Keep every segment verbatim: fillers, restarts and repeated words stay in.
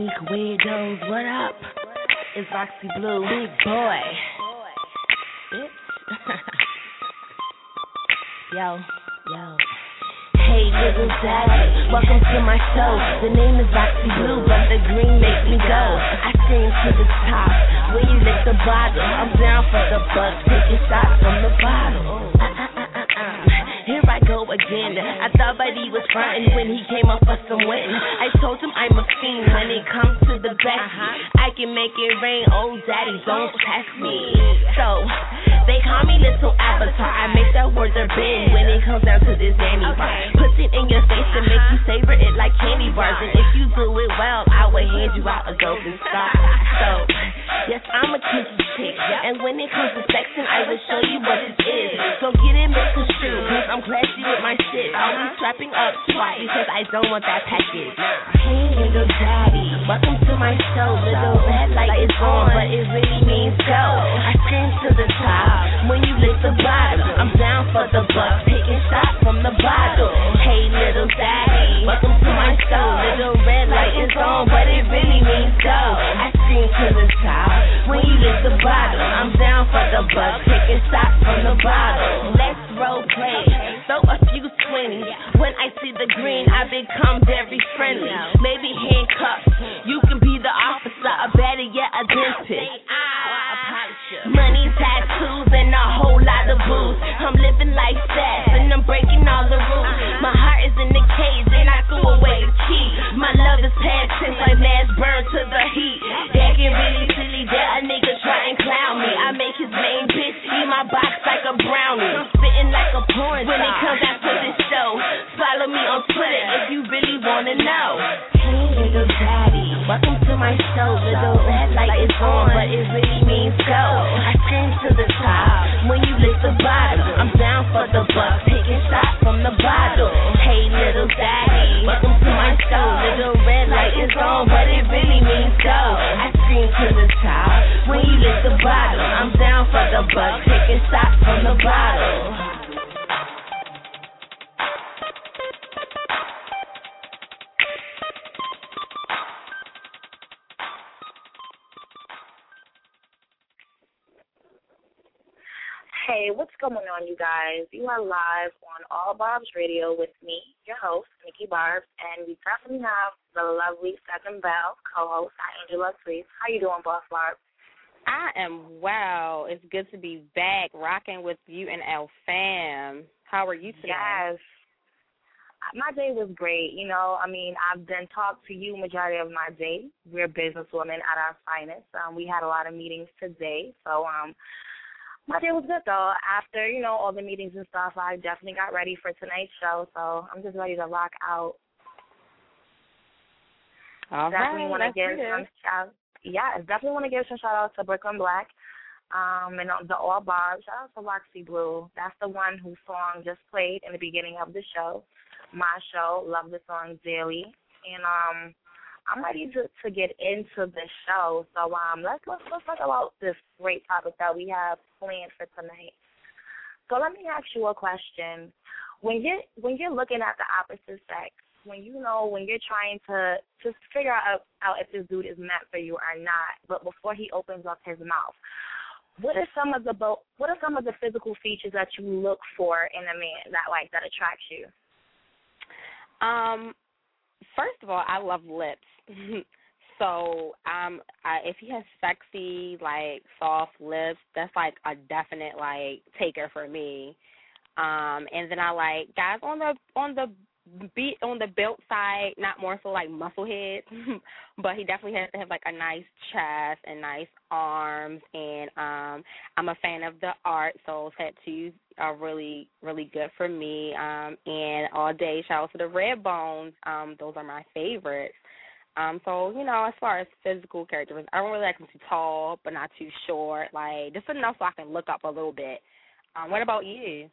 Weak weirdos, what up? It's Roxy Blue, big boy. Bitch. Yo, yo. Hey, little daddy, welcome to my show. The name is Roxy Blue, but the green makes me go. I scream to the top when you lick the bottle. I'm down for the buck, taking shots from the bottle. Uh, uh, uh, uh, uh. Here I go again. I thought Buddy was frontin' when he came up for some win. I told him I'm a fiend when it comes to the best. I can make it rain, oh daddy, don't test me. So, they call me Little Avatar. I make that word their bend when it comes down to this Danny bar. Put it in your face and make you savor it like candy bars. And if you do it well, I will hand you out a golden star. So, yes, I'm a kinky chick. And when it comes to sexing, I will show you what it is. So get it misconstrued, cause I'm classy with my shit. Always strapping up twice, because I don't want that package. Hey, little daddy, welcome to my show. Little red light is on, but it really means go. I scream to the top when you lick the bottle. I'm down for the buck, taking shots from the bottle. Hey, little daddy, welcome to my show. Little red light is on, but it really means go. I scream to the top when you lick the bottle. I'm down for the buck, taking shots from the bottle. Let's role play, throw a few twenties. When I see the green, I become very friendly. Maybe handcuffs, you can be the officer, or better yet, a dentist. Money, tattoos, and a whole lot of booze. I'm living like that, and I'm breaking all the rules. My heart is in the cage, and I threw away the key. My love is past tense, like mass burn to the heat. That get really silly, that a nigga try and clown me. I make his main bitch eat my box like a brownie. I'm spitting like a porn when it comes out to this show. Follow me on Twitter if you really wanna know. Hey, little daddy, welcome to my show. Little red light is on, but it really means go. I scream to the top when you lick the bottle. I'm down for the buck, taking shots from the bottle. Hey, little daddy, welcome to my show. Little red light is on, but it really means go. I scream to the top when you lick the bottle. I'm down for the buck, taking shots from the bottle. Hey, what's going on, you guys? You are live on All Barbs Radio with me, your host, Nikki Barbs, and we definitely have the lovely Second Bell co-host, Angela Fleece. How you doing, Boss Barb? I am well. It's good to be back, rocking with you and L Fam. How are you today? Yes. My day was great. You know, I mean, I've been talked to you majority of my day. We're businesswomen at our finest. Um, we had a lot of meetings today, so um. My day was good, though. After, you know, all the meetings and stuff, I definitely got ready for tonight's show, so I'm just ready to rock out. All definitely right, want to give good. some shout. Yeah, definitely want to give some shout-outs to Brooklyn Black um, and the All Barbs. Shout out to Roxy Blue. That's the one whose song just played in the beginning of the show. My show, love the song dearly. And um, I'm ready to, to get into the show. So um, let's, let's let's talk about this great topic that we have planned for tonight. So let me ask you a question. When you're when you're looking at the opposite sex, when you know when you're trying to to figure out out if this dude is meant for you or not, but before he opens up his mouth, what are some of the what are some of the physical features that you look for in a man that like that attracts you? Um, first of all, I love lips. So, um, I, if he has sexy, like, soft lips, that's, like, a definite, like, taker for me. Um, and then I like guys on the on the beat on the built side, not more so like muscle head, but he definitely has to have, like, a nice chest and nice arms. And um, I'm a fan of the art, so tattoos are really, really good for me. Um, and all day, shout out to the Red Bones. Um, those are my favorites. Um, so, you know, as far as physical characteristics, I don't really like them too tall, but not too short. Like, just enough so I can look up a little bit. Um, what about you?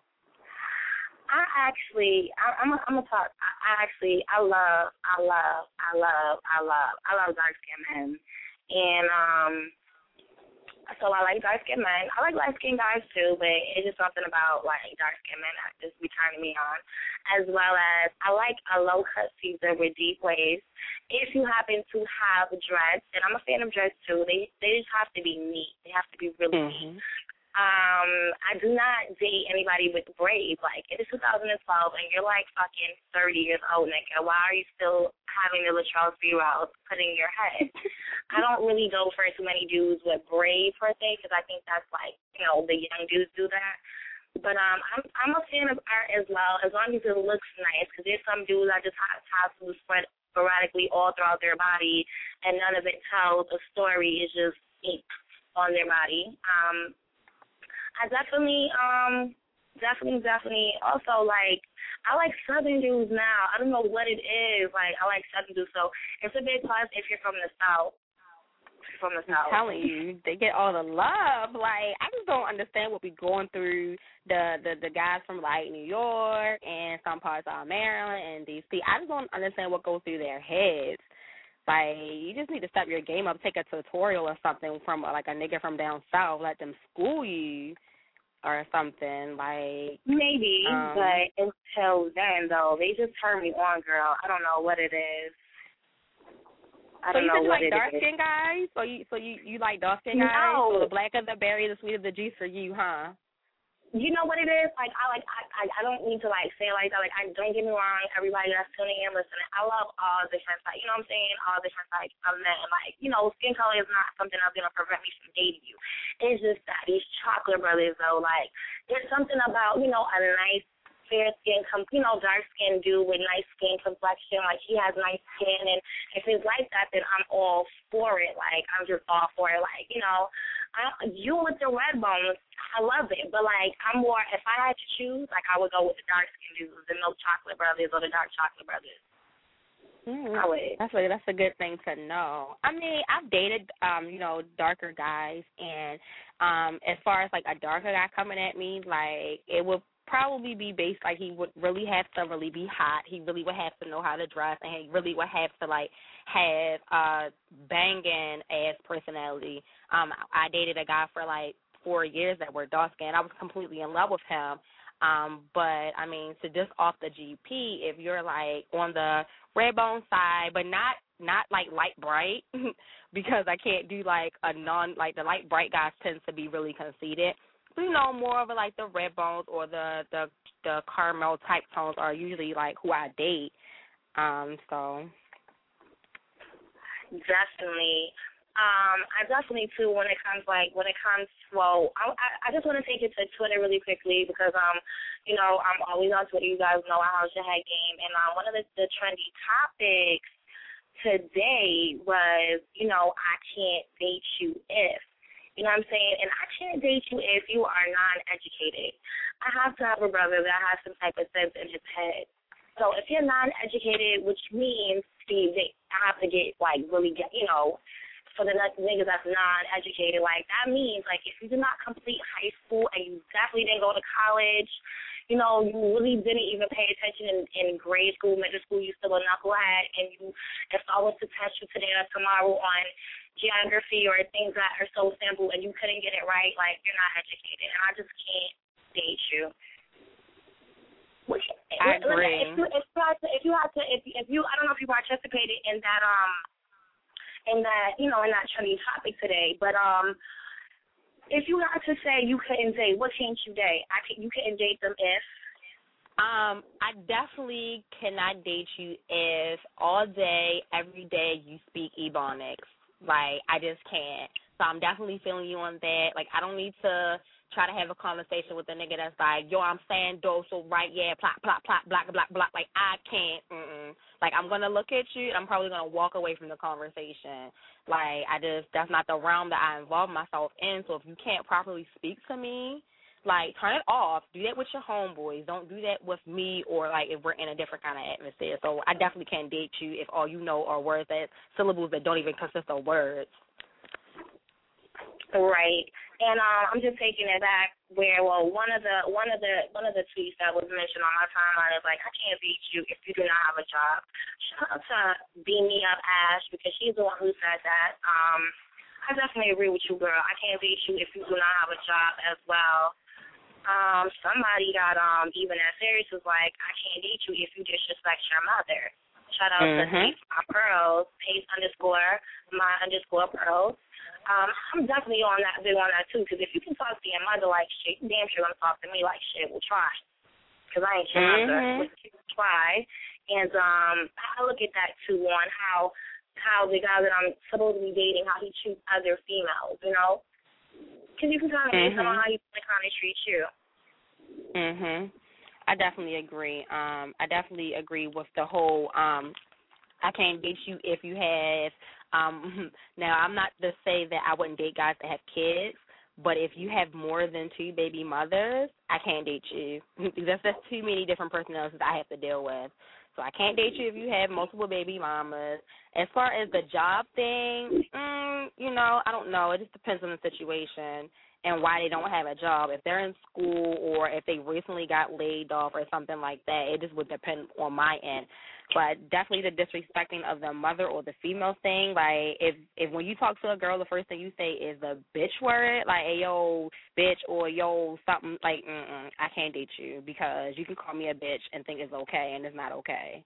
I actually, I, I'm a, I'm a talk. I, I actually, I love, I love, I love, I love, I love dark skinned men, and um, So I like dark skinned men. I like light skinned guys too, but it's just something about like dark skinned men that just be turning me on. As well as I like a low cut Caesar with deep waves. If you happen to have dreads, and I'm a fan of dreads too, they they just have to be neat. They have to be really mm-hmm. neat. Um, I do not date anybody with braids. Like, it is two thousand twelve, and you're like fucking thirty years old, nigga. Why are you still having the Latrell Sprewells put in your head? I don't really go for too many dudes with braids per se, because I think that's like, you know, the young dudes do that. But um, I'm I'm a fan of art as well, as long as it looks nice, because there's some dudes that just have tattoos spread sporadically all throughout their body, and none of it tells a story. It's just ink on their body. Um, I definitely, um, definitely, definitely. Also, like, I like Southern dudes now. I don't know what it is. Like, I like Southern dudes. So it's a big plus if you're from the South. From the South. I'm telling you, they get all the love. Like, I just don't understand what we going through. The, the the guys from like New York and some parts of Maryland and D C. I just don't understand what goes through their heads. Like, you just need to step your game up, take a tutorial or something from like a nigga from down south, let them school you or something. Like, maybe, um, but until then, though, they just turned me on, girl. I don't know what it is. I so don't you know said you what like it dark is. skin guys? So you so you, you like dark skin guys? No. So the blacker the berry, the sweeter the juice for you, huh? You know what it is? Like, I like, I, I, I don't need to, like, say it like that. Like, I don't get me wrong, everybody that's tuning in, listening, I love all different types, you know what I'm saying? All different types of men. Like, you know, skin color is not something that's going to prevent me from dating you. It's just that these chocolate brothers, though, like, there's something about, you know, a nice, fair skin, you know, dark skin dude with nice skin complexion. Like, he has nice skin, and if it's like that, then I'm all for it. Like, I'm just all for it. Like, you know, I, you with the red bones, I love it. But, like, I'm more, if I had to choose, like, I would go with the dark skin dudes, the milk chocolate brothers or the dark chocolate brothers. Mm, I would. That's a that's a good thing to know. I mean, I've dated um, you know, darker guys, and um, as far as like a darker guy coming at me, like it would probably be based like he would really have to really be hot. He really would have to know how to dress, and he really would have to like have a banging ass personality. Um, I dated a guy for like four years that were dark skinned. I was completely in love with him. Um, but I mean, so just off the G P, if you're like on the red bone side, but not not like light bright, because I can't do like a non like the light bright guys tends to be really conceited. You know, more of a, like the red bones or the the the caramel type tones are usually like who I date. Um, so definitely. Um, I definitely too when it comes like when it comes well, I I, I just want to take it to Twitter really quickly because um, you know, I'm always on Twitter. You guys know how's your head game, and um, one of the, the trendy topics today was, you know, I can't date you if. You know what I'm saying? And I can't date you if you are non-educated. I have to have a brother that has some type of sense in his head. So if you're non-educated, which means Steve, I have to get, like, really get, you know, for the niggas that's non-educated, like, that means, like, if you did not complete high school and you definitely didn't go to college, you know, you really didn't even pay attention in, in grade school, middle school, you still a knucklehead, and you, if I was to test you today or tomorrow on geography or things that are so simple and you couldn't get it right, like, you're not educated, and I just can't date you. Which, I agree. If you, if you had to, if you had to, if, if you, I don't know if you participated in that, um, in that, you know, in that trendy topic today, but um, if you had to say you couldn't date, what can't you date? I can, you couldn't date them if. Um, I definitely cannot date you if all day, every day you speak Ebonics. Like, I just can't. So I'm definitely feeling you on that. Like, I don't need to try to have a conversation with a nigga that's like, yo, I'm saying do, so right, yeah, plot, plot, plot, block, block, block. Like, I can't. Mm-mm. Like, I'm going to look at you, and I'm probably going to walk away from the conversation. Like, I just, that's not the realm that I involve myself in. So if you can't properly speak to me, like, turn it off. Do that with your homeboys. Don't do that with me or, like, if we're in a different kind of atmosphere. So I definitely can't date you if all you know are words that, syllables that don't even consist of words. Right. And um, I'm just taking it back where, well, one of the one of the one of the tweets that was mentioned on my timeline is like, I can't beat you if you do not have a job. Shout out to Beam Me Up Ash because she's the one who said that. Um, I definitely agree with you, girl. I can't date you if you do not have a job as well. Um, somebody got um even as serious was like, I can't date you if you disrespect your mother. Shout out mm-hmm. to Pace My Pearls, Pace underscore my underscore pearls. Um, I'm definitely on that big on that too, because if you can talk to your mother like shit, you damn sure gonna talk to me like shit. We'll try, because I ain't your mm-hmm. mother. We'll try, and um, I look at that too on how how the guy that I'm supposed to be dating, how he treats other females, you know. Because you can kind of mm-hmm. based on how he kind of treats you. Mhm. I definitely agree. Um, I definitely agree with the whole. Um, I can't date you if you have. Um, now, I'm not to say that I wouldn't date guys that have kids, but if you have more than two baby mothers, I can't date you. That's that's too many different personalities I have to deal with. So I can't date you if you have multiple baby mamas. As far as the job thing, mm, you know, I don't know. It just depends on the situation and why they don't have a job. If they're in school or if they recently got laid off or something like that, it just would depend on my end. But definitely the disrespecting of the mother or the female thing, like if if when you talk to a girl, the first thing you say is the bitch word, like, hey, yo, bitch, or yo, something, like, mm-mm, I can't date you because you can call me a bitch and think it's okay, and it's not okay.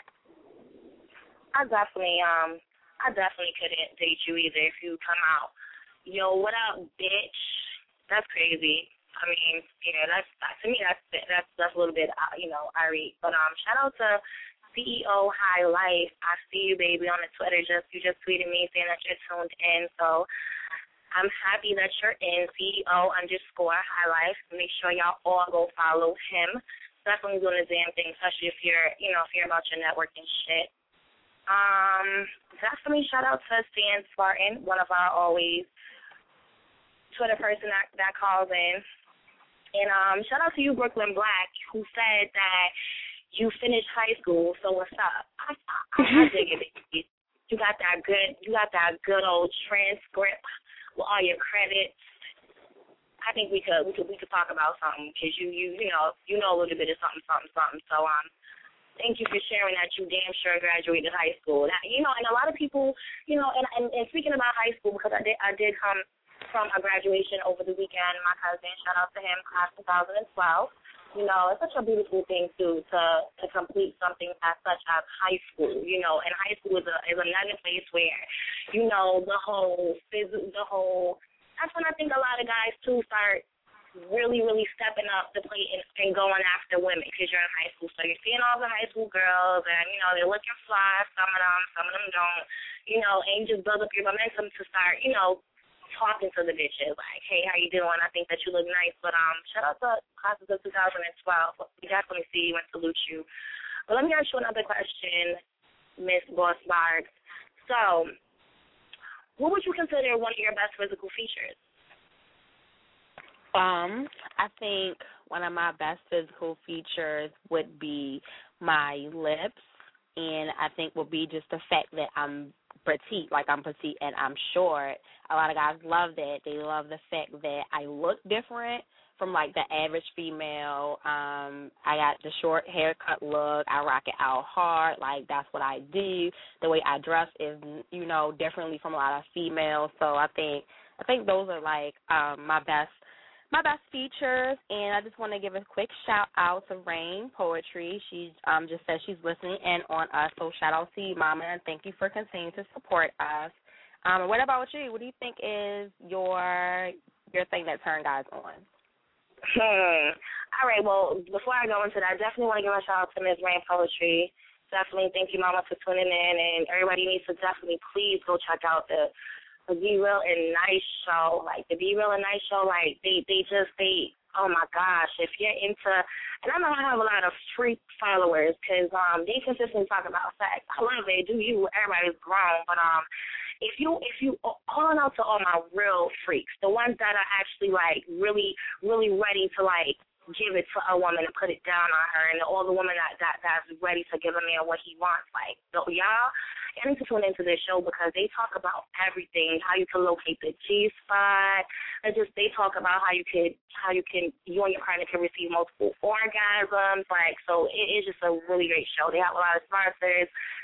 I definitely, um, I definitely couldn't date you either if you come out, yo, what up, bitch? That's crazy. I mean, yeah, that's, that, to me, that's that's that's a little bit, uh, you know, irate. But um, shout out to C E O High Life. I see you, baby, on the Twitter. Just you just tweeted me saying that you're tuned in. So I'm happy that you're in. C E O underscore High Life. Make sure y'all all go follow him. Definitely doing the damn thing, especially if you're, you know, if you're about your networking shit. Um, definitely shout out to Stan Spartan, one of our always Twitter person that that calls in. And um, shout out to you, Brooklyn Black, who said that you finished high school, so what's up? I, I, I dig it. You got that good, you got that good old transcript with all your credits. I think we could, we could, we could talk about something because you, you, you know, you know a little bit of something, something, something. So um, thank you for sharing that. You damn sure graduated high school. That, you know, and a lot of people, you know, and, and and speaking about high school, because I did, I did come from a graduation over the weekend. My cousin, shout out to him, class two thousand twelve. You know, it's such a beautiful thing too to to complete something as such as high school. You know, and high school is a is another place where, you know, the whole the whole. That's when I think a lot of guys too start really really stepping up the plate and, and going after women because you're in high school. So you're seeing all the high school girls, and you know they're looking fly. Some of them, some of them don't. You know, and you just build up your momentum to start. You know. Talking to the bitches, like, hey, how you doing? I think that you look nice. But um, shout out to classes of two thousand twelve. We definitely see you and salute you. But let me ask you another question, Miss Boss Barks. So, what would you consider one of your best physical features? Um, I think one of my best physical features would be my lips, and I think would be just the fact that I'm petite, like I'm petite and I'm short. A lot of guys love that. They love the fact that I look different from like the average female. Um, I got the short haircut look. I rock it out hard. Like that's what I do. The way I dress is, you know, differently from a lot of females. So I think I think those are like um, my best my best features. And I just want to give a quick shout out to Rain Poetry. She um, just said she's listening in on us. So shout out to you, Mama, and thank you for continuing to support us. Um, what about you? What do you think is your your thing that turned guys on? Hmm. All right, well, before I go into that, I definitely want to give a shout out to Miz Rain Poetry. Definitely thank you, Mama, for tuning in, and everybody needs to definitely please go check out the, the Be Real and Nice show. Like, the Be Real and Nice show, like, they, they just, they, oh, my gosh, if you're into, and I know I have a lot of freak followers because um, they consistently talk about sex. I love it. Do you? Everybody's grown, but um. If you if you calling out to all my real freaks, the ones that are actually like really really ready to like give it to a woman and put it down on her, and all the women that that that's ready to give a man what he wants, like so y'all, I need to tune into this show because they talk about everything, how you can locate the G spot, and just they talk about how you could how you can you and your partner can receive multiple orgasms, like so it is just a really great show. They have a lot of sponsors.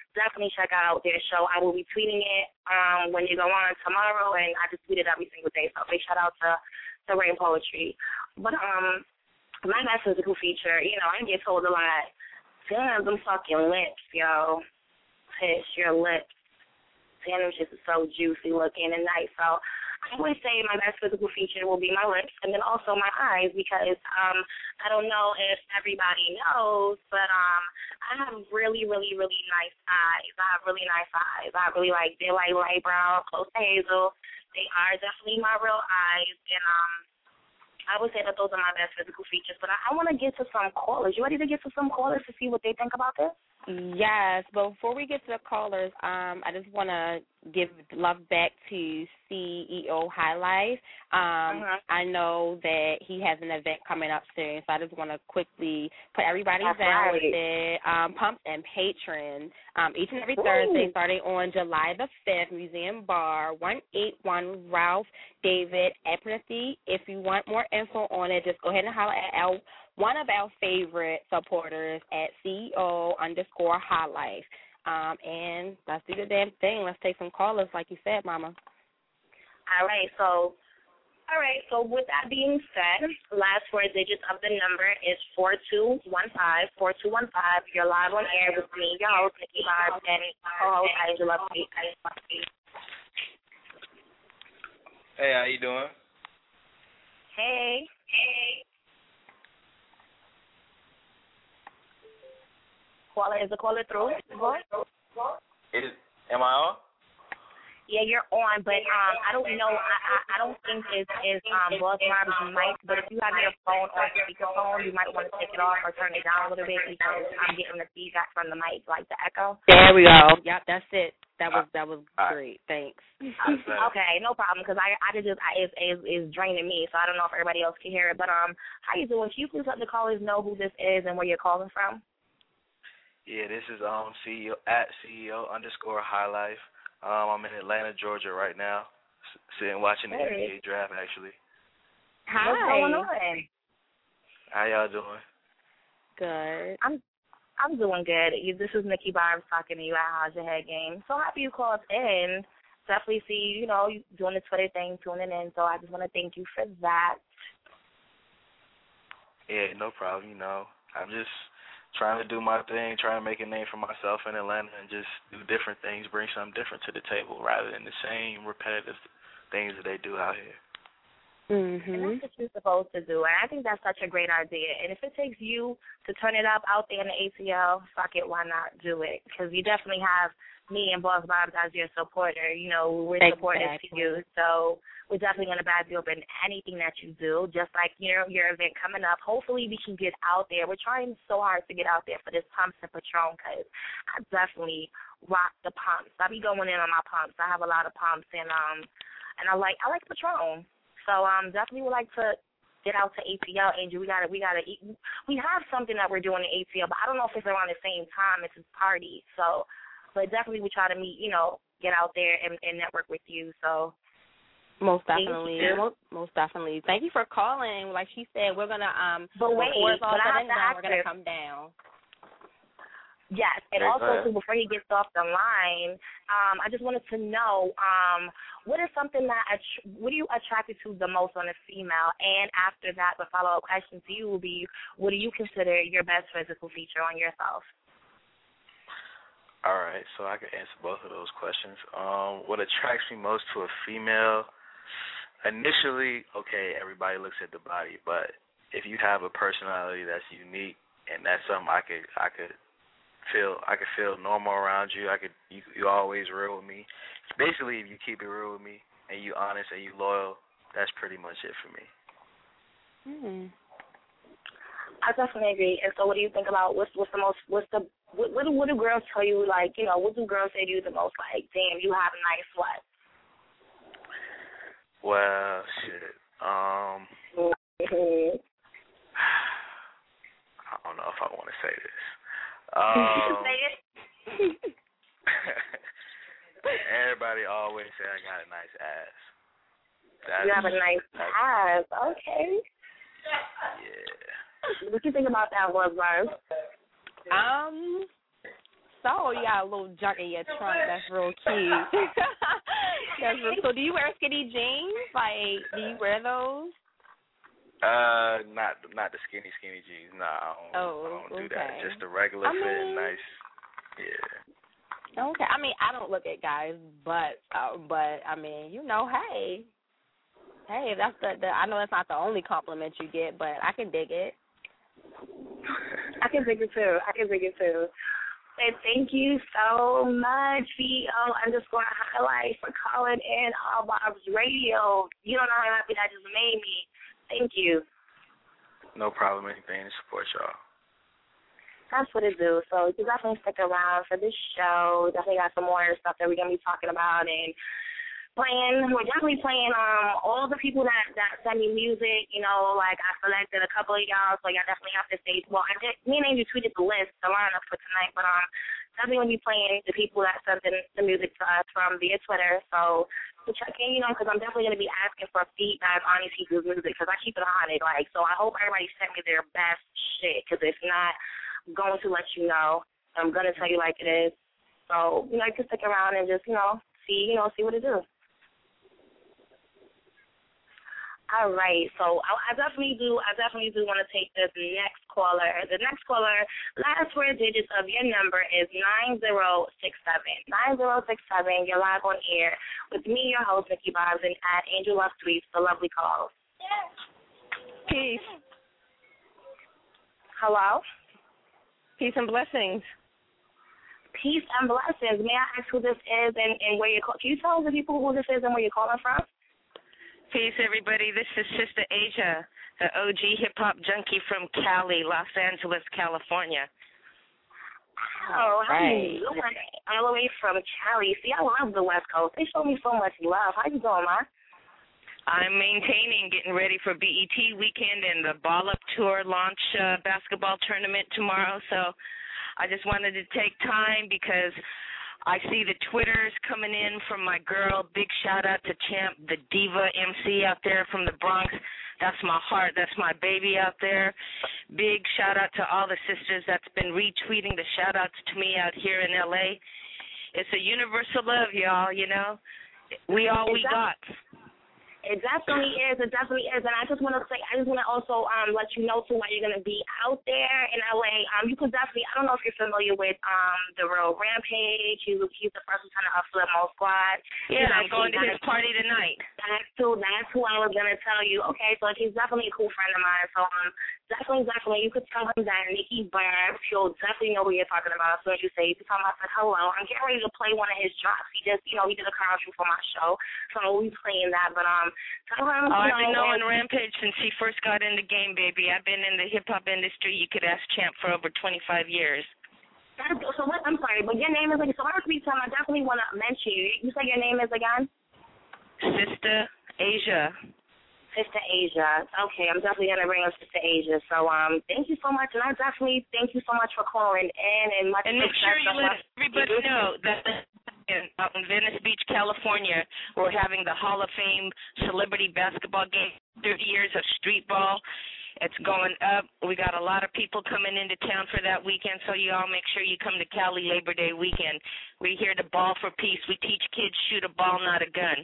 definitely check out their show. I will be tweeting it um, when you go on tomorrow, and I just tweet it every single day. So big shout out to, to Rain Poetry. But um, my best physical feature, you know, I get told a lot. Damn, them fucking lips, yo. Piss, your lips. Damn, them shit is so juicy looking and nice. So I always say my best physical feature will be my lips and then also my eyes because um, I don't know if everybody knows, but um, I have really, really, really nice eyes. I have really nice eyes. I really like, they're like light brown, close to hazel. They are definitely my real eyes, and um, I would say that those are my best physical features. But I, I want to get to some callers. You ready to get to some callers to see what they think about this? Yes, but before we get to the callers, um, I just want to give love back to C E O High Life. Um, uh-huh. I know that he has an event coming up soon, so I just want to quickly put everybody That's down right. with it. Um, Pumps and Patron, um, each and every Ooh. Thursday starting on July the fifth, Museum Bar, one eighty-one Ralph David Abernathy. If you want more info on it, just go ahead and holler at our one of our favorite supporters at C E O underscore High Life. Um, and let's do the damn thing. Let's take some callers, like you said, Mama. All right, so, all right, so with that being said, last four digits of the number is four two one five, four two one five. You're live on air with me, your host, Nikki Barbs, and co-host, Angela P. Hey, how you doing? Hey. Hey. Caller, is the caller through? Is, am I on? Yeah, you're on, but um, I don't know. I I, I don't think it's is um Boss Barb's mic. But if you have your phone on speakerphone, you might want to take it off or turn it down a little bit because I'm getting the feedback from the mic, like the echo. There we go. Yep, that's it. That was that was uh, great. Thanks. Okay, no problem. Because I I just I is is is draining me, so I don't know if everybody else can hear it. But um, how you doing? Can you please let the callers know who this is and where you're calling from? Yeah, this is um C E O at C E O underscore High Life. Um, I'm in Atlanta, Georgia right now, sitting watching the hey. N B A draft actually. Hi. What's going on? How y'all doing? Good. I'm I'm doing good. You, this is Nikki Barbs talking to you at How's Your Head Game. So happy you called in. Definitely see you know you doing the Twitter thing, tuning in. So I just want to thank you for that. Yeah, no problem. You know, I'm just trying to do my thing, trying to make a name for myself in Atlanta and just do different things, bring something different to the table rather than the same repetitive things that they do out here. Mm-hmm. And that's what you're supposed to do. And I think that's such a great idea. And if it takes you to turn it up out there in the A T L, fuck it, why not do it? Because you definitely have me and Boss Barbs as your supporter. You know, we're supporters to you. So we're definitely going to back you up in anything that you do, just like you know, your event coming up. Hopefully we can get out there. We're trying so hard to get out there for this Pumps and Patron because I definitely rock the pumps. I be going in on my pumps. I have a lot of pumps, and um, and I like I like Patron. So um, definitely would like to get out to A T L, Angel. We gotta we gotta eat. We have something that we're doing in A T L, but I don't know if it's around the same time. It's a party, so but definitely we try to meet. You know, get out there and, and network with you. So. Most definitely, most, most definitely. Thank you for calling. Like she said, we're gonna um. But wait, before it's all but I have said and to done, ask we're gonna her. come down. Yes, and okay, also too, before he gets off the line, um, I just wanted to know, um, what is something that att- what are you attracted to the most on a female? And after that, the follow up question to you will be, what do you consider your best physical feature on yourself? All right, so I can answer both of those questions. Um, what attracts me most to a female? Initially, okay, everybody looks at the body, but if you have a personality that's unique and that's something I could I could feel I could feel normal around you, I could you you always real with me. Basically, if you keep it real with me and you honest and you loyal, that's pretty much it for me. Hmm. I definitely agree. And so, what do you think about what's what's the most what's the what what do, what do girls tell you like you know what do girls say to you the most like damn you have a nice what? Well, shit. Um, mm-hmm. I don't know if I want to say this. Um, you can say it. Everybody always say I got a nice ass. That's, you have a nice ass. Okay. Yeah. What you think about that, Boss Barbs? Um, so. You got a little junk in your trunk. That's real cute. That's real. So do you wear skinny jeans? Like, do you wear those? Uh, not not the skinny skinny jeans. Nah, I don't, oh, I don't okay. do that. Just the regular I fit, mean, nice. Yeah. Okay. I mean, I don't look at guys, but uh, but I mean, you know, hey, hey, that's the, the. I know that's not the only compliment you get, but I can dig it. I can dig it too. I can dig it too. And thank you so much, V O underscore highlight, for calling in All Bob's Radio. You don't know how happy that just made me. Thank you. No problem. Anything to support y'all. That's what it do. So you definitely stick around for this show. We definitely got some more stuff that we're going to be talking about and playing. We're definitely playing um all the people that, that send me music. You know, like I selected a couple of y'all, so y'all definitely have to stay. Well, I did, me and Andrew tweeted the list, the lineup for tonight, but um definitely going to be playing the people that sent in the music to us from via Twitter. So to check in, you know, because I'm definitely going to be asking for feedback on these people's music because I keep it on it. Like, so I hope everybody sent me their best shit because if not, I'm going to let you know. I'm going to tell you like it is. So, you know, you can stick around and just, you know, see, you know, see what it do. All right, so I, I definitely do. I definitely do want to take this next caller. The next caller, last four digits of your number is nine zero six seven. Nine zero six seven. You're live on air with me, your host Nikki Bobs, and at Angel Love Tweets. The lovely calls. Peace. Hello. Peace and blessings. Peace and blessings. May I ask who this is and, and where you're calling? Can you tell the people who this is and where you're calling from? Peace, everybody. This is Sister Asia, the O G hip-hop junkie from Cali, Los Angeles, California. Oh, how right. you doing? All the way from Cali. See, I love the West Coast. They show me so much love. How you doing, Ma? I'm maintaining, getting ready for B E T weekend and the Ball Up Tour launch uh, basketball tournament tomorrow. So I just wanted to take time because I see the Twitters coming in from my girl. Big shout-out to Champ, the diva M C out there from the Bronx. That's my heart. That's my baby out there. Big shout-out to all the sisters that's been retweeting the shout-outs to me out here in L A. It's a universal love, y'all, you know. We all we got. It definitely is. It definitely is. And I just want to say, I just want to also um, let you know, too, while you're going to be out there in L A, um, you can definitely, I don't know if you're familiar with um, the real Rampage. He's, he's the first lieutenant of Flip Mo Squad. Yeah, I'm going to his party tonight. That's who, that's who I was going to tell you. Okay, so he's definitely a cool friend of mine. So um, definitely, definitely, you could tell him that Nikki Barbs, he'll definitely know what you're talking about as soon as you say, you can tell him I said hello. I'm getting ready to play one of his drops. He just, you know, he did a commercial for my show. So we're playing that. But um, tell him, oh, I've know, been knowing Rampage since he first got in the game, baby. I've been in the hip-hop industry, you could ask Champ, for over twenty-five years. So what, I'm sorry, but your name is, like, so I have to be telling, I definitely want to mention you. You say your name is again? Sister Asia. Sister Asia. Okay, I'm definitely going to bring up Sister Asia. So um, thank you so much, and I definitely thank you so much for calling in. And, much and make sure you let everybody know that out in Venice Beach, California, we're having the Hall of Fame Celebrity Basketball Game, thirty years of street ball. It's going up. We got a lot of people coming into town for that weekend, so you all make sure you come to Cali Labor Day weekend. We're here to ball for peace. We teach kids shoot a ball, not a gun.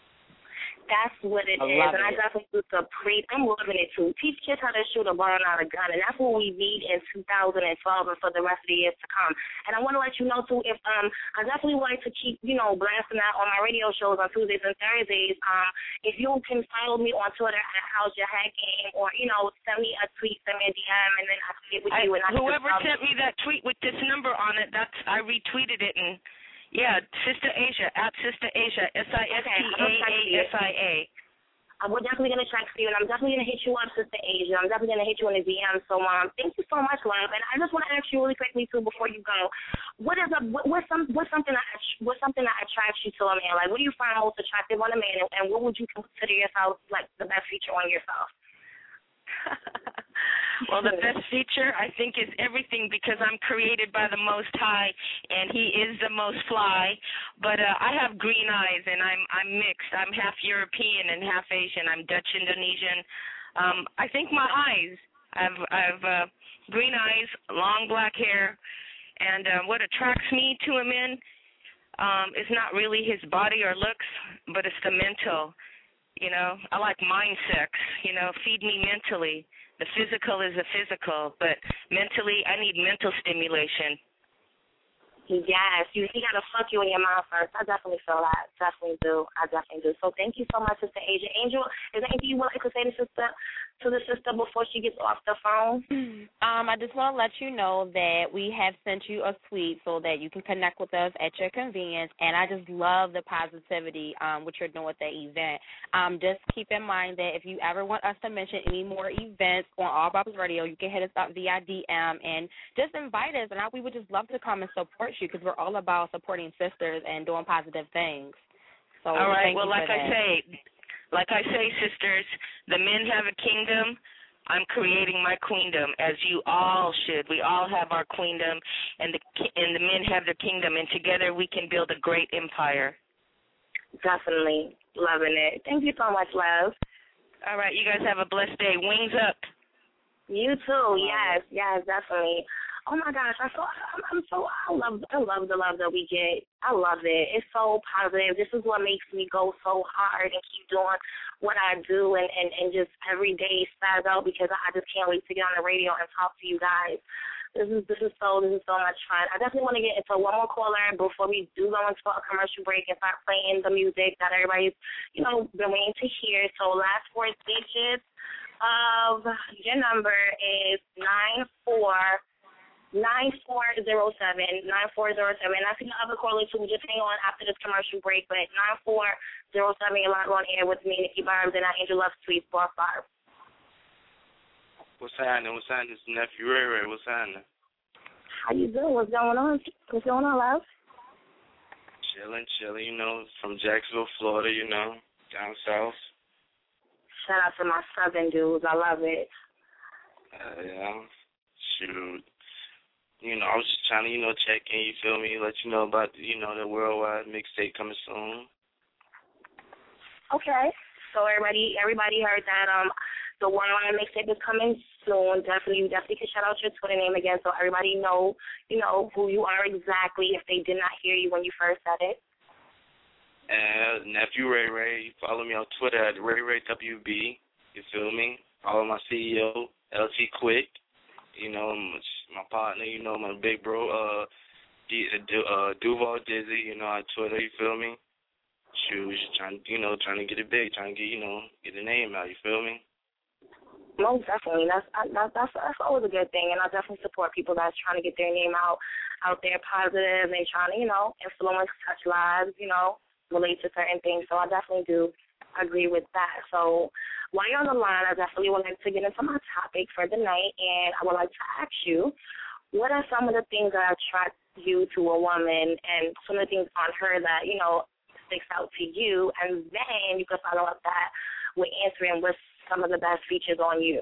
That's what it I is, love and it. I definitely do appreciate. I'm loving it too. Teach kids how to shoot a ball, not a gun, and that's what we need in two thousand twelve and for the rest of the years to come. And I want to let you know too, if um, I definitely want to keep, you know, blasting that on my radio shows on Tuesdays and Thursdays. Um, if you can follow me on Twitter at How's Your Hat Game, or you know, send me a tweet, send me a D M, and then I can get with I, you. And I whoever can just, um, sent me that tweet with this number on it, that's I retweeted it and. Yeah, Sister Asia, at Sister Asia, S I S T A A S I A. Uh, we're definitely going to check for you, and I'm definitely going to hit you up, Sister Asia. I'm definitely going to hit you in the D M. So um, thank you so much, love. And I just want to ask you really quickly, too, before you go, what is a, what, what's, some, what's, something that, what's something that attracts you to a man? Like, what do you find most attractive on a man, and, and what would you consider yourself, like, the best feature on yourself? Well, the best feature, I think, is everything because I'm created by the Most High, and He is the most fly. But uh, I have green eyes, and I'm I'm mixed. I'm half European and half Asian. I'm Dutch Indonesian. Um, I think my eyes. I've I've uh, green eyes, long black hair, And um, what attracts me to a man um, is not really his body or looks, but it's the mental. You know, I like mind sex. You know, feed me mentally. The physical is the physical, but mentally, I need mental stimulation. Yes, you he gotta fuck you in your mind first. I definitely feel that. Definitely do. I definitely do. So thank you so much, Sister Asia. Angel, is there anything you would like to say to sister to the sister before she gets off the phone? Um, I just want to let you know that we have sent you a tweet so that you can connect with us at your convenience. And I just love the positivity um, what you're doing with the event. Um, just keep in mind that if you ever want us to mention any more events on All Bob's Radio, you can hit us up via D M and just invite us. And I, we would just love to come and support you because we're all about supporting sisters and doing positive things. So all right. Well, like I say, like I say, sisters, the men have a kingdom. I'm creating my queendom, as you all should. We all have our queendom, and the and the men have their kingdom, and together we can build a great empire. Definitely loving it. Thank you so much, love. All right, you guys have a blessed day. Wings up. You too. Yes, yes, definitely. Oh my gosh, I so I'm, I'm so I love I love the love that we get. I love it. It's so positive. This is what makes me go so hard and keep doing what I do and, and, and just every day spaz out because I just can't wait to get on the radio and talk to you guys. This is this is so this is so much fun. I definitely want to get into one more caller before we do go into a commercial break and start playing the music that everybody's, you know, been waiting to hear. So last four digits of your number is nine four. Nine four zero seven nine four zero seven. I see the other caller too. Just hang on after this commercial break. But nine four zero seven. You're live on air with me, Nikki Barnes, and I Angel Love Tweet four five. What's happening? What's happening? It's nephew Ray Ray. What's happening? How you doing? What's going on? What's going on, love? Chilling, chilling. You know, from Jacksonville, Florida. You know, down south. Shout out to my southern dudes. I love it. Uh, yeah. Shoot. You know, I was just trying to, you know, check in, you feel me, let you know about, you know, the worldwide mixtape coming soon. Okay. So everybody everybody heard that um the worldwide mixtape is coming soon. Definitely, you definitely can shout out your Twitter name again so everybody know, you know, who you are exactly if they did not hear you when you first said it. And nephew Ray Ray, follow me on Twitter at Ray Ray W B, you feel me? Follow my C E O, L T Quick. You know, my partner, you know, my big bro, uh, D, uh, Duval Dizzy, you know, on Twitter, you feel me? Shoot, trying, you know, trying to get it big, trying to get, you know, get the name out, you feel me? Most definitely. That's, that's, that's, that's always a good thing, and I definitely support people that's trying to get their name out, out there positive and trying to, you know, influence, touch lives, you know, relate to certain things. So I definitely do agree with that. So while you're on the line, I definitely would like to get into my topic for the night, and I would like to ask you, what are some of the things that attract you to a woman and some of the things on her that, you know, sticks out to you, and then you can follow up that with answering what's some of the best features on you.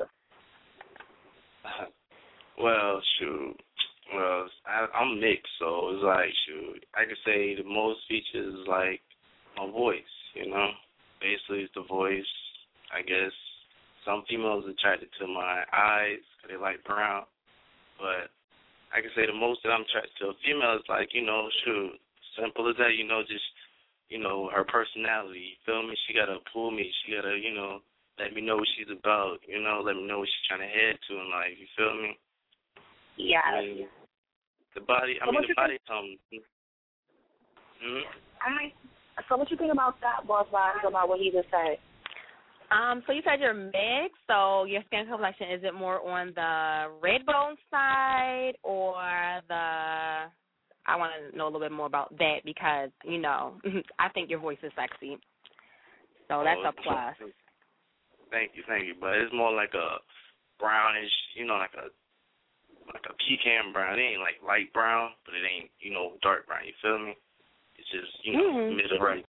Well, shoot. Well, I, I'm mixed, so it's like, shoot, I could say the most features is like my voice, you know? Basically, it's the voice. I guess some females are attracted to my eyes because they like brown. But I can say the most that I'm attracted to a female is like, you know, shoot, simple as that, you know, just, you know, her personality. You feel me? She got to pull me. She got to, you know, let me know what she's about, you know, let me know what she's trying to head to in life. You feel me? Yeah. I mean, the body, I so mean, the body comes. Hmm? I mean, so what you think about that, boss vibes, about what he just said? Um, so you said you're mixed, so your skin complexion, is it more on the red bone side or the, I want to know a little bit more about that because, you know, I think your voice is sexy. So that's oh, a plus. Thank you, thank you. But it's more like a brownish, you know, like a like a pecan brown. It ain't like light brown, but it ain't, you know, dark brown. You feel me? It's just, you know, mm-hmm. middle right.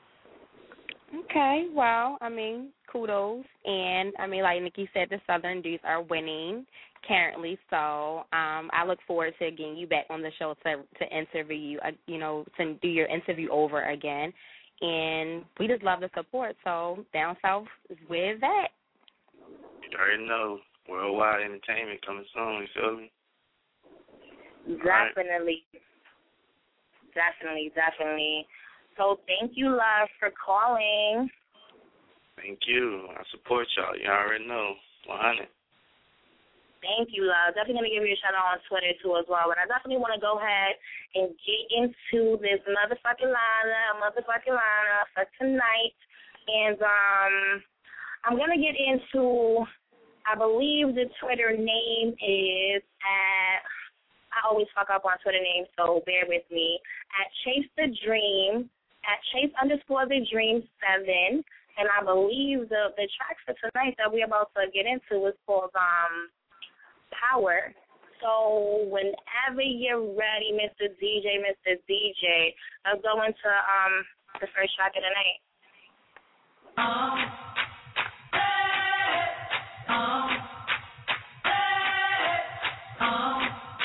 Okay, well, I mean, kudos. And, I mean, like Nikki said, the Southern dudes are winning currently. So um, I look forward to getting you back on the show to to interview you, uh, you know, to do your interview over again. And we just love the support. So Down South is where it's at. You already know. Worldwide entertainment coming soon. You feel me? Definitely. Right. Definitely, definitely. So thank you, love, for calling. Thank you. I support y'all. You already know. one hundred. Thank you, love. Definitely going to give you a shout out on Twitter, too, as well. But I definitely want to go ahead and get into this motherfucking lineup, motherfucking lineup for tonight. And um, I'm going to get into, I believe the Twitter name is at, I always fuck up on Twitter names, so bear with me, at Chase the Dream, at Chase underscore the Dream seven. And I believe the, the track for tonight that we're about to get into is called um, Power. So whenever you're ready, Mister D J, Mister D J, let's go into um, the first track of the night. Um, hey, um, hey, um.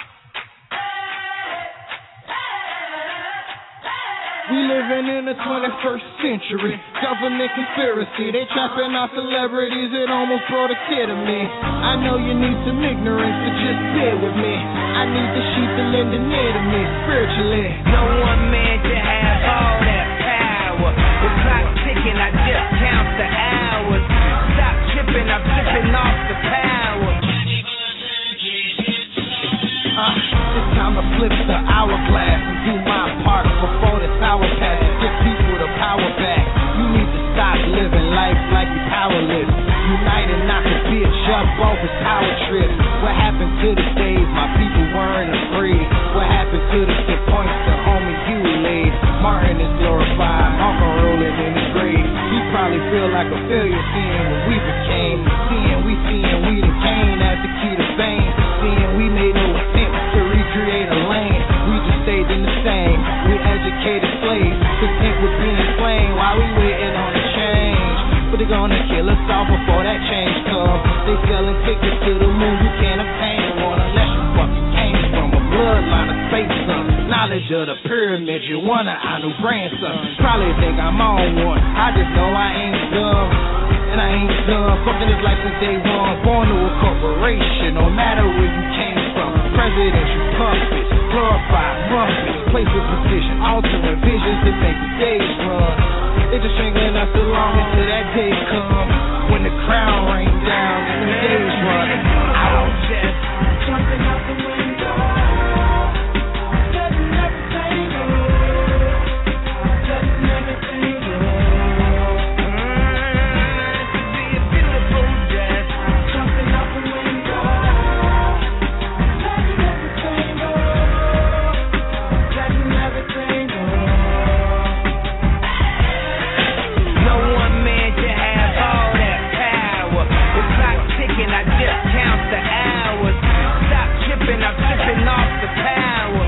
We living in the twenty-first century, government conspiracy. They trapping our celebrities, it almost brought a tear to me. I know you need some ignorance, but just bear with me. I need the sheep to lend an ear to me, spiritually. No one man can have all that power. The clock's ticking, I just count the hours. Stop tripping, I'm tripping off the power. Uh, it's time to flip the hourglass and do my part before this hour passes. Give people the power back. You need to stop living life like you're powerless. Unite and knock a bitch up off his power trip. What happened to the days my people weren't afraid? What happened to the ten points the homie you laid? Martin is glorified, Uncle rolling in his grave. He probably feel like a failure seeing what we became. Seeing we seeing we the Cain as the key to fame. Seeing we made no attempt to recreate a lane. We just stayed in the same. We educated slaves, content with being slain while we waiting on a change. But they gonna kill us all before that change comes. They selling tickets to the moon, you can't obtain one unless you fucking came from a bloodline of space son. Knowledge of the pyramid, you wanna I new grandson. Probably think I'm on one, I just know I ain't dumb. And I ain't done fucking this life since day one. Born to a corporation, no matter where you came from. Presidential puppets, glorified muppets, place of position, altering visions to make the days run. They just strangling us along until that day come when the crown rains down and the days run out. Jumping out the window, letting everything go, letting everything go. I just count the hours. Stop tripping, I'm tripping off the power.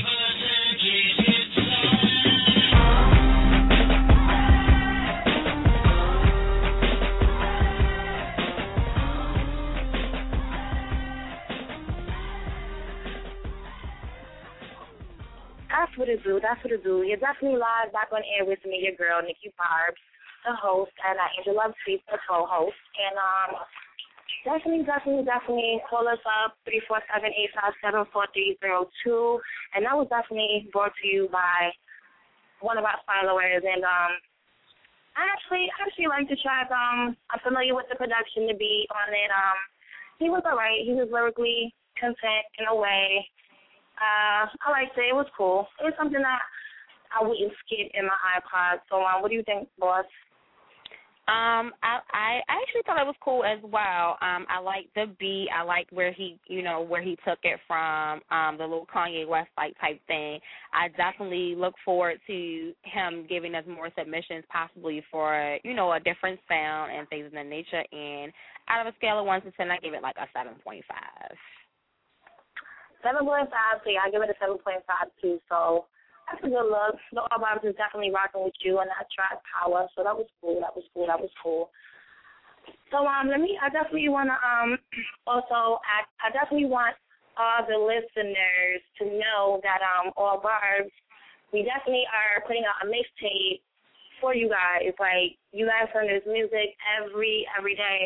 That's what it do, that's what it do. You're definitely live back on air with me, your girl, Nikki Barbs, the host, and uh, Angel Love Street, the co-host. And um, definitely, definitely, definitely call us up, three four seven, eight five seven, four three zero two. And that was definitely brought to you by one of our followers. And um, I actually, I actually like the track. Um, I'm familiar with the production, the beat on it. Um, he was all right. He was lyrically content in a way. Uh, I liked it. It was cool. It was something that I wouldn't skip in my iPod. So um, what do you think, boss? Um, I, I actually thought it was cool as well. Um, I liked the beat. I liked where he, you know, where he took it from, um, the little Kanye West like type thing. I definitely look forward to him giving us more submissions, possibly for, you know, a different sound and things of that nature. And out of a scale of one to ten, I give it like a seven point five. Seven point five. So yeah, I give it a seven point five too. So. That's a good look. The All Bobs is definitely rocking with you, and I tried Power, so that was cool. That was cool. That was cool. So um, let me. I definitely want to um also. I I definitely want all the listeners to know that um All Barbs, we definitely are putting out a mixtape for you guys. Like you guys hear this music every every day,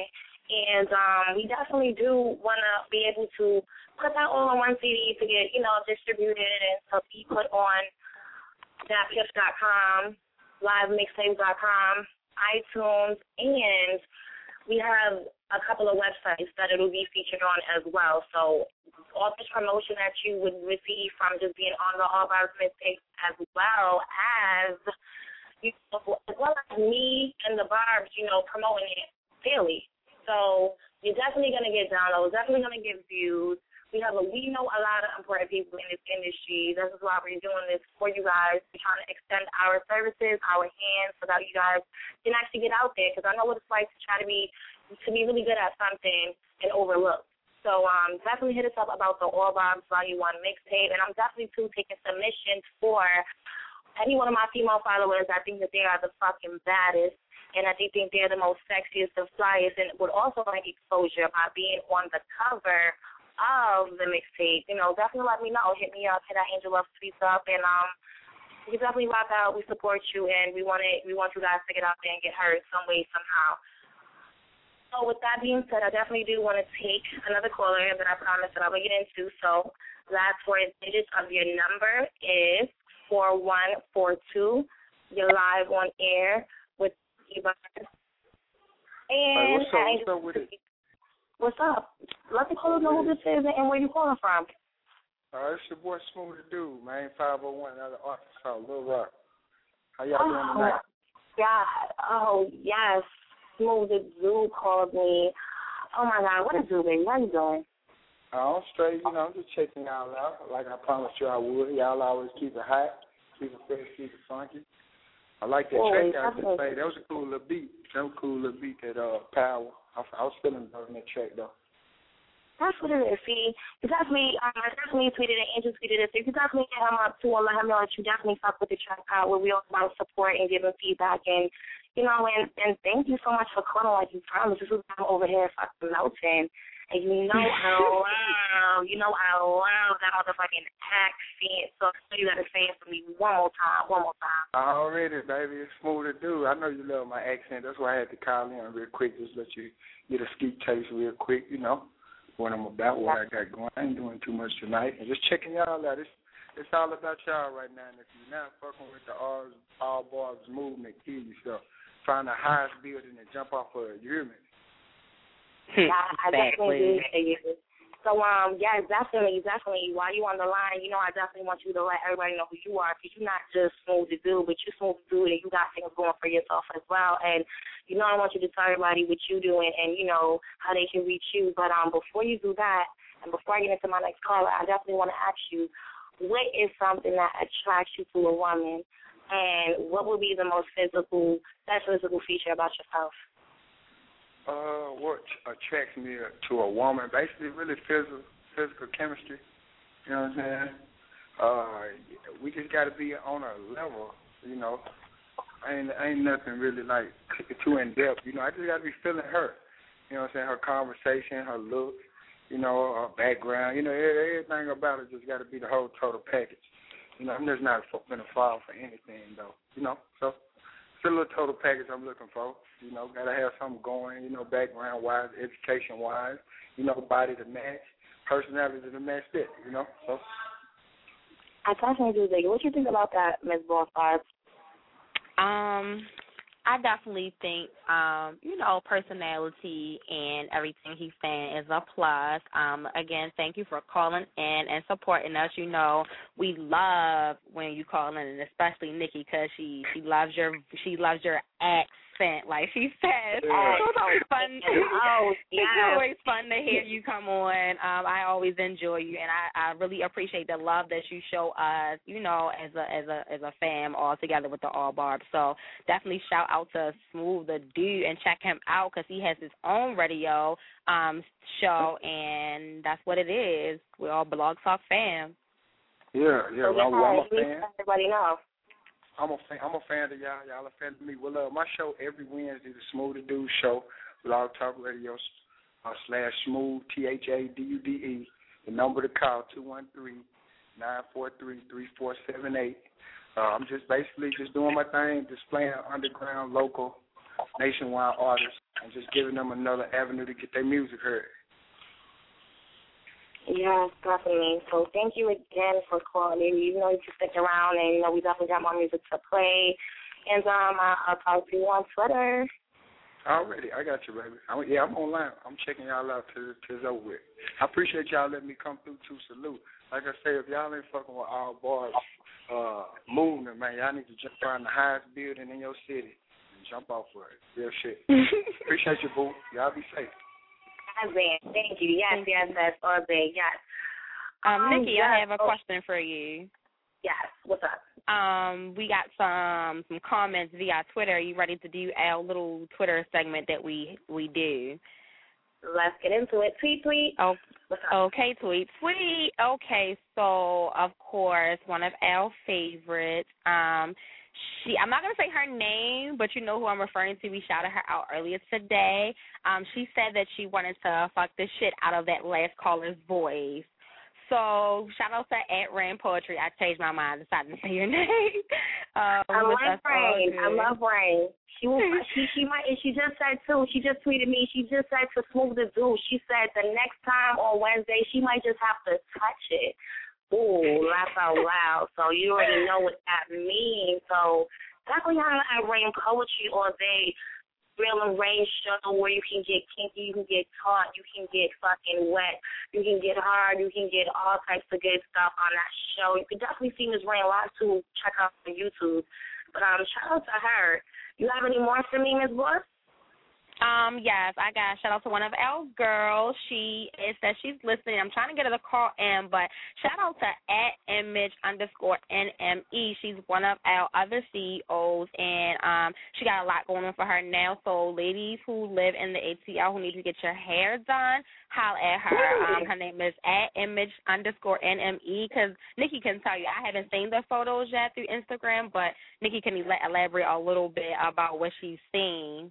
And um, we definitely do want to be able to put that all on one C D to get, you know, distributed and to be put on dat piff dot com, live mixtapes dot com, iTunes, and we have a couple of websites that it will be featured on as well. So all this promotion that you would receive from just being on the All Barbs mixtape, as well as, you know, as well as me and the Barbs, you know, promoting it daily. So you're definitely going to get downloads, definitely going to get views. We have a, we know a lot of important people in this industry. This is why we're doing this for you guys. We're trying to extend our services, our hands, so that you guys can actually get out there. Because I know what it's like to try to be to be really good at something and overlook. So um, definitely hit us up about the All Barbs Volume One mixtape, and I'm definitely too taking submissions for any one of my female followers. I think that they are the fucking baddest. And I do think they're the most sexiest of flyers, and would also like exposure by being on the cover of the mixtape. You know, definitely let me know. Hit me up, hit that Angel Love tweets up, and um, we can definitely rock out. We support you, and we want it. We want you guys to get out there and get heard some way, somehow. So with that being said, I definitely do want to take another caller that I promised that I would get into. So last four digits of your number is four one four two. You're live on air with and hey, what's up? What's up with it? What's up? Let the caller know who this is and where you calling from. Uh, it's your boy Smooth the Dude, man. five oh one out of Arkansas, Little Rock. How y'all oh, doing tonight? God. Oh, yes. Smooth the Dude called me. Oh, my God. What is it, baby? How you doing? Uh, I'm straight. You know, I'm just checking y'all out like I promised you I would. Y'all always keep it hot, keep it fresh, keep it funky. I like that oh, track y'all just played. That was a cool little beat. That was a cool little beat, that uh, Power. I, I was feeling good on that track, though. That's what it is. See, you definitely, um, I definitely tweeted it, Angel tweeted it. So you can definitely hit him up, too, and let him know that you definitely fuck with the track Power. We all about support and giving feedback. And, you know, and, and thank you so much for calling like you promised. This was I'm over here fucking melting. And you know I love, you know I love that motherfucking accent. So you got to say it for me one more time, one more time. Already, baby. It's Smooth to do. I know you love my accent. That's why I had to call in real quick, just let you get a ski taste real quick, you know, what I'm about, what I got going. I ain't doing too much tonight. And just checking y'all out. It's, it's all about y'all right now. And if you're not fucking with the All, all Barbs movement, kill yourself. Find the highest building and jump off of it. You hear me? Yeah, I definitely do hear you. So, um, yeah, definitely, definitely. While you on the line, you know, I definitely want you to let everybody know who you are, because you're not just Smooth the Dude, but you're Smooth the Dude, and you got things going for yourself as well. And, you know, I want you to tell everybody what you're doing and, you know, how they can reach you. But um, before you do that, and before I get into my next caller, I definitely want to ask you, what is something that attracts you to a woman, and what would be the most physical, best physical feature about yourself? Uh, what attracts me to a woman? Basically, really physical, physical chemistry. You know what I'm saying? Uh, we just got to be on a level. You know, ain't ain't nothing really like too in depth. You know, I just got to be feeling her. You know what I'm saying? Her conversation, her looks. You know, her background. You know, everything about it just got to be the whole total package. You know, I'm just not gonna fall for anything though. You know, so. It's a little total package I'm looking for. You know, got to have something going, you know, background-wise, education-wise, you know, body to match, personality to match it, you know. So. I definitely do, Ziggy. What do you think about that, Miz Boss Barbs? Um, I definitely think, um, you know, personality and everything he's saying is a plus. Um, again, thank you for calling in and supporting us. You know, we love when you call in, and especially Nikki, because she, she loves your she loves your accent, like she says. Yeah. So it's always fun. Oh, yeah. It's always fun to hear you come on. Um, I always enjoy you, and I, I really appreciate the love that you show us, you know, as a as a as a fam all together with the All Barbs. So definitely shout out to Smooth the Dude and check him out, because he has his own radio um show, and that's what it is. We're all Blog Talk fam. Yeah, yeah. So, I'm, yeah, I'm a fan. Everybody know. I'm a fan. I'm a fan of y'all. Y'all a fan of me. Well, uh, my show every Wednesday, the Smooth the Dude Show, Blog Talk Radio uh, slash Smooth T H A D U D E. The number to call two one three, nine four three, three four seven eight. Uh, I'm just basically just doing my thing, displaying underground, local nationwide artists and just giving them another avenue to get their music heard. Yes, definitely. So thank you again for calling in. You know you can stick around, and you know we definitely got more music to play. And um, I'll talk to you on Twitter. Already, I got you, baby. I'm, yeah, I'm online. I'm checking y'all out till till it's over with. I appreciate y'all letting me come through to salute. Like I say, if y'all ain't fucking with our boys uh, movement, man, y'all need to jump around the highest building in your city and jump off for it. Real shit. Appreciate you, boo. Y'all be safe. Thank you. Yes, Thank yes, yes, all day. Yes. Um, um Nikki, yes. I have a oh. question for you. Yes. What's up? Um, we got some some comments via Twitter. Are you ready to do our little Twitter segment that we we do? Let's get into it. Tweet, tweet. Oh, what's up? Okay, tweet, tweet. Okay, so of course one of our favorites. Um, she. I'm not gonna say her name, but you know who I'm referring to. We shouted her out earlier today. Um, she said that she wanted to fuck the shit out of that last caller's voice. So shout out to at Rain Poetry. I changed my mind, decided to say your name. um, I like Rain. I love Rain. She was, she she might she just said too. She just tweeted me. She just said to Smooth the Dude. She said the next time on Wednesday she might just have to touch it. Ooh, laugh out loud. So you already know what that means. So definitely holler at Rain Poetry all day. Real and Rain show where you can get kinky, you can get taut, you can get fucking wet, you can get hard, you can get all types of good stuff on that show. You can definitely see Miss Rain live too. Check out on YouTube. But um, shout out to her. You have any more for me, Miss Bush? Um, yes, I got a shout out to one of our girls. She is that she's listening. I'm trying to get her to call in, but shout out to at image underscore N M E. She's one of our other C E Os, and um, she got a lot going on for her now. So ladies who live in the A T L who need to get your hair done, holler at her. Um, her name is at image underscore N M E, because Nikki can tell you, I haven't seen the photos yet through Instagram, but Nikki can elaborate a little bit about what she's seen.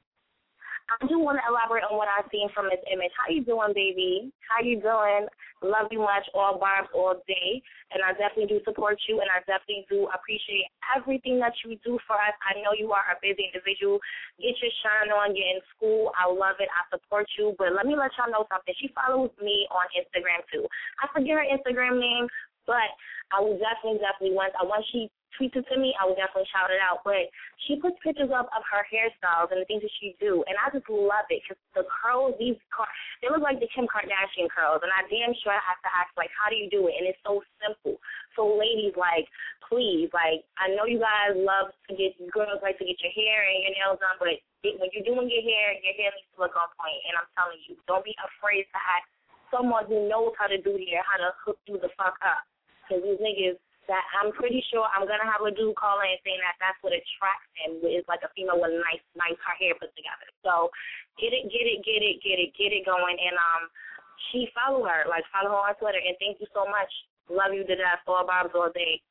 I do want to elaborate on what I've seen from this image. How you doing, baby? How you doing? Love you much, all barbs, all day. And I definitely do support you, and I definitely do appreciate everything that you do for us. I know you are a busy individual. Get your shine on. You're in school. I love it. I support you. But let me let y'all know something. She follows me on Instagram, too. I forget her Instagram name, but I will definitely, definitely, once, once she tweets it to me, I will definitely shout it out. But she puts pictures up of her hairstyles and the things that she do, and I just love it because the curls, these they look like the Kim Kardashian curls, and I damn sure I have to ask, like, how do you do it? And it's so simple. So ladies, like, please, like, I know you guys love to get, girls like to get your hair and your nails done, but when you're doing your hair, your hair needs to look on point. And I'm telling you, don't be afraid to ask someone who knows how to do hair, how to hook you the fuck up. Because these niggas, that I'm pretty sure I'm going to have a dude call in saying that that's what attracts him, is like a female with nice, nice her hair put together. So get it, get it, get it, get it, get it going. And um, she follow her, like follow her on Twitter. And thank you so much. Love you to death. All barbs all day.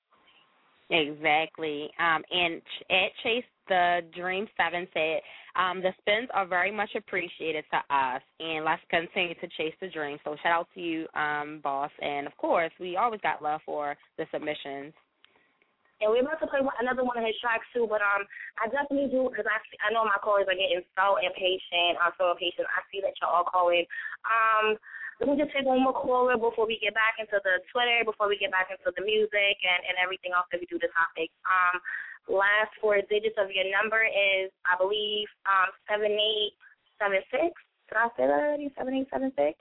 Exactly. Um, and at Chase the Dream Seven said, um, the spins are very much appreciated to us, and let's continue to chase the dream. So shout out to you, um, boss. And, of course, we always got love for the submissions. And we're about to play another one of his tracks, too, but um, I definitely do, because I, I know my callers are getting so impatient. I'm so impatient. I see that y'all all calling. Um, let me just take one more caller before we get back into the Twitter, before we get back into the music and, and everything else that we do the topic. Um, last four digits of your number is, I believe, um, seven eight seven six. Did I say that already? seven eight seven six?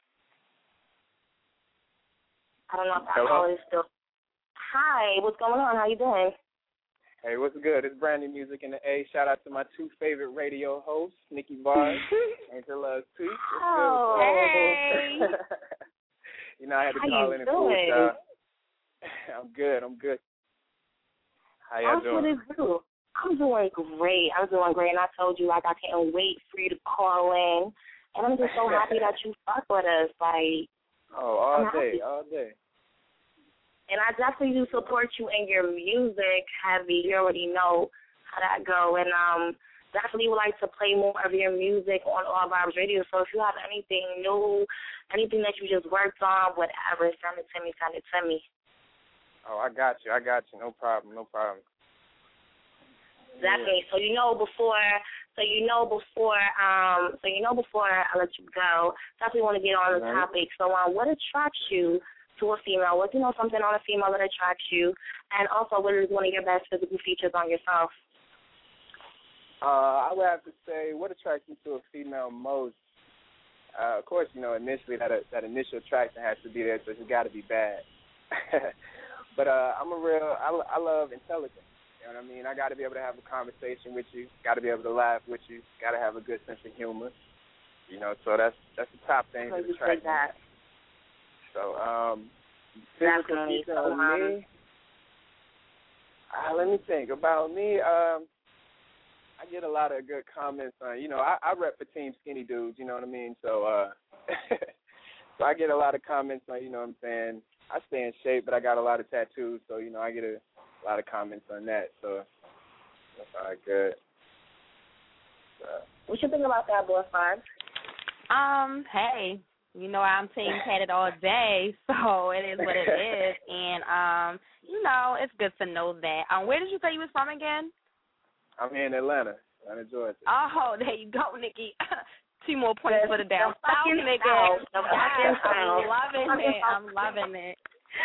I don't know if that caller is still. Hi, what's going on? How you doing? Hey, what's good? It's brand new music in the A. Shout out to my two favorite radio hosts, Nikki Bars and her love Tweet. Oh, hey. You know, I had to How call in and fool with y'all. I'm good. I'm good. How y'all doing? What is do? I'm doing great. I'm doing great. And I told you, like, I can't wait for you to call in. And I'm just so happy that you fuck with us. Like, oh, all day, all day. And I definitely do support you in your music, heavy. You already know how that go. And um, definitely would like to play more of your music on All Vibes Radio. So if you have anything new, anything that you just worked on, whatever, send it to me, send it to me. Oh, I got you. I got you. No problem. No problem. Definitely. So, you know, before So you know before, um, so you know before I let you go, definitely want to get on the Right. topic. So, um, what attracts you to a female? What, you know, something on a female that attracts you, and also what is one of your best physical features on yourself? Uh, I would have to say, what attracts me to a female most? Uh, of course, you know, initially that uh, that initial attraction has to be there, so it's got to be bad. But uh, I'm a real, I, I love intelligence. You know what I mean? I got to be able to have a conversation with you. Got to be able to laugh with you. Got to have a good sense of humor. You know, so that's that's the top thing that attracts me. That. So, um, Definitely. feature on me. Uh, let me think about me. Um, I get a lot of good comments on. You know, I, I rep for Team Skinny Dudes. You know what I mean? So, uh, so I get a lot of comments on. You know what I'm saying? I stay in shape, but I got a lot of tattoos, so, you know, I get a, a lot of comments on that, so that's all right, good. So. What you think about that, boy, Five? Um, hey, you know I'm team tatted all day, so it is what it is, and, um, you know, it's good to know that. Um, where did you say you was from again? I'm here in Atlanta, Atlanta, Georgia. Oh, there you go, Nikki. Two more points for the down south, nigga. South. The Yes, I'm fucking loving it. I'm loving it.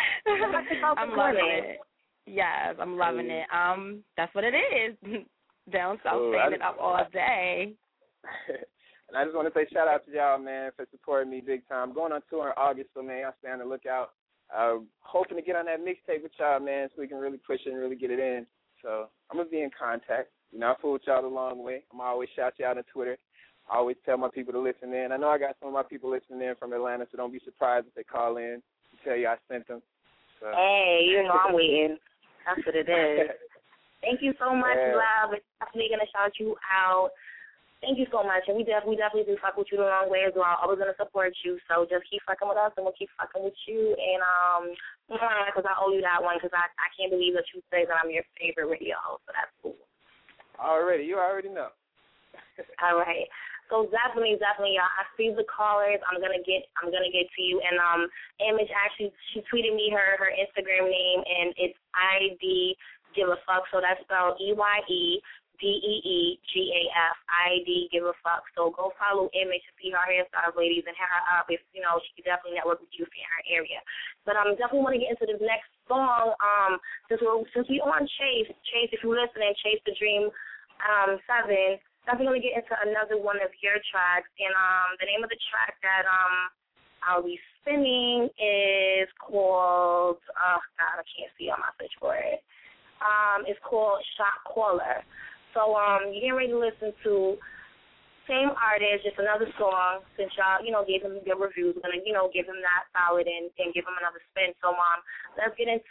I'm loving it. Yes, I'm loving it. Um, that's what it is. Down south, Ooh, standing I, up all day. And I just want to say shout out to y'all, man, for supporting me big time. I'm going on tour in August, so, man, y'all stay on the lookout. Uh, hoping to get on that mixtape with y'all, man, so we can really push it and really get it in. So I'm going to be in contact. You know, I fool with y'all the long way. I'm always shout you out on Twitter. I always tell my people to listen in. I know I got some of my people listening in from Atlanta, so don't be surprised if they call in and tell you I sent them. So. Hey, you know I'm waiting. That's what it is. Thank you so much, yeah. Love. We're definitely going to shout you out. Thank you so much. And we, def- we definitely do fuck with you the long way as well. Always going to support you. So just keep fucking with us, and we'll keep fucking with you. And um, because I owe you that one, because I, I can't believe that you say that I'm your favorite radio host. So that's cool. Already. You already know. All right. So definitely, definitely, y'all. I see the callers. I'm gonna get, I'm gonna get to you. And um, Image actually, she tweeted me her her Instagram name, and it's I D Give a Fuck. So that's spelled E Y E D E E G A F I D Give a Fuck. So go follow Image to see her hairstyles, ladies, and hit her up if you know she can definitely network with you if you're in her area. But um, definitely want to get into this next song. Um, since we're since we on Chase, Chase, if you're listening, Chase the Dream, um, seven. Definitely going to get into another one of your tracks. And um, the name of the track that um I'll be spinning is called, oh, God, I can't see on my switchboard. Um, it's called Shot Caller. So um, you're getting ready to listen to same artist, just another song. Since y'all, you know, gave him good reviews, we're going to, you know, give him that solid and, and give him another spin. So um, let's get into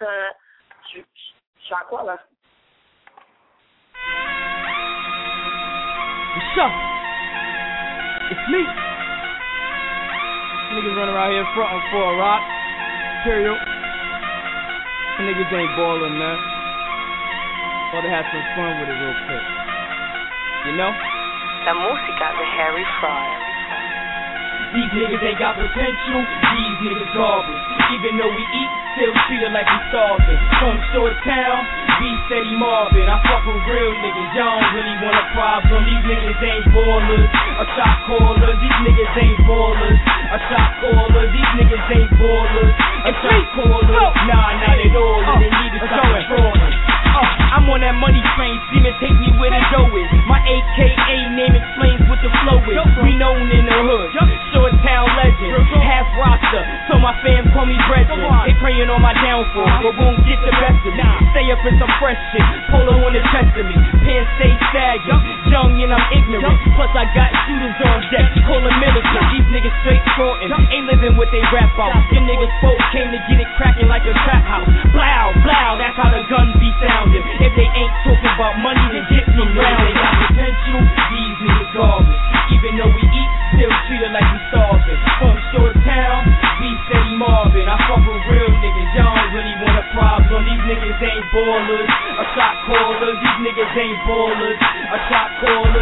Shot Caller. What's up? It's me. Niggas running around here frontin' for a rock. Material. Niggas ain't ballin', man. Ought to have some fun with it real quick. You know? La música de Harry Fry. These niggas ain't got potential. These niggas garbage. Even though we eat, still treated like we starving. From short town, be steady mobbing. I fuck with real niggas, y'all don't really want a problem. These niggas ain't ballers, a shot caller. These niggas ain't ballers, a shot caller. These niggas ain't ballers, a shot caller. Nah, not at all, and they need to stop trolling. Uh, I'm on that money train, demon take me where the dough is. My A K A name explains what the flow is. We known in the hood, short town legend, half roster. So my fam call me brethren. They praying on my downfall, but won't get the best of me. Stay up in some fresh shit, polo on the chest of me. Pants stay sagging, young and I'm ignorant. Plus I got shooters on deck, call them militant. These niggas straight frontin', ain't living what they rap out. Your niggas folk came to get it cracking like a trap house. Blow, blow, that's how the guns be sounding. If they ain't talking about money, then get some round. They got potential, these niggas garbage. Even though we eat, still treated like we starving. From short town, be steady mobbing. I fuck with real niggas, y'all don't really want a problem. These niggas ain't ballers, a shot caller. These niggas ain't ballers, a shot caller. These niggas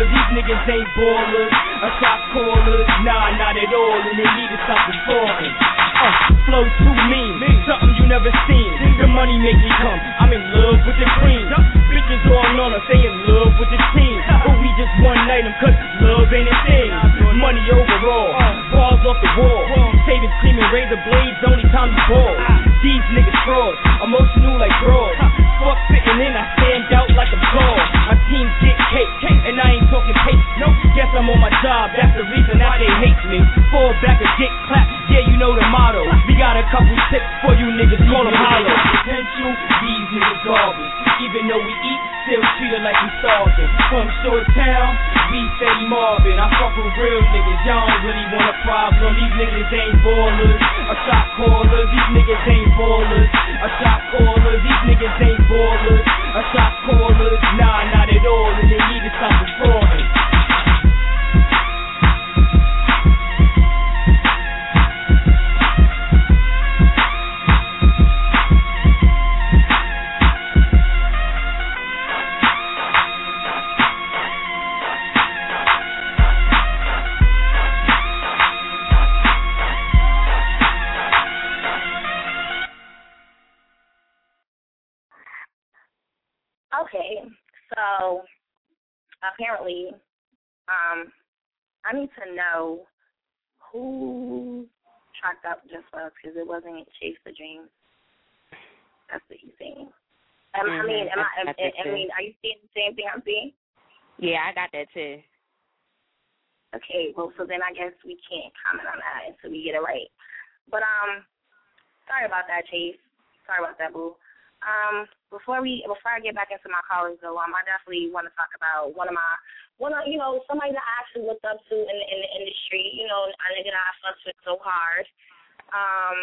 niggas ain't ballers, a shot callers, nah, not at all, and they needed something foreign. Uh, flow too mean, something you never seen. The money make me come, I'm in love with the cream. Bitches all on us, they in love with the team. But we just one night them, cause love ain't a thing. Money overall, balls off the wall. Saving cream and razor blades, only time you ball. These niggas frauds, emotional like fraud. Fuck fitting in, I stand out like a dog. My team get cake, and I ain't talking pace. No, guess I'm on my job, that's the reason that they hate me. Fall back or get clapped, yeah, you know the motto. We got a couple tips for you niggas, call them hollow. Potential, these niggas garbage. Even though we eat, still treat it like we starving. From Short Town, we steady Marvin. I fuck with real niggas, y'all don't really want a problem. These niggas ain't ballers, a shot callers. These niggas ain't ballers, a shot callers. These niggas ain't ballers, a shot callers. Nah, not at all, and they needed something fraudulent. Okay, so apparently, um, I need to know who tracked up Just Us because it wasn't Chase the Dream. That's what you're saying. Um, mm-hmm. I mean, am I, I, I, I mean, are you seeing the same thing I'm seeing? Yeah, I got that too. Okay, well, so then I guess we can't comment on that until we get it right. But um, sorry about that, Chase. Sorry about that, boo. Um, before we before I get back into my callers though, um, I definitely want to talk about one of my one of you know somebody that I actually looked up to in the, in the industry. You know, a nigga that I fucked with so hard. Um,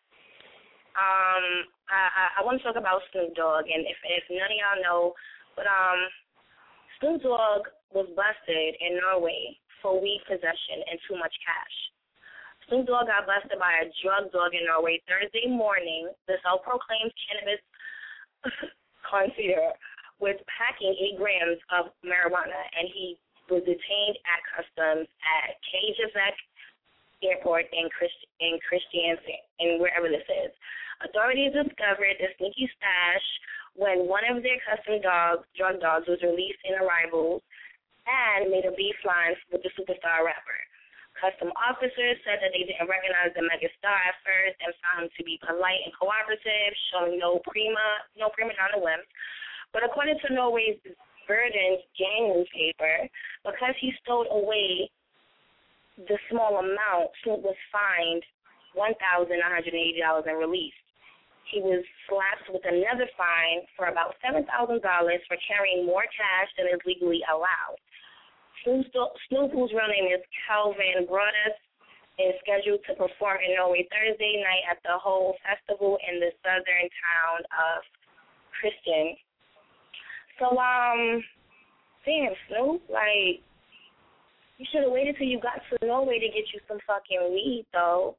um, I, I, I want to talk about Snoop Dogg, and if if none of y'all know, but um, Snoop Dogg was busted in Norway for weed possession and too much cash. Snoop Dogg got busted by a drug dog in Norway Thursday morning. The self-proclaimed cannabis connoisseur was packing eight grams of marijuana, and he was detained at customs at Kajavik Airport in Christ in Christiansand, and wherever this is. Authorities discovered the sneaky stash when one of their custom dogs, drug dogs, was released in arrivals and made a beeline with the superstar rapper. Custom officers said that they didn't recognize the megastar at first and found him to be polite and cooperative, showing no prima no prima donna whims. But according to Norway's Verdens gang newspaper, because he stowed away the small amount, Snoop was fined one thousand nine hundred eighty dollars and released. He was slapped with another fine for about seven thousand dollars for carrying more cash than is legally allowed. Snoop, whose real name is Calvin Broadus, is scheduled to perform in Norway Thursday night at the Whole Festival in the southern town of Kristian. So, um, damn, Snoop, like, you should have waited till you got to Norway to get you some fucking weed, though.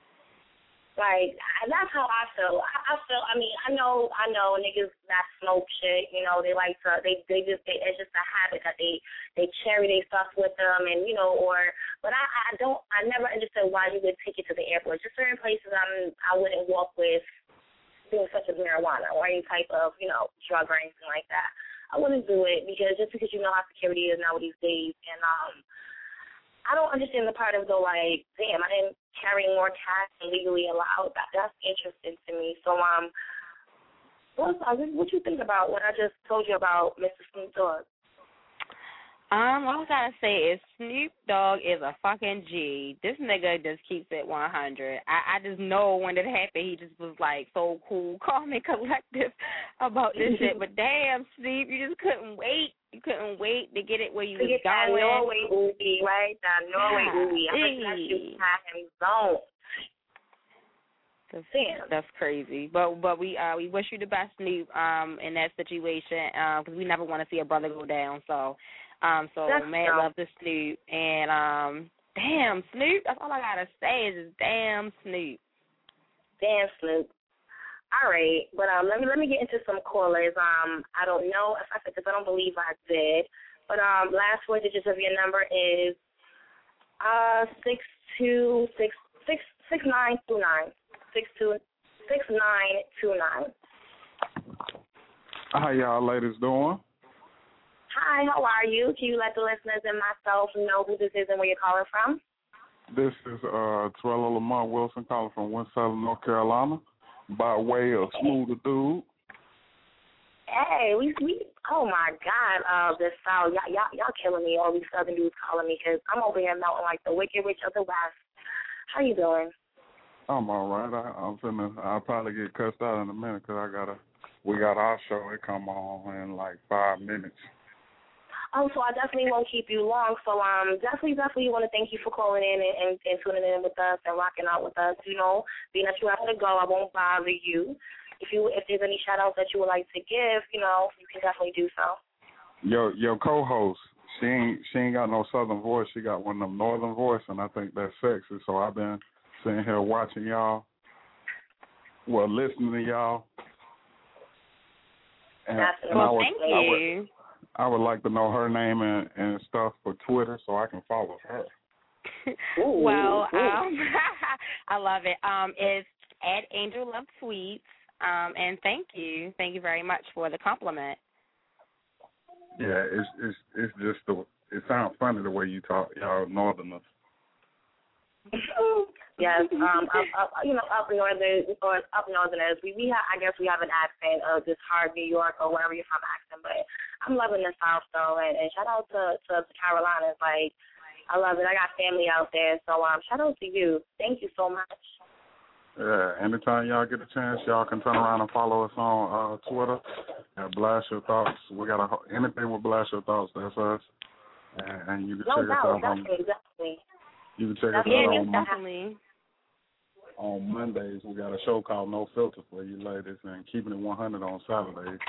Like, that's how I feel. I, I feel, I mean, I know, I know niggas that smoke shit, you know, they like to, they, they just, they, it's just a habit that they, they carry their stuff with them and, you know, or, but I, I don't, I never understood why you would take it to the airport. Just certain places I'm, I wouldn't walk with things such as marijuana or any type of, you know, drug or anything like that. I wouldn't do it because just because you know how security is now these days, and, um, I don't understand the part of the, like, damn, I didn't carry more cash than legally allowed. That, that's interesting to me. So, um, what, what you think about what I just told you about Mister Snoop Dogg? Um, all I gotta say is Snoop Dogg is a fucking G. This nigga just keeps it one hundred. I, I just know when it happened, he just was like so cool, calm and collective about this shit. But damn, Snoop, you just couldn't wait. You couldn't wait to get it where you to was get going. That Norway movie, right? That Norway movie. I think that shit had him zoned. That's, that's crazy, but but we uh we wish you the best, Snoop, um in that situation, um because we never want to see a brother go down. So um so that's mad love to Snoop, and um damn Snoop, that's all I gotta say is just damn Snoop. Damn Snoop. All right, but um let me let me get into some callers. Um I don't know if I because I don't believe I did. But um, last four digits of your number is uh six two six six six nine two nine six two six nine two nine. How y'all ladies doing? Hi, how are you? Can you let the listeners and myself know who this is and where you're calling from? This is uh Terrell Lamont Wilson calling from Winston, North Carolina, by way of Smooth the Dude. Hey, we we oh my God, uh, this South, y'all y'all y'all killing me. All these Southern dudes calling me because I'm over here melting like the wicked witch of the West. How you doing? I'm all right. I, I'm finna. I'll probably get cussed out in a minute because I gotta. We got our show. It come on in like five minutes. Oh, so I definitely won't keep you long. So um, definitely, definitely want to thank you for calling in and, and, and tuning in with us and rocking out with us. You know, being that you have to go, I won't bother you. If you if there's any shout outs that you would like to give, you know, you can definitely do so. Your your co-host, she ain't she ain't got no southern voice. She got one of them northern voice, and I think that's sexy. So I've been sitting here watching y'all, well, listening to y'all. And, and well, I would, thank I you. Would, I would like to know her name and, and stuff for Twitter so I can follow her. Ooh, well, ooh. um, I love it. Um, it's at Angel Love Tweets, um, and thank you, thank you very much for the compliment. Yeah, it's it's it's just the it sounds funny the way you talk, y'all Northerners. Yes, um, up, up, you know, up northern or up northerners. We we have, I guess we have an accent of this hard New York or wherever you're from accent, but I'm loving the South though, and, and shout out to to the Carolinas. Like, I love it. I got family out there, so um, shout out to you. Thank you so much. Yeah, anytime y'all get a chance, y'all can turn around and follow us on uh, Twitter at Blast Your Thoughts. We got a, anything with Blast Your Thoughts, that's us, and, and you can No check us doubt, out on. definitely, definitely. You can check us Yeah, out on. definitely. On Mondays, we got a show called No Filter for you ladies, and Keeping It one hundred on Saturdays.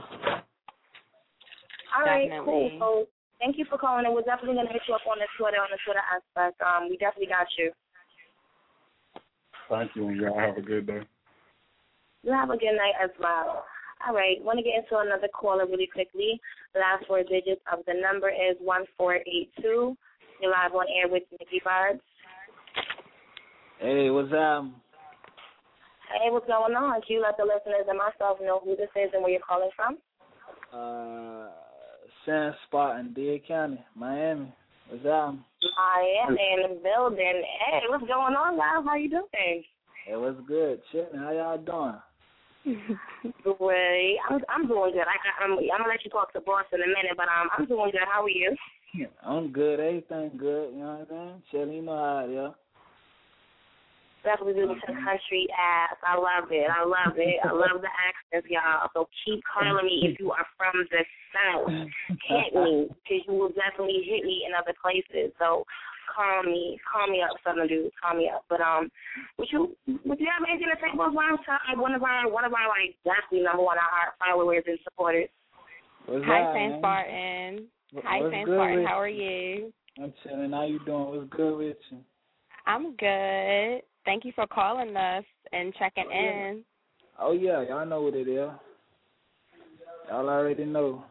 All right, Definitely. cool. So thank you for calling, and we're definitely going to hit you up on the Twitter, on the Twitter aspect. Um, we definitely got you. Thank you, and y'all have a good day. You have a good night as well. All right, want to get into another caller really quickly. The last four digits of the number is one four eight two. You're live on air with Nikki Barbs. Hey, what's up? Hey, what's going on? Can you let the listeners and myself know who this is and where you're calling from? Uh, Sand Spot in Dade County, Miami. What's up? I am in the building. Hey, what's going on, guys? How you doing? Hey, what's good? Chilling. How y'all doing? Great. I'm I'm doing good. I, I'm I'm gonna let you talk to boss in a minute, but um I'm doing good. How are you? I'm good. Everything good. You know what I'm saying? Chilling. You know how it is. Definitely do some country ass. I love it. I love it. I love the accents, y'all. So keep calling me if you are from the South. Hit me, because you will definitely hit me in other places. So call me. Call me up, Southern dudes. Call me up. But um, would you would you have anything to say about one of one of our one of our like definitely number one our followers and supporters? What's Hi, up, Saint man? Spartan. Hi, What's Saint good Spartan. with How you? are you? I'm chilling. How you doing? What's good with you? I'm good. Thank you for calling us and checking Oh, yeah. in. Oh, yeah. Y'all know what it is. Y'all already know.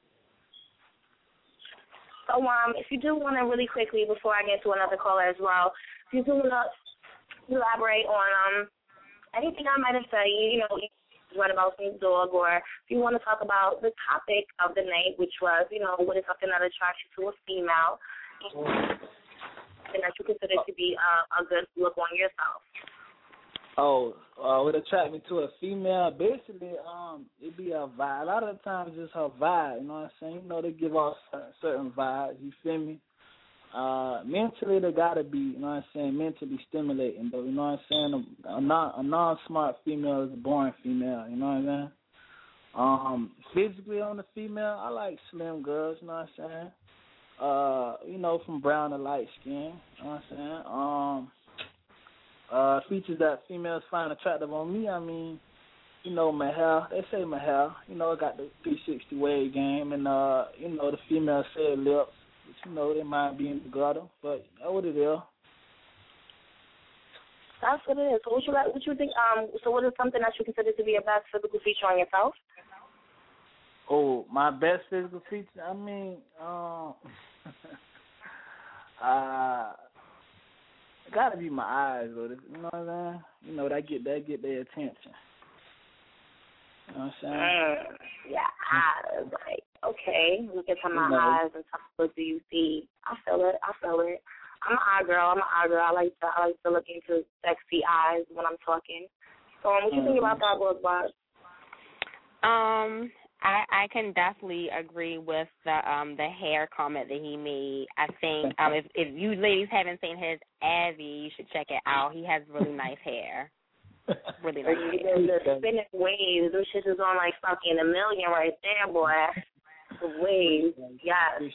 So um, if you do want to really quickly before I get to another caller as well, if you do want to elaborate on um anything I might have said, you know, what about Snoop Dogg, or if you want to talk about the topic of the night, which was, you know, what is something that attracts you to a female, and that you consider to be a, a good look on yourself. Oh, uh, what attract me to a female? Basically, um, it be a vibe. A lot of the times it's her vibe. You know what I'm saying? You know, they give off certain vibes. You feel me? Uh, mentally, they gotta be. You know what I'm saying? Mentally stimulating. Though, you know what I'm saying? A, a non a non-smart female is a boring female. You know what I'm saying? Um, physically on the female, I like slim girls. You know what I'm saying? Uh, you know, from brown to light skin. You know what I'm saying? Um. Uh, features that females find attractive on me, I mean, you know, my hair. They say my hair. You know, I got the three sixty wave game, and, uh, you know, the female said lips, which, you know, they might be in the gutter, but that's what it is. That's what it is. So what you, what you think, um, so what is something that you consider to be a best physical feature on yourself? Oh, my best physical feature. I mean, um, uh, it gotta be my eyes, though. You know what I'm saying? You know that get that get their attention. You know what I'm saying? Mm, yeah, eyes. Like, okay, look into my You know. eyes and talk. What do you see? I feel it. I feel it. I'm an eye girl. I'm an eye girl. I like to. I like to look into sexy eyes when I'm talking. So, um, what you think about that, Book Box? Um, I I can definitely agree with the um the hair comment that he made. I think um if if you ladies haven't seen his Abby, you should check it out. He has really nice hair. Really nice hair. The spinning waves. Them shit is on like fucking a million right there, boy. The waves. Yes.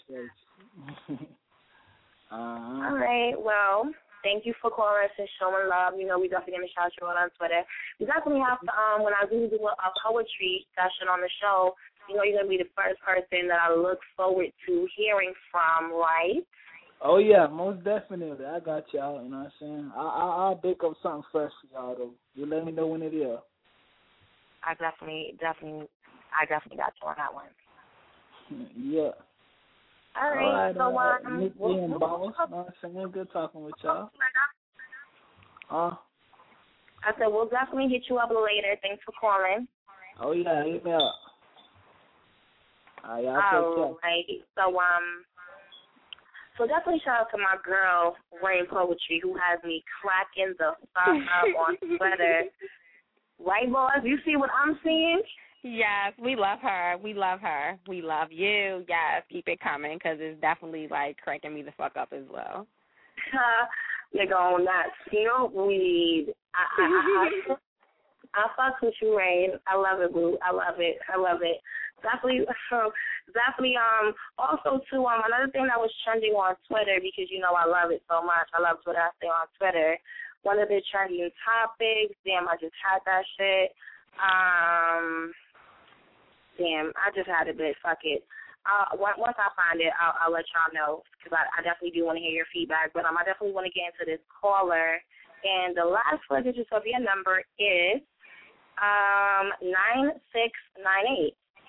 Uh-huh. All right. Well, thank you for calling us and showing love. You know, we definitely gonna shout you out on Twitter. We definitely have to um when I do do a, a poetry session on the show, you know, you're gonna be the first person that I look forward to hearing from, right? Oh yeah, most definitely. I got y'all. You know what I'm saying? I I I'll bake up something fresh for y'all though. You let me know when it is. I definitely, definitely, I definitely got you on that one. Yeah. All right. All right, So uh, um, Nick we'll, and we'll, Boss. You know what I'm saying? Good talking with y'all. Uh. I said we'll definitely hit you up later. Thanks for calling. Oh yeah, hit me up. All right, y'all take care. All right. So um. So definitely shout out to my girl, Rain Poetry, who has me cracking the fuck up on Twitter. Right, boys? You see what I'm seeing? Yes, we love her. We love her. We love you. Yes, keep it coming because it's definitely, like, cracking me the fuck up as well. Uh, nigga, on that seal weed. I, I, I, I, I fuck with you, Rain. I love it, boo. I love it. I love it. Definitely, um, definitely. Um, also too. Um, another thing that was trending on Twitter because you know I love it so much. I love Twitter. I stay on Twitter. One of the trending topics. Damn, I just had that shit. Um, damn, I just had it, but fuck it. Uh, once I find it, I'll, I'll let y'all know because I, I definitely do want to hear your feedback. But um, I definitely want to get into this caller. And the last four digits of your number is um nine six nine eight.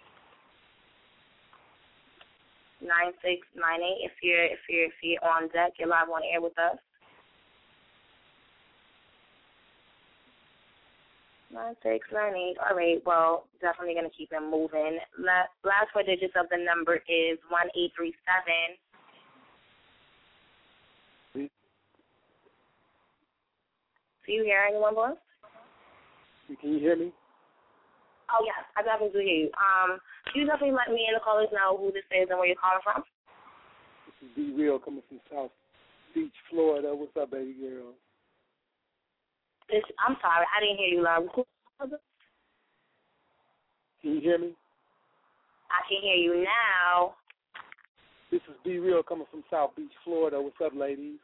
Nine six nine eight. If you're if you're if you're on deck, you're live on air with us. Nine six nine eight. All right. Well, definitely gonna keep it moving. Last last four digits of the number is one eight three seven. Do you hear anyone, boss? Can you hear me? Oh yes, I definitely do hear you. Um, can you definitely let me and the callers know who this is and where you're calling from? This is B Real coming from South Beach, Florida. What's up, baby girl? This, I'm sorry, I didn't hear you loud. Can you hear me? I can hear you now. This is B Real coming from South Beach, Florida. What's up, ladies?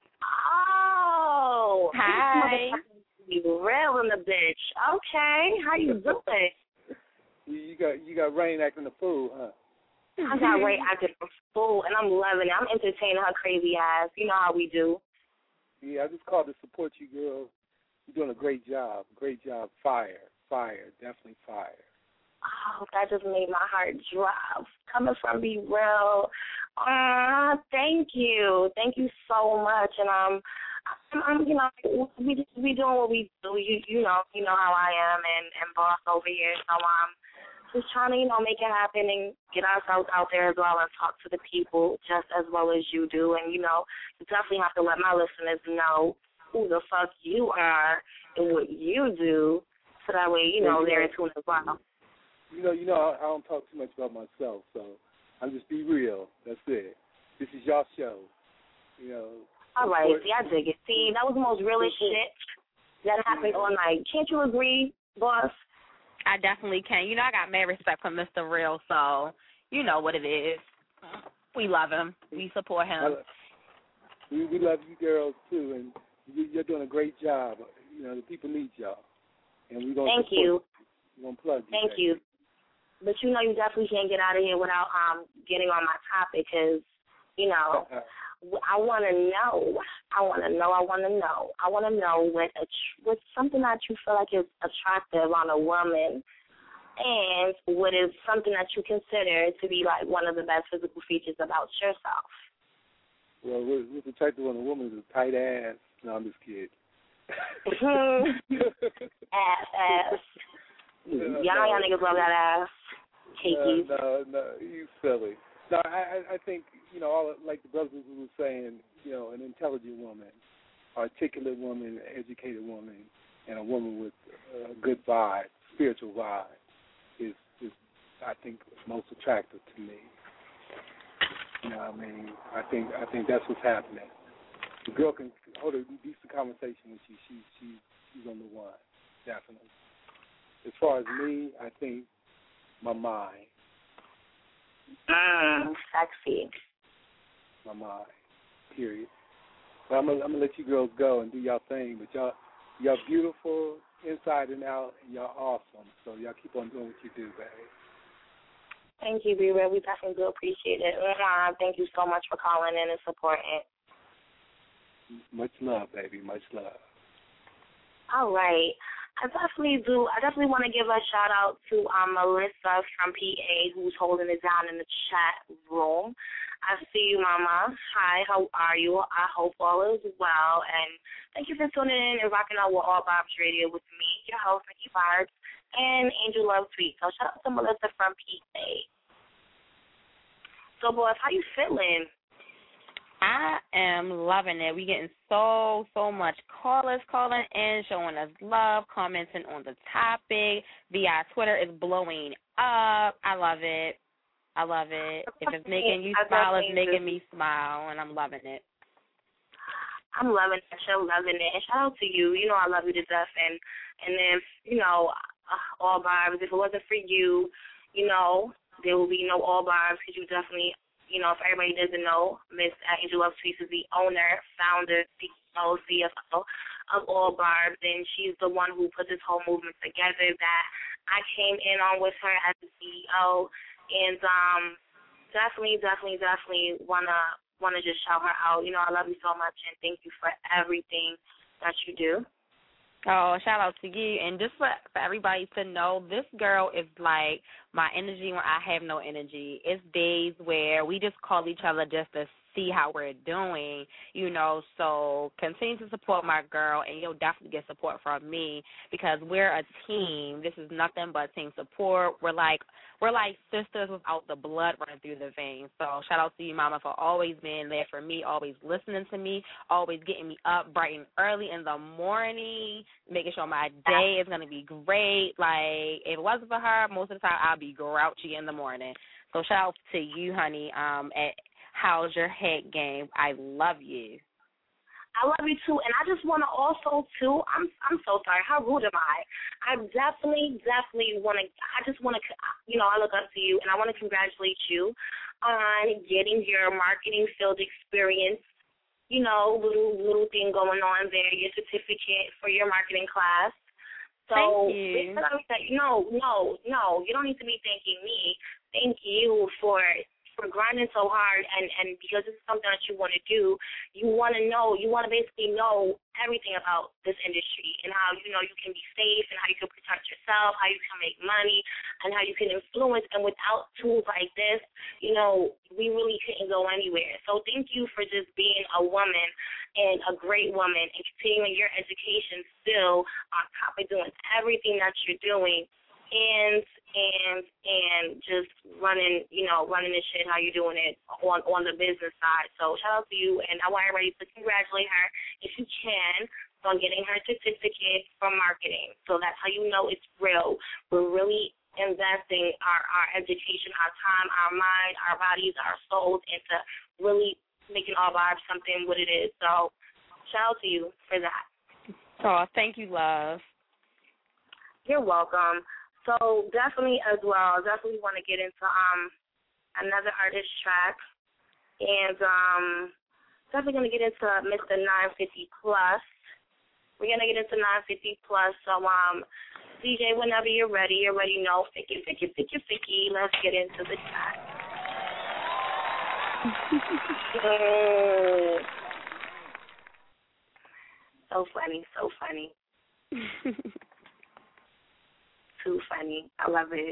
Oh, hi. You real in the bitch. Okay, how you doing? You, you got you got Rain acting a fool, huh? I got Rain acting a fool, and I'm loving it. I'm entertaining her crazy ass. You know how we do. Yeah, I just called to support you, girl. You're doing a great job. Great job. Fire. Fire. Definitely fire. Oh, that just made my heart drop. Coming from Be Real. Uh, thank you. Thank you so much. And um, I'm, I'm you know, we just we doing what we do. You you know, you know how I am and, and boss over here. So um, just trying to, you know, make it happen and get ourselves out there as well and talk to the people just as well as you do. And, you know, you definitely have to let my listeners know who the fuck you are and what you do so that way, you know, they're in tune as well. You know, you know, I, I don't talk too much about myself, so I'm just Be Real. That's it. This is y'all show. You know. All right, see, I dig it. See, that was the most realest shit that happened all night. Can't you agree, boss? I definitely can. You know, I got mad respect for Mister Real, so you know what it is. We love him. We support him. We, we love you girls, too, and you, you're doing a great job. You know, the people need y'all. And we're gonna Thank you. We're going to plug you. Thank you. But, you know, you definitely can't get out of here without um getting on my topic because, you know, I want to know. I want to know. I want to know. I want to know what a, what's something that you feel like is attractive on a woman. And what is something that you consider to be like one of the best physical features about yourself? Well, what's attractive on a woman is a tight ass. No, I'm just kidding. ass, ass. No, y'all, no. y'all niggas love that ass. Cakeys. No, no, no, you silly. No, I, I think, you know, all like the brothers were saying, you know, an intelligent woman, articulate woman, educated woman, and a woman with a good vibe, spiritual vibe, is, is I think, most attractive to me. You know what I mean? I think I think that's what's happening. The girl can hold a decent conversation with you. She, she, she's on the one, definitely. As far as me, I think my mind. Mm, sexy. My mind, period. But I'm gonna, I'm gonna let you girls go and do y'all thing, but y'all, y'all beautiful inside and out, and y'all awesome. So y'all keep on doing what you do, baby. Thank you, B-Ray. We definitely do appreciate it. Uh, thank you so much for calling in and supporting. Much love, baby. Much love. All right. I definitely do. I definitely want to give a shout out to um, Melissa from P A, who's holding it down in the chat room. I see you, Mama. Hi, how are you? I hope all is well. And thank you for tuning in and rocking out with All Bob's Radio with me, your host, Nikki Barbs, and Angel Love Tweet. So shout out to Melissa from P A. So, boys, how you feeling? I am loving it. We getting so, so much callers calling in, showing us love, commenting on the topic. Via Twitter is blowing up. I love it. I love it. If it's making you smile, it's making me smile, and I'm loving it. I'm loving it. I'm loving it. And shout out to you. You know I love you to death. And, and then, you know, uh, All Barbs, if it wasn't for you, you know, there will be no All Barbs because you definitely, you know, if everybody doesn't know, Miss Angel Love Tweets is the owner, founder, C E O, C F O of All Barbs, and she's the one who put this whole movement together that I came in on with her as the C E O, and um, definitely, definitely, definitely wanna wanna just shout her out. You know, I love you so much, and thank you for everything that you do. Oh, shout out to you. And just for, for everybody to know, this girl is like my energy when I have no energy. It's days where we just call each other just to see how we're doing, you know. So continue to support my girl, and you'll definitely get support from me because we're a team. This is nothing but team support. We're like we're like sisters without the blood running through the veins. So shout out to you, Mama, for always being there for me, always listening to me, always getting me up bright and early in the morning, making sure my day is going to be great. Like, if it wasn't for her, most of the time I'll be grouchy in the morning. So shout out to you, honey, um, at How's Your Head Game. I love you. I love you too, and I just want to also too. I'm I'm so sorry. How rude am I? I definitely, definitely want to. I just want to, you know, I look up to you, and I want to congratulate you on getting your marketing field experience. You know, little little thing going on there. Your certificate for your marketing class. So, thank you. No, no, no. You don't need to be thanking me. Thank you for. for grinding so hard, and, and because this is something that you want to do, you want to know, you want to basically know everything about this industry and how, you know, you can be safe and how you can protect yourself, how you can make money, and how you can influence. And without tools like this, you know, we really couldn't go anywhere. So thank you for just being a woman and a great woman and continuing your education still on top of doing everything that you're doing. And and and just running, you know, running this shit how you're doing it on on the business side. So shout out to you, and I want everybody to congratulate her if you can on getting her certificate for marketing. So that's how you know it's real. We're really investing our our education, our time, our mind, our bodies, our souls into really making All Barbs something what it is. So shout out to you for that. Oh, thank you, love. You're welcome. So definitely as well, definitely want to get into um another artist track, and um definitely going to get into Mister nine fifty Plus. We're going to get into nine fifty Plus. So um D J, whenever you're ready, you already know. Ficky, ficky, ficky, ficky. Let's get into the track. mm. So funny, so funny. Too funny. I I love it.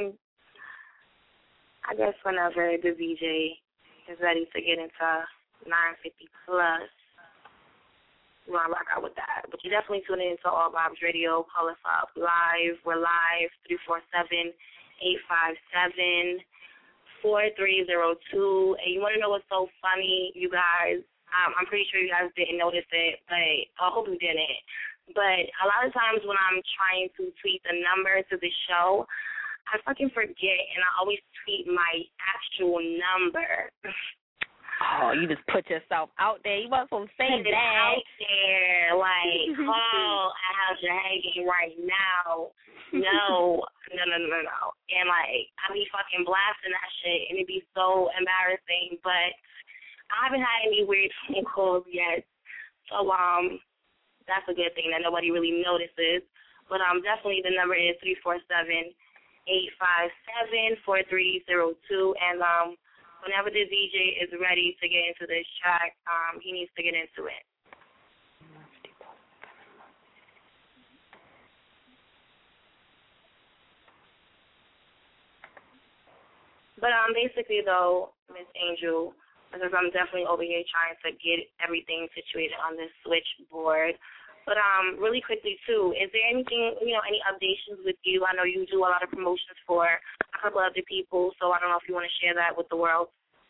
I guess whenever the D J is ready to get into nine fifty plus, we want to rock out with that. But you definitely tune in to All Bob's Radio. Call us up live. We're live, three four seven, eight five seven, four three zero two. And you want to know what's so funny, you guys? Um, I'm pretty sure you guys didn't notice it, but I hope you didn't. But a lot of times when I'm trying to tweet the number to the show, I fucking forget, and I always tweet my actual number. Oh, you just put yourself out there. You must well say put it that. out there, like, oh, I have your hanging right now. No, no, no, no, no. And, like, I be fucking blasting that shit, and it be so embarrassing. But I haven't had any weird phone calls yet. So, um, that's a good thing that nobody really notices. But um, definitely the number is three four seven, eight five seven, four three zero two. And um, whenever the D J is ready to get into this track, um, he needs to get into it. But um, basically, though, Miss Angel, because I'm definitely over here trying to get everything situated on this switchboard. But um, really quickly, too, is there anything, you know, any updates with you? I know you do a lot of promotions for a couple other people, so I don't know if you want to share that with the world.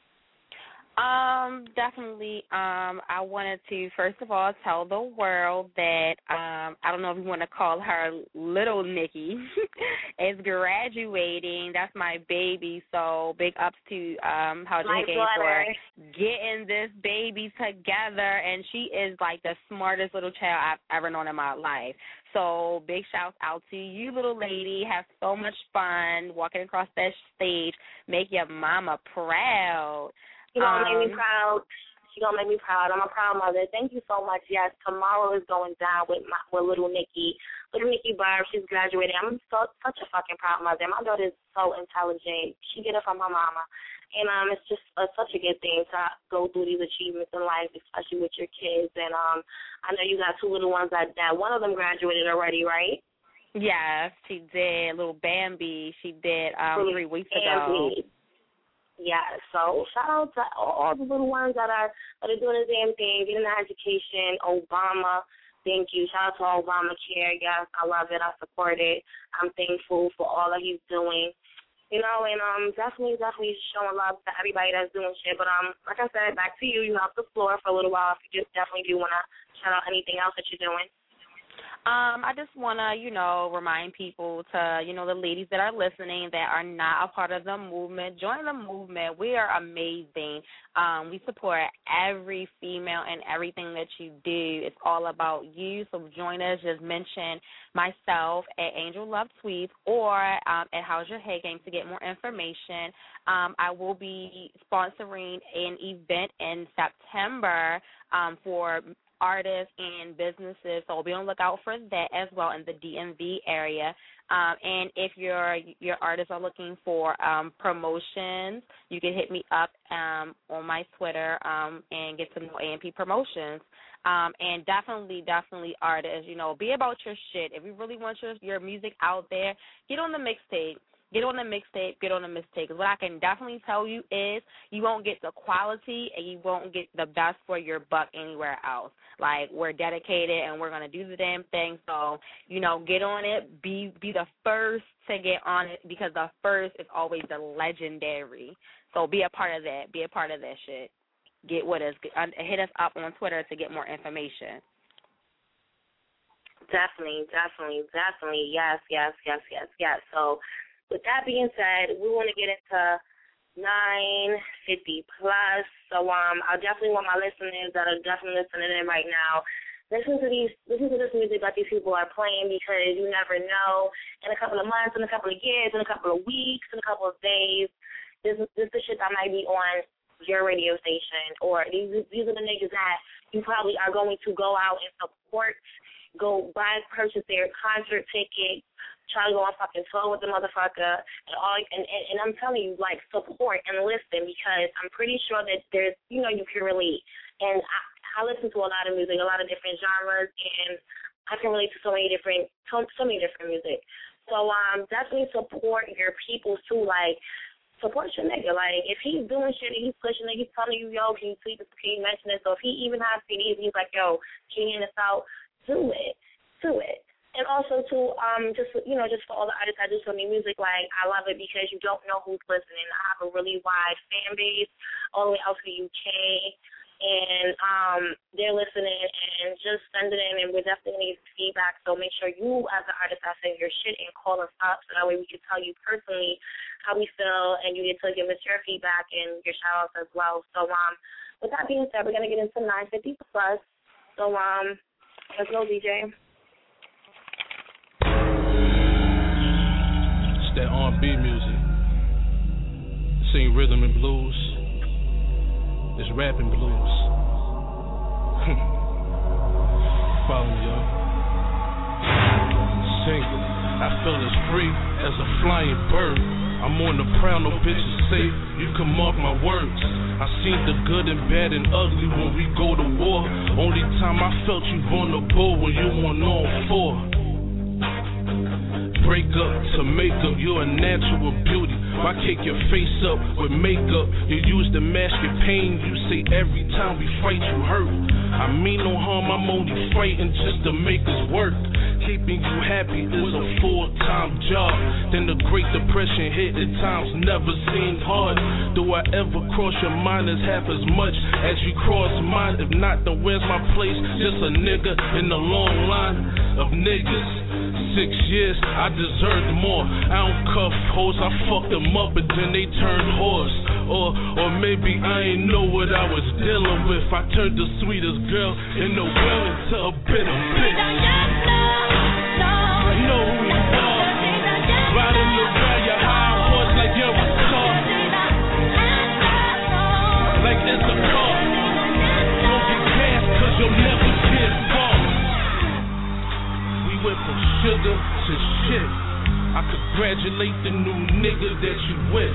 Um, definitely. Um, I wanted to first of all tell the world that um, I don't know if you want to call her Little Nikki is graduating. That's my baby. So big ups to um how My J K for getting this baby together, and she is like the smartest little child I've ever known in my life. So big shout out to you, little lady. Have so much fun walking across that stage. Make your mama proud. She gonna um, make me proud. She gonna make me proud. I'm a proud mother. Thank you so much. Yes, tomorrow is going down with my with little Nikki. Little Nikki Barb, she's graduating. I'm so, such a fucking proud mother. My daughter is so intelligent. She get it from her mama, and um, it's just uh, such a good thing to go through these achievements in life, especially with your kids. And um, I know you got two little ones like that. One of them graduated already, right? Yes, she did. Little Bambi, she did um little three weeks Bambi. ago. Yeah, so shout out to all the little ones that are that are doing the damn thing, getting an education. Obama, thank you. Shout out to Obamacare. Yes, I love it. I support it. I'm thankful for all that he's doing. You know, and um, definitely, definitely showing love to everybody that's doing shit. But um, like I said, back to you. You have the floor for a little while. If you just definitely do want to shout out anything else that you're doing. Um, I just want to, you know, remind people to, you know, the ladies that are listening that are not a part of the movement, join the movement. We are amazing. Um, we support every female and everything that you do. It's all about you. So join us. Just mention myself at Angel Love Tweets or um, at How's Your Head Game to get more information. Um, I will be sponsoring an event in September um, for artists and businesses, so be on the lookout for that as well in the D M V area. Um, and if your your artists are looking for um, promotions, you can hit me up um, on my Twitter um, and get to know A M P Promotions. Um, and definitely, definitely artists, you know, be about your shit. If you really want your your music out there, get on the mixtape. Get on the mixtape, get on the mixtape. Because what I can definitely tell you is you won't get the quality and you won't get the best for your buck anywhere else. Like, we're dedicated and we're going to do the damn thing. So, you know, get on it. Be be the first to get on it because the first is always the legendary. So be a part of that. Be a part of that shit. Get with us. Get, uh, hit us up on Twitter to get more information. Definitely, definitely, definitely. Yes, yes, yes, yes, yes. So, with that being said, we want to get into nine fifty plus. So um, I definitely want my listeners that are definitely listening in right now, listen to these, listen to this music that these people are playing because you never know. In a couple of months, in a couple of years, in a couple of weeks, in a couple of days, this is this is shit that might be on your radio station, or these these are the niggas that you probably are going to go out and support, go buy, purchase their concert tickets, try to go on fucking tour with the motherfucker, and all, and, and, and I'm telling you, like, support and listen because I'm pretty sure that there's, you know, you can relate. And I, I listen to a lot of music, a lot of different genres, and I can relate to so many different, so, so many different music. So um, definitely support your people too. Like, support your nigga. Like, if he's doing shit and he's pushing it, he's telling you, yo, can you tweet this, can you mention it? So if he even has C Ds, he's like, yo, can you hand this out? Do it. Do it. And also, too, um, just, you know, just for all the artists I do so new music, like, I love it because you don't know who's listening. I have a really wide fan base all the way out to the U K, and um, they're listening and just send it in, and we definitely need feedback. So make sure you, as an artist, are saying your shit and call us up so that way we can tell you personally how we feel, and you get to give us your feedback and your shout-outs as well. So um, with that being said, we're going to get into nine fifty plus. So um, let's go, D J. That R and B music. Sing rhythm and blues. It's rap and blues. Follow me, y'all. Single. I feel as free as a flying bird. I'm on the prowl, no bitches safe. You can mark my words. I seen the good and bad and ugly when we go to war. Only time I felt you vulnerable when you on all four. Break up to make up, you're a natural beauty. Why cake your face up with makeup? You use to mask your pain. You say every time we fight you hurt. I mean no harm, I'm only fighting just to make us work. Keeping you happy is a full-time job. Then the Great Depression hit, at times never seemed hard. Do I ever cross your mind as half as much as you cross mine? If not, then where's my place? Just a nigga in the long line of niggas. Six years, I deserved more. I don't cuff hoes, I fucked them up and then they turned whores. Or or maybe I ain't know what I was dealing with. I turned the sweetest girl in the world into a bitter bitch. I know who you are. Riding around your high horse like you're a star. Like it's a car. Don't get gas cause you'll never get far. Went from sugar to shit. I congratulate the new nigga that you with.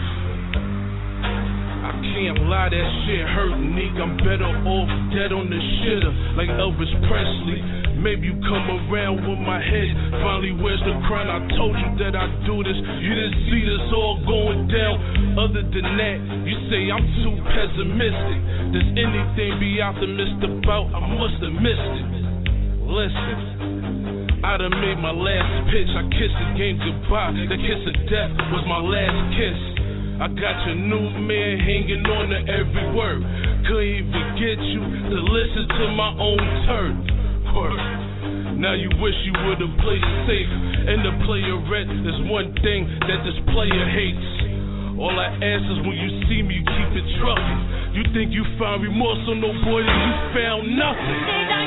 I can't lie, that shit hurt, Neek. I'm better off dead on the shitter, like Elvis Presley. Maybe you come around with my head. Finally, where's the crown? I told you that I do this. You didn't see this all going down. Other than that, you say I'm too pessimistic. Does anything be optimistic about? I must have missed it. Listen. I done made my last pitch, I kissed the game goodbye. The kiss of death was my last kiss. I got your new man hanging on to every word. Couldn't even get you to listen to my own turn. Now you wish you would've played it safe. And the playerette is one thing that this player hates. All I ask is when you see me, you keep it trucking. You think you found remorse on no boy, and you found nothing.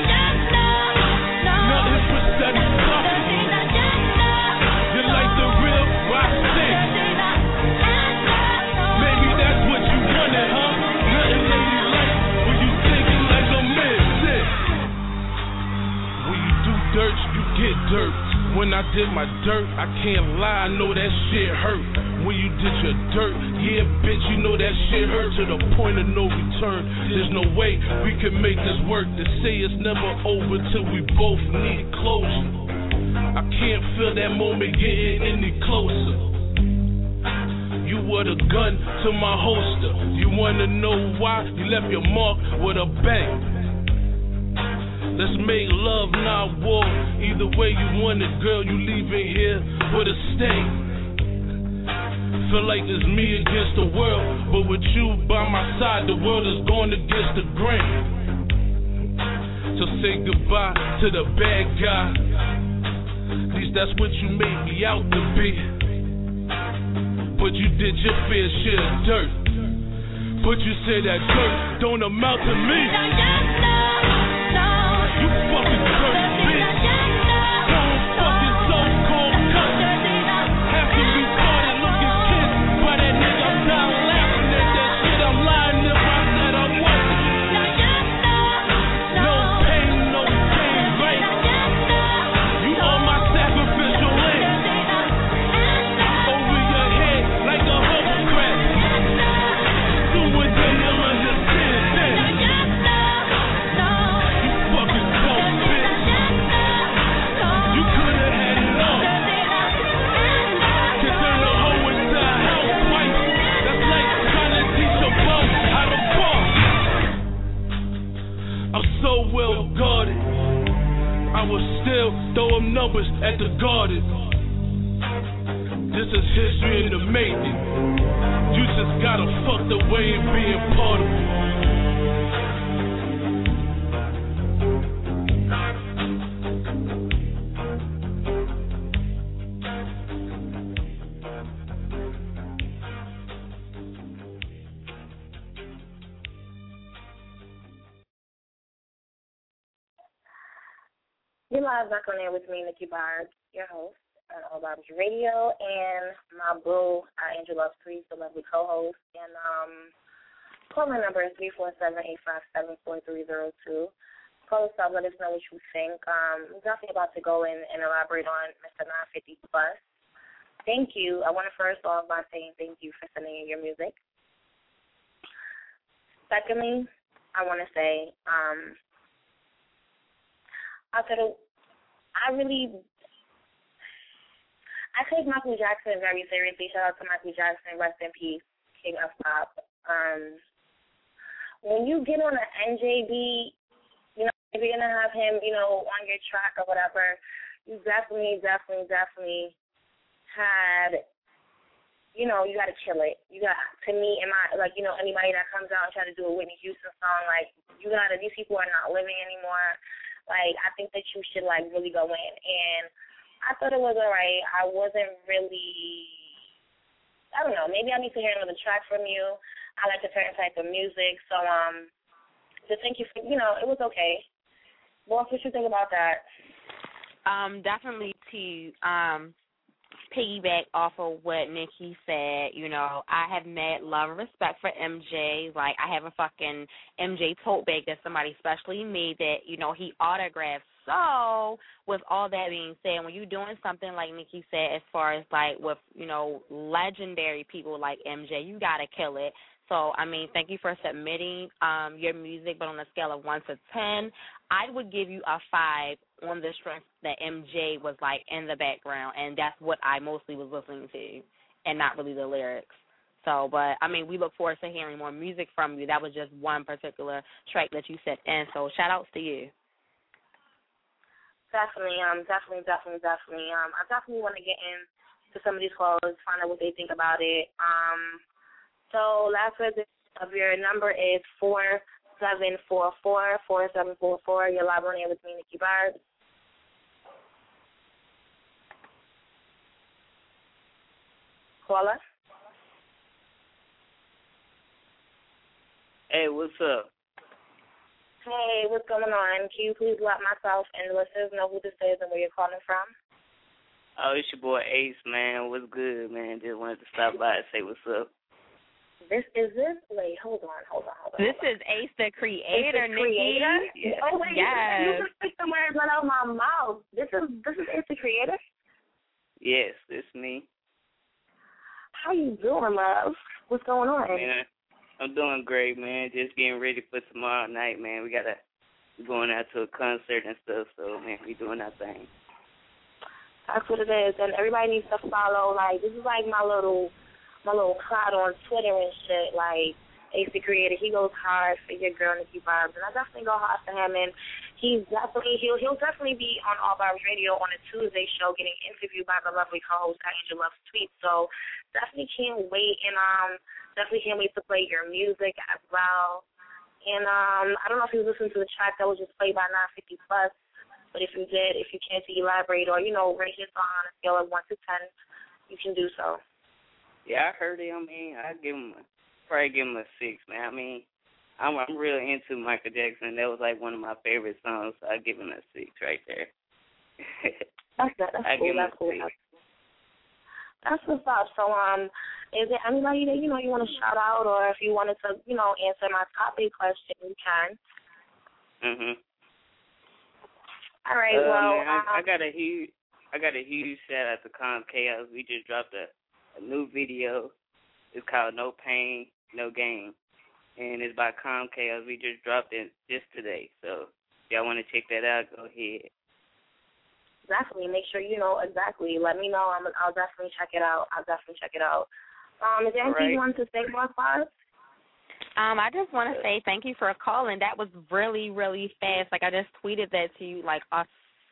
Nothing but steady sucking. You're like the real rock stick. Maybe that's what you wanted, huh? Nothing ladylike when you thinking like a mystic. When you do dirt, you get dirt. When I did my dirt, I can't lie, I know that shit hurt. When you did your dirt, yeah, bitch, you know that shit hurt to the point of no return. There's no way we can make this work. To say it's never over till we both need closure. I can't feel that moment getting any closer. You were the gun to my holster. You wanna know why? You left your mark with a bang. Let's make love, not war. Either way you want it, girl, you leaving here with a stain. Feel like it's me against the world, but with you by my side, the world is going against the grain. So say goodbye to the bad guy. At least that's what you made me out to be. But you did your fair share of dirt. But you say that dirt don't amount to me. You fucking dirty bitch. Don't fucking so-called cuss. Have to be started looking kissed by that nigga. I'm not laughing at that shit. I'm lying if I said I wasn't. No pain, no gain, right? You are my sacrificial lamb. Over your head like a hovercraft. Do it then you'll understand that. You fucking dope bitch. at the garden. This is history in the making. You just gotta fuck the way and be a part of it. You're live back on air with me, Nikki Barb, your host on All Barb's Radio, and my boo, uh, Angel Love Street, the lovely co-host. And um, call my number is three four seven, eight five seven, four three zero two. Call us up, let us know what you think. Um, we're definitely about to go in and elaborate on Mister nine fifty Plus. Thank you. I want to first off by saying thank you for sending in your music. Secondly, I want to say um, I could have. I really, I take Michael Jackson very seriously. Shout out to Michael Jackson, rest in peace, King of Pop. Um, when you get on an N J B, you know, if you're gonna have him, you know, on your track or whatever, you definitely, definitely, definitely had, you know, you got to kill it. You got, to me, in my, like, you know, anybody that comes out and try to do a Whitney Houston song, like, you got to, these people are not living anymore. Like, I think that you should, like, really go in. And I thought it was all right. I wasn't really, I don't know, maybe I need to hear another track from you. I like a certain type of music. So, um, just thank you for, you know, it was okay. Boss, what you think about that? Um, definitely to um, piggyback off of what Nikki said, you know, I have mad love and respect for M J. Like, I have a fucking M J tote bag that somebody specially made that, you know, he autographed. So, with all that being said, when you're doing something like Nikki said, as far as, like, with, you know, legendary people like M J, you got to kill it. So, I mean, thank you for submitting um, your music, but on a scale of one to ten, I would give you a five on the strength that M J was, like, in the background, and that's what I mostly was listening to, and not really the lyrics. So, but, I mean, we look forward to hearing more music from you. That was just one particular track that you sent in, so shout-outs to you. Definitely, um, definitely, definitely, definitely. Um, I definitely want to get into some of these calls, find out what they think about it. Um, so last visit of your number is four seven four four, four seven four four. You're live on air with me, Nikki Barb. Caller? Hey, what's up? Hey, what's going on? Can you please let myself and the listeners know who this is and where you're calling from? Oh, it's your boy Ace, man. What's good, man? Just wanted to stop by and say what's up. This is this? Wait, hold on, hold on, hold on. This hold on. is Ace the Creator, Ace the Creator? Nikki. Oh, wait, yes. you just picked the words right out of my mouth. This is, this is Ace the Creator? Yes, it's me. How you doing, love? What's going on? Man, I'm doing great, man. Just getting ready for tomorrow night, man. We got to be going out to a concert and stuff, so, man, we doing our thing. That's what it is, and everybody needs to follow. Like, this is like my little, my little cloud on Twitter and shit. Like, Ace the Creator, he goes hard for your girl Nikki Barbs, and I definitely go hard for him. And he's definitely, he'll, he'll definitely be on All Barbs Radio on a Tuesday show, getting interviewed by the lovely co-host Angel Love Tweet. So definitely can't wait, and um, definitely can't wait to play your music as well. And um, I don't know if you listened to the track that was just played by nine fifty Plus. But if you did, if you care to elaborate or, you know, rate your song on a scale of one to ten, you can do so. Yeah, I heard it. I mean, I give him a, probably give him a six, man. I mean, I'm I'm really into Michael Jackson. That was like one of my favorite songs, so I give him a six right there. That's good. That's I cool. give him That's a cool. six. That's what's up. So, um, is there anybody that, you know, you want to shout out, or if you wanted to, you know, answer my topic question, you can. Mhm. All right, uh, well, man, I, um, I got a huge, I got a huge shout out to Calm Chaos. We just dropped a, a new video. It's called No Pain, No Gain, and it's by Calm Chaos. We just dropped it just today, so if y'all want to check that out, go ahead. Definitely, make sure you know exactly. Let me know. I'm, I'll definitely check it out. I'll definitely check it out. Um, is there anything you want to say, Boss Boss? Um, I just want to say thank you for calling. That was really, really fast. Like, I just tweeted that to you, like, a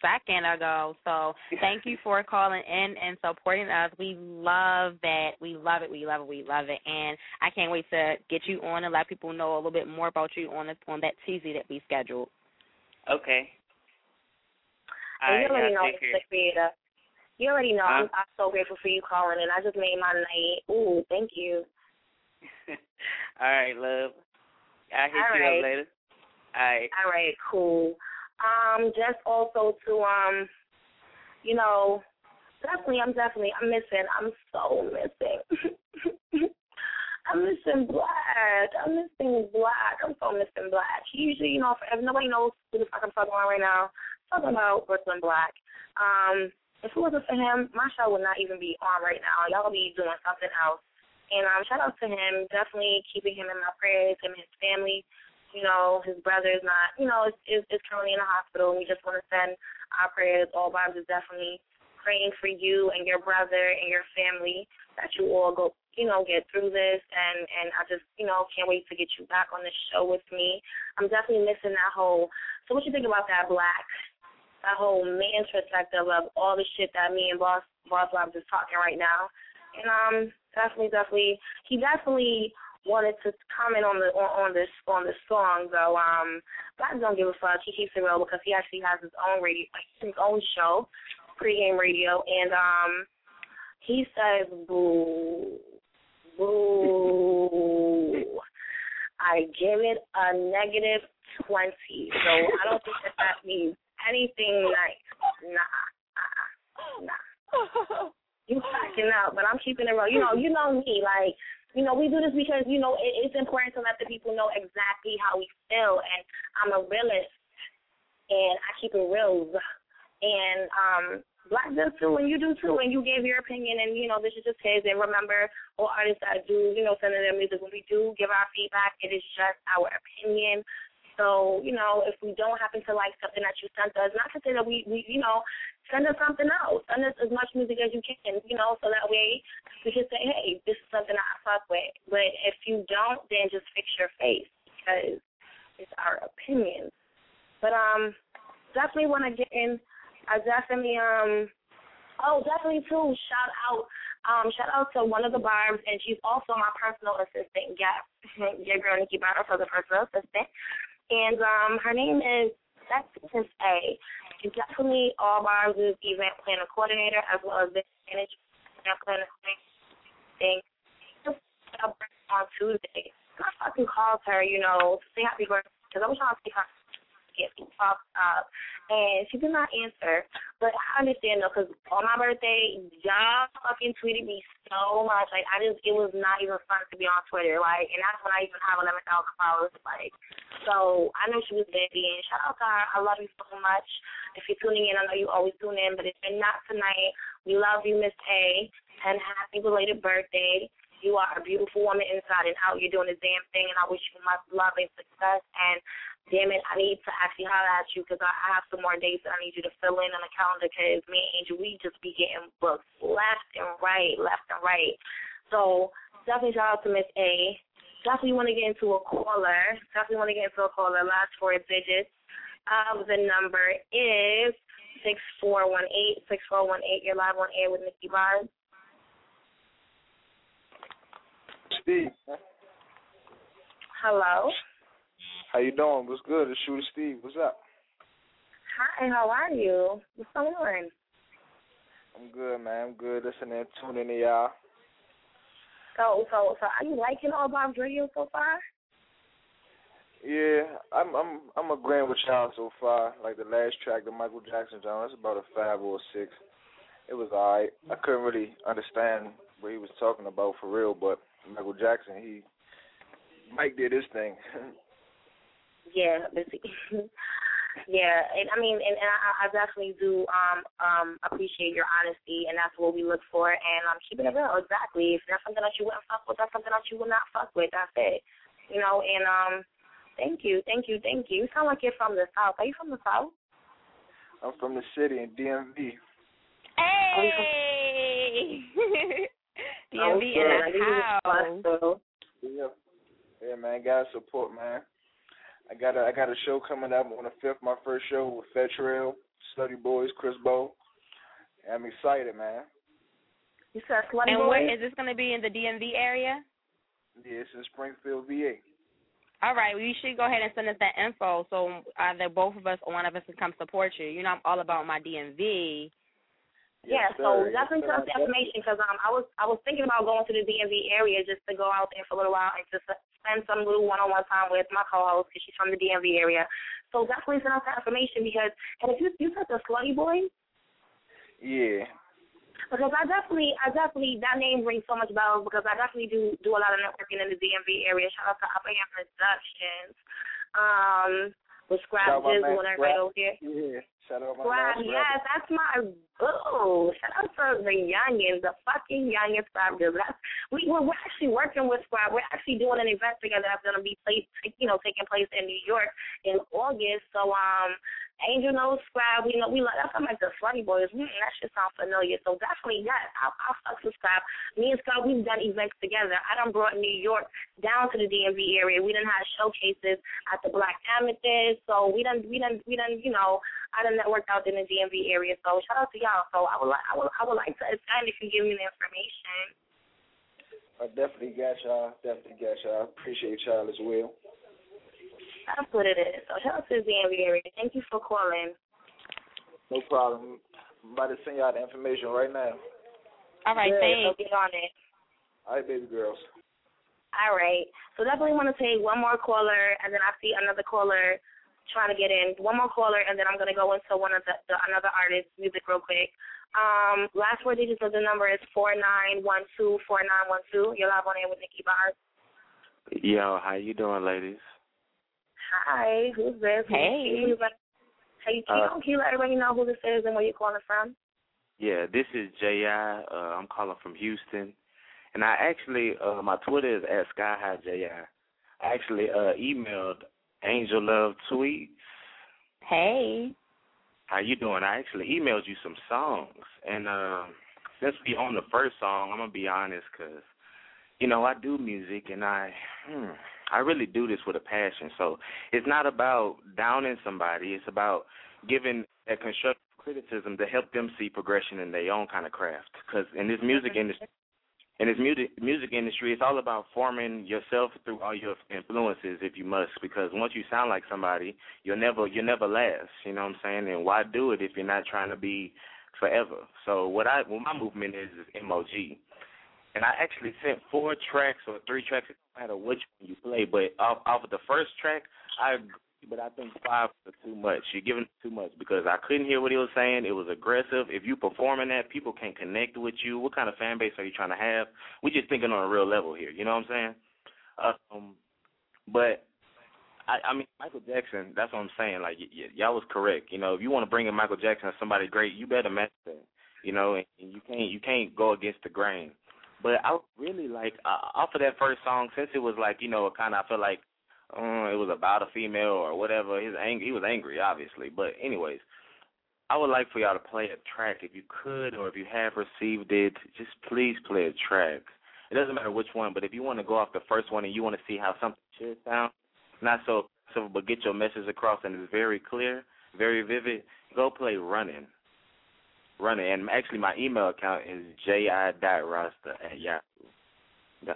second ago. So thank you for calling in and supporting us. We love that. We love it. We love it. We love it. And I can't wait to get you on and let people know a little bit more about you on the, on that Tuesday that we scheduled. Okay. And you All right, already y'all know take it's care. the creator. You already know. Huh? I'm, I'm so grateful for you calling, and I just made my night. Ooh, thank you. All right, love. I'll hit All you right. up later. All right. All right, cool. Um, just also to um, you know, definitely, I'm definitely, I'm missing. I'm so missing. I'm missing Black. I'm missing Black. I'm so missing Black. Usually, you know, if nobody knows who the fuck I'm talking about right now, I'm talking about Brooklyn Black. Um, if it wasn't for him, my show would not even be on right now. Y'all would be doing something else. And um, shout out to him, definitely keeping him in my prayers, him and his family. You know, his brother is not, you know, is, is, is currently in the hospital, and we just want to send our prayers. All Vibes is definitely praying for you and your brother and your family that you all go, you know, get through this. And, and I just, you know, can't wait to get you back on the show with me. I'm definitely missing that whole, so what you think about that, Black? That whole man perspective of all the shit that me and Boss Boss Vibes is talking right now. And um, definitely, definitely, he definitely wanted to comment on the on, on this on this song, though. Um, Black don't give a fuck. He keeps it real because he actually has his own radio, his own show, pregame radio, and um, he says, "Boo, boo." I give it a negative twenty. So I don't think that that means anything nice. Nah, uh, nah. You cracking out, but I'm keeping it real. You know, you know me, like. You know, we do this because, you know, it, it's important to let the people know exactly how we feel. And I'm a realist, and I keep it real. And um, Black does too, and you do too, and you gave your opinion, and, you know, this is just his. And remember, all artists that do, you know, send in their music, when we do give our feedback, it is just our opinion. So, you know, if we don't happen to like something that you sent us, not to say that we, we you know, send us something else. Send us as much music as you can, you know, so that way we can say, hey, this is something I fuck with. But if you don't, then just fix your face because it's our opinion. But um, definitely want to get in. I definitely, um, oh, definitely, too, shout out. Um, shout out to one of the barbs, and she's also my personal assistant, yeah, your girl, Nikki Barber, for the personal assistant. And um, her name is Sexy A. She's definitely All Barbs' event planner coordinator as well as the manager event planner thing. On Tuesday, I fucking called her, you know, to say happy birthday because I was trying to see her get fucked up, and she did not answer. But I understand though, because on my birthday, y'all fucking tweeted me so much. Like I just, it was not even fun to be on Twitter. Like, and that's when I even have eleven thousand followers. Like, so I knew she was busy. And shout out to her. I love you so much. If you're tuning in, I know you always tune in, but if you're not tonight, we love you, Miss A, and happy belated birthday. You are a beautiful woman inside and out. You're doing the damn thing, and I wish you much love and success. And damn it, I need to actually holler at you because I have some more dates that I need you to fill in on the calendar because me and Angel, we just be getting booked left and right, left and right. So definitely shout out to Miss A. Definitely want to get into a caller. Definitely want to get into a caller. Last four digits of the number is six four one eight. six four one eight. You're live on air with Nikki Barnes. Steve. Hello. How you doing? What's good? It's Shooter Steve. What's up? Hi, how are you? What's going on? I'm good, man. I'm good. Listening, tuning to y'all. So, so, so, are you liking All Bob's Radio so far? Yeah, I'm, I'm, I'm agreeing with y'all so far. Like the last track, the Michael Jackson John, it's about a five or a six. It was alright. I couldn't really understand what he was talking about for real, but Michael Jackson, he, Mike did his thing. Yeah, yeah, and I mean, and, and I, I definitely do um um appreciate your honesty, and that's what we look for. And I'm keeping it real, exactly. If that's something that you wouldn't fuck with, that's something that you would not fuck with. That's it, you know. And um, thank you, thank you, thank you. You sound like you're from the South. Are you from the South? I'm from the city in D M V. Hey, D M V in the house. Yeah, yeah, man, gotta support, man. I got a I got a show coming up on the fifth. My first show with Fed Trail, Slutty Boys, Chris Bo. I'm excited, man. You said Slutty and Boys? And where is this going to be, in the D M V area? Yeah, it's in Springfield, V A. All right, well, you should go ahead and send us that info so either both of us or one of us can come support you. You know, I'm all about my D M V. Yeah, yes, so sir. definitely send us the information because um, I was I was thinking about going to the D M V area just to go out there for a little while and just spend some little one-on-one time with my co-host because she's from the D M V area. So definitely send us that information because, and if you you said the Slutty Boys? Yeah. Because I definitely, I definitely, that name rings so much bells because I definitely do do a lot of networking in the D M V area. Shout out to Upper Hand Productions. Um, with Scrap Jizzle and everybody over there. Yeah, shout out my Scrap, man, yes, that's my boo. Shout out to the youngins, the fucking youngins Scrap Jizzle. That's, we, we're, we're actually working with Scrap. We're actually doing an event together that's going to be place, you know, taking place in New York in August. So, um, Angel knows Scrap. We know we love. That's like the Slutty Boys. Mm, that shit sounds familiar. So definitely, yes, I'll, I'll fuck with Scrap. Me and Scrap, we've done events together. I done brought New York down to the D M V area. We done had showcases at the Black Amethyst. So we done, we done, we done. You know, I done networked out in the D M V area. So shout out to y'all. So I would like, I would, I would like to attend if you give me the information. I definitely got y'all. Definitely got y'all. Appreciate y'all as well. That's what it is. So shout out to the D M V area. Thank you for calling. No problem. I'm about to send y'all the information right now. All right, Good. thanks. So get on it. All right, baby girls. All right. So definitely want to take one more caller, and then I see another caller trying to get in. One more caller, and then I'm going to go into one of the, the another artist's music real quick. Um, last four digits of the number is four nine one two, four nine one two. You're live on air with Nikki Bars. Yo, how you doing, ladies? Hi, who's this? Hey. Who's this? Hey, can you, Uh, can you let everybody know who this is and where you're calling from? Yeah, this is J I. Uh, I'm calling from Houston. And I actually, uh, my Twitter is at Sky High J I. I actually uh, emailed Angel Love Tweets. Hey. How you doing? I actually emailed you some songs. And uh, since we on the first song, I'm going to be honest because, you know, I do music and I... Hmm, I really do this with a passion. So it's not about downing somebody. It's about giving a constructive criticism to help them see progression in their own kind of craft. Because in this music industry, in this music music industry, it's all about forming yourself through all your influences, if you must. Because once you sound like somebody, you'll never you'll never last. You know what I'm saying? And why do it if you're not trying to be forever? So what I what my movement is is M O G. And I actually sent four tracks or three tracks. It don't matter which one you play, but off, off of the first track, I agree, but I think five was too much. You're giving too much because I couldn't hear what he was saying. It was aggressive. If you performing that, people can't connect with you. What kind of fan base are you trying to have? We're just thinking on a real level here. You know what I'm saying? Um, but, I, I mean, Michael Jackson, that's what I'm saying. Like, y- y- y'all was correct. You know, if you want to bring in Michael Jackson or somebody great, you better match that. You know, and, and you can't you can't go against the grain. But I really like, uh, off of that first song, since it was like, you know, kind of, I feel like uh, it was about a female or whatever. His ang- he was angry, obviously. But anyways, I would like for y'all to play a track if you could, or if you have received it, just please play a track. It doesn't matter which one, but if you want to go off the first one and you want to see how something should sound, not so simple, but get your message across and it's very clear, very vivid, go play Running. Running. And actually my email account is j i dot rasta at yahoo. Yeah.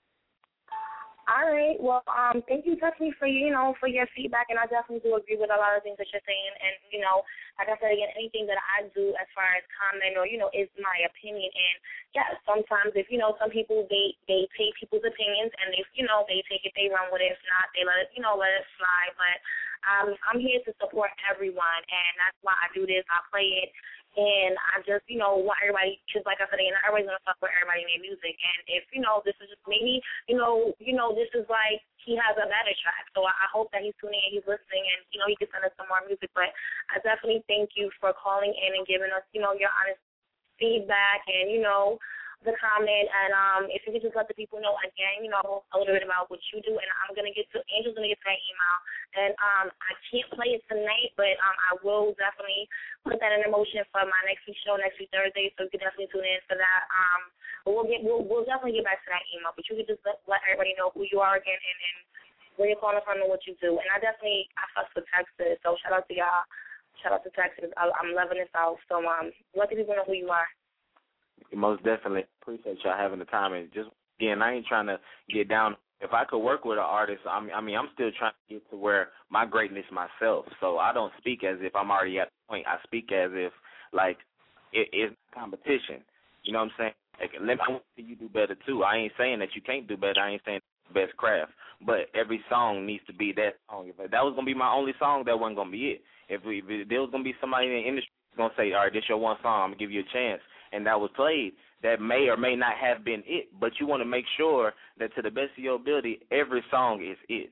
All right. Well, um, thank you definitely for you know for your feedback, and I definitely do agree with a lot of things that you're saying. And you know, like I said again, anything that I do as far as comment or you know is my opinion. And yeah, sometimes if you know some people they they take people's opinions, and if you know they take it, they run with it. If not, they let it you know let it slide. But um, I'm here to support everyone, and that's why I do this. I play it. And I just, you know, want everybody, because like I said, not everybody's going to fuck with everybody in their music. And if, you know, this is just maybe, you know, you know, this is like he has a better track. So I, I hope that he's tuning in, he's listening, and, you know, he can send us some more music. But I definitely thank you for calling in and giving us, you know, your honest feedback and, you know, the comment. And um, if you could just let the people know again, you know, a little bit about what you do. And I'm going to get to, Angel's going to get to that email. And um, I can't play it tonight, but um, I will definitely put that in motion for my next week's show, next week Thursday. So you can definitely tune in for that. Um, but we'll get, we'll, we'll definitely get back to that email. But you could just let, let everybody know who you are again and, and where you're calling from and what you do. And I definitely, I fuss with Texas, so shout out to y'all. Shout out to Texas. I, I'm loving the South. So um, let the people know who you are. Most definitely. Appreciate y'all having the time. And just, again, I ain't trying to get down. If I could work with an artist, I mean, I mean, I'm still trying to get to where my greatness myself. So I don't speak as if I'm already at the point. I speak as if, like, it, it's competition. You know what I'm saying? Like, let me, I want to see you do better, too. I ain't saying that you can't do better. I ain't saying it's the best craft. But every song needs to be that song. If that was going to be my only song, that wasn't going to be it. If, we, if there was going to be somebody in the industry who's going to say, all right, this your one song, I'm going to give you a chance, and that was played, that may or may not have been it. But you want to make sure that to the best of your ability, every song is it.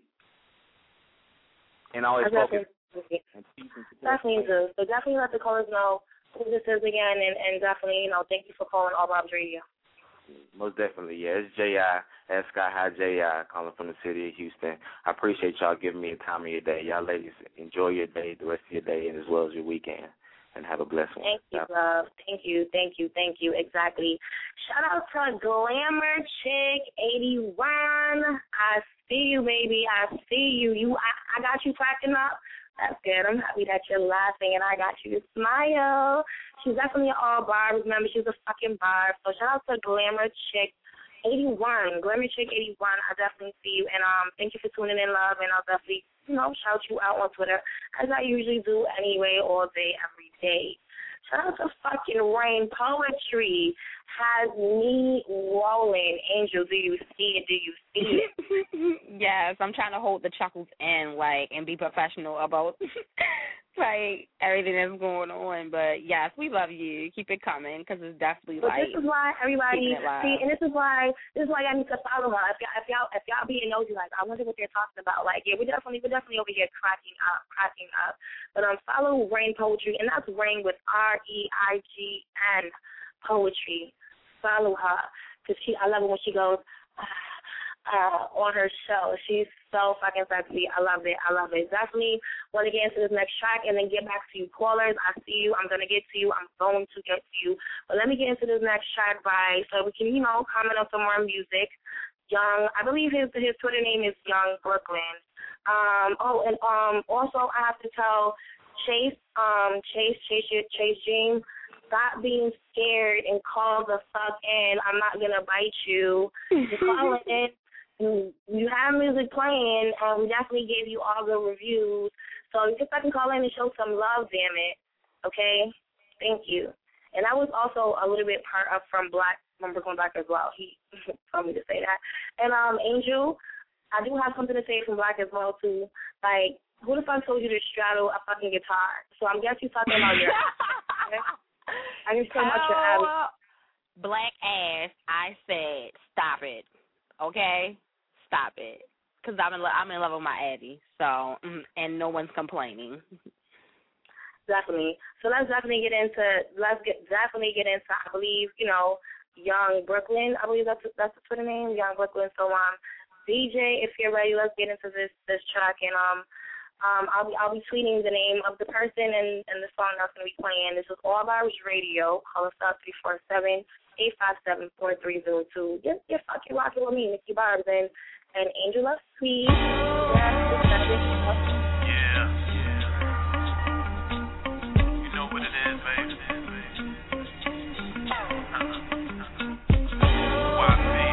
And always focus. Definitely do. So definitely let the callers know who this is again, and, and definitely, you know, thank you for calling All Bob's Radio. Most definitely, yeah. It's J I, that's Sky High J I, calling from the city of Houston. I appreciate y'all giving me the time of your day. Y'all ladies, enjoy your day, the rest of your day, and as well as your weekend. And have a blessed one. Thank you, love. Thank you, thank you, thank you. Exactly. Shout out to Glamour Chick eighty-one. I see you, baby. I see you. You, I, I got you cracking up. That's good. I'm happy that you're laughing, and I got you to smile. She's definitely an all barb. Remember, she's a fucking barb. So shout out to Glamour Chick eighty-one. Glamour Chick eighty-one. I definitely see you, and um, thank you for tuning in, love. And I'll definitely, you know, shout you out on Twitter, as I usually do anyway, all day, every day. Shout out to fucking Rain Poetry. Has me rolling. Angel, do you see it? Do you see it? Yes, I'm trying to hold the chuckles in, like, and be professional about, like, everything that's going on. But, yes, we love you. Keep it coming, because it's definitely, but like, this is why everybody, see, and this is why, this is why y'all need to follow her. If y'all, if y'all, if y'all being nosy, like, I wonder what they're talking about. Like, yeah, we definitely, we're definitely over here cracking up, cracking up. But um, follow Rain Poetry, and that's Rain with R E I G N Poetry. Follow her, because she, I love it when she goes, Uh, on her show. She's so fucking sexy. I love it. I love it. Definitely want to get into this next track and then get back to you callers. I see you. I'm going to get to you. I'm going to get to you. But let me get into this next track by, so we can, you know, comment on some more music. Young, I believe his his Twitter name is Young Brooklyn. Um, oh, and um, also I have to tell Chase, um, Chase, Chase, Chase James, stop being scared and call the fuck in. I'm not going to bite you. You're calling in. You have music playing, and we definitely gave you all the reviews. So you just fucking call in and show some love, damn it. Okay? Thank you. And I was also a little bit part of from Black, from Brooklyn Black as well. He told me to say that. And um, Angel, I do have something to say from Black as well, too. Like, who the fuck told you to straddle a fucking guitar? So I'm guessing you're talking about your okay? I can so much your ass. Black ass, I said, stop it. Okay? Stop it. Because I'm in, lo- I'm in love with my Addy. So, and no one's complaining. Definitely. So let's definitely get into, let's get definitely get into, I believe, you know, Young Brooklyn. I believe that's that's the Twitter name, Young Brooklyn. So, um, D J, if you're ready, let's get into this this track. And um, um, I'll be I'll be tweeting the name of the person and, and the song that's gonna be playing. This is All Bars Radio. Call us up three four seven, eight five seven, four three zero two. Get get fucking rocking with me, Nikki Barbs and and Angela Sweet. Yeah. You know what it is, baby. Why me?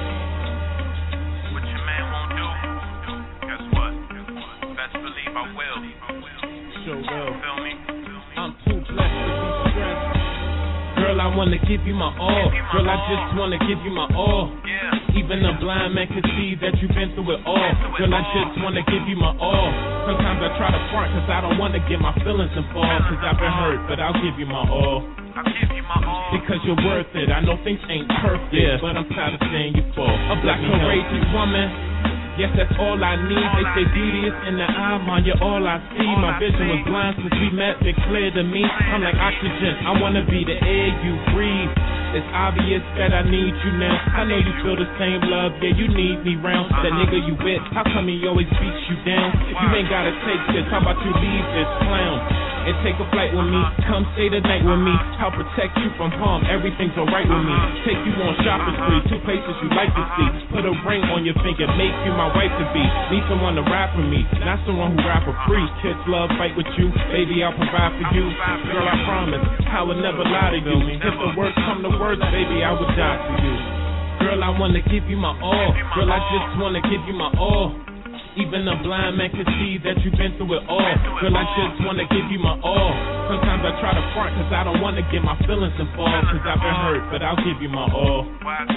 What your man won't do? Guess what? Best believe I will. Sure will. Feel me? I'm too blessed to be stressed. Girl, I wanna give you my all. Girl, I just wanna give you my all. Even a blind man can see that you've been through it all. Girl, I just wanna give you my all. Sometimes I try to front cause I don't wanna get my feelings involved. Cause I've been hurt, but I'll give you my all. I'll give you my all. Because you're worth it. I know things ain't perfect, yeah, but I'm tired of seeing you fall. A black courageous woman. Yes, that's all I need. They say beauty is in the eye, man, you're all I see. My vision was blind since we met, been clear to me. I'm like oxygen, I wanna be the air you breathe. It's obvious that I need you now. I know you feel the same love, yeah, you need me round. That nigga you with, how come he always beats you down? You ain't gotta take this, how about you leave this clown? and take a flight with me. Come stay the night with me. I'll protect you from harm. Everything's alright with me. Take you on shopping spree, two places you like to see. Put a ring on your finger, make you my wife to be. Need someone to rap with me, not someone who rap for free. Kids love fight with you, baby I'll provide for you. Girl I promise, I would never lie to you. If the worst come to worst, baby I would die for you. Girl I wanna give you my all. Girl I just wanna give you my all. Even a blind man can see that you've been through it all. Girl, I just wanna give you my all. Sometimes I try to front cause I don't wanna get my feelings involved. Cause I've been hurt, but I'll give you my all.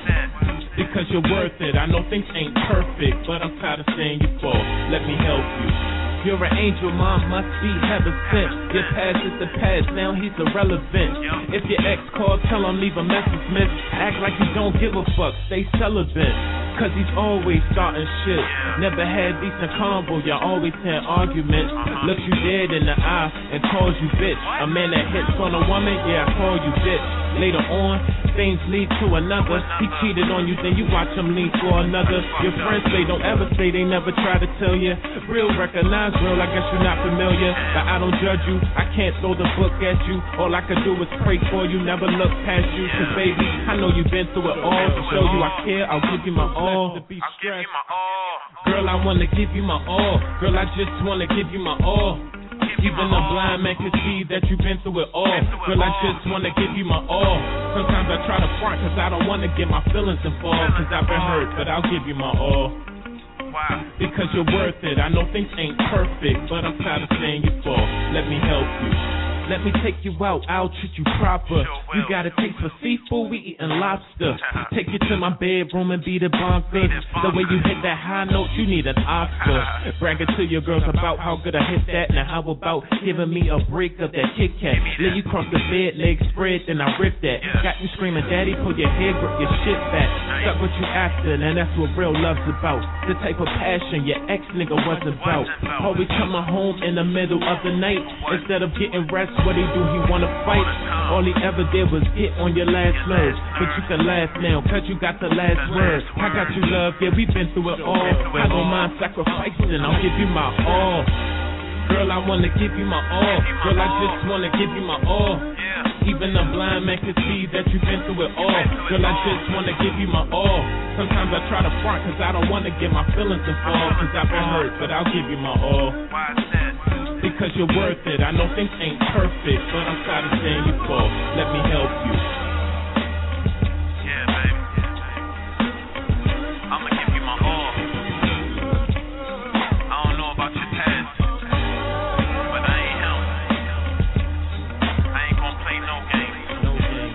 Because you're worth it. I know things ain't perfect, but I'm tired of seeing you fall. Let me help you. You're an angel, mom, must be heaven sent. Your past is the past, now he's irrelevant. If your ex calls, tell him leave a message, miss. Act like you don't give a fuck, stay celibate. Cause he's always starting shit. Never had decent combo, y'all always had arguments. Look you dead in the eye and calls you bitch. A man that hits on a woman, yeah, I call you bitch. Later on, things lead to another. He cheated on you, then you watch him leave for another. Your friends say don't ever say they never try to tell you. Real recognize real, I guess you're not familiar. But I don't judge you, I can't throw the book at you. All I can do is pray for you, never look past you. Cause baby, I know you've been through it all. To show you I care, I'll give you my all. To be stressed. Girl, I wanna give you my all. Girl, I just wanna give you my all. Even a blind man can see that you've been through it all. Girl, I just wanna give you my all. Sometimes I try to front cause I don't wanna get my feelings involved. Cause I've been hurt, but I'll give you my all. Because you're worth it. I know things ain't perfect, but I'm tired of seeing you fall. Let me help you. Let me take you out, I'll treat you proper. You got a taste for seafood, we eatin' lobster. Take you to my bedroom and be the bomb thing. The way you hit that high note, you need an Oscar. Bragging to your girls about how good I hit that. Now how about giving me a break of that Kit Kat? Lay you across the bed, legs spread, then I rip that. Got you screaming, daddy, pull your hair, grip your shit back. Stuck what you after, and that's what real love's about. The type of passion your ex-nigga was about. Always coming home in the middle of the night. Instead of getting rest, what he do, he wanna fight. All he ever did was get on your last nerves. But you can laugh now, cause you got the last word. I got you, love, yeah, we been through it all. I don't mind sacrificing, I'll give you my all. Girl, I wanna give you my all. Girl, I just wanna give you my all. Even a blind man can see that you've been through it all. Girl, I just wanna give you my all. Sometimes I try to front cause I don't wanna get my feelings involved. Cause I've been hurt, but I'll give you my all. Because you're worth it. I know things ain't perfect, but I'm tired of seeing you fall. Let me help you. Yeah, baby. I'ma give you my all. I don't know about your past, but I ain't him. I ain't gonna play no games. No games.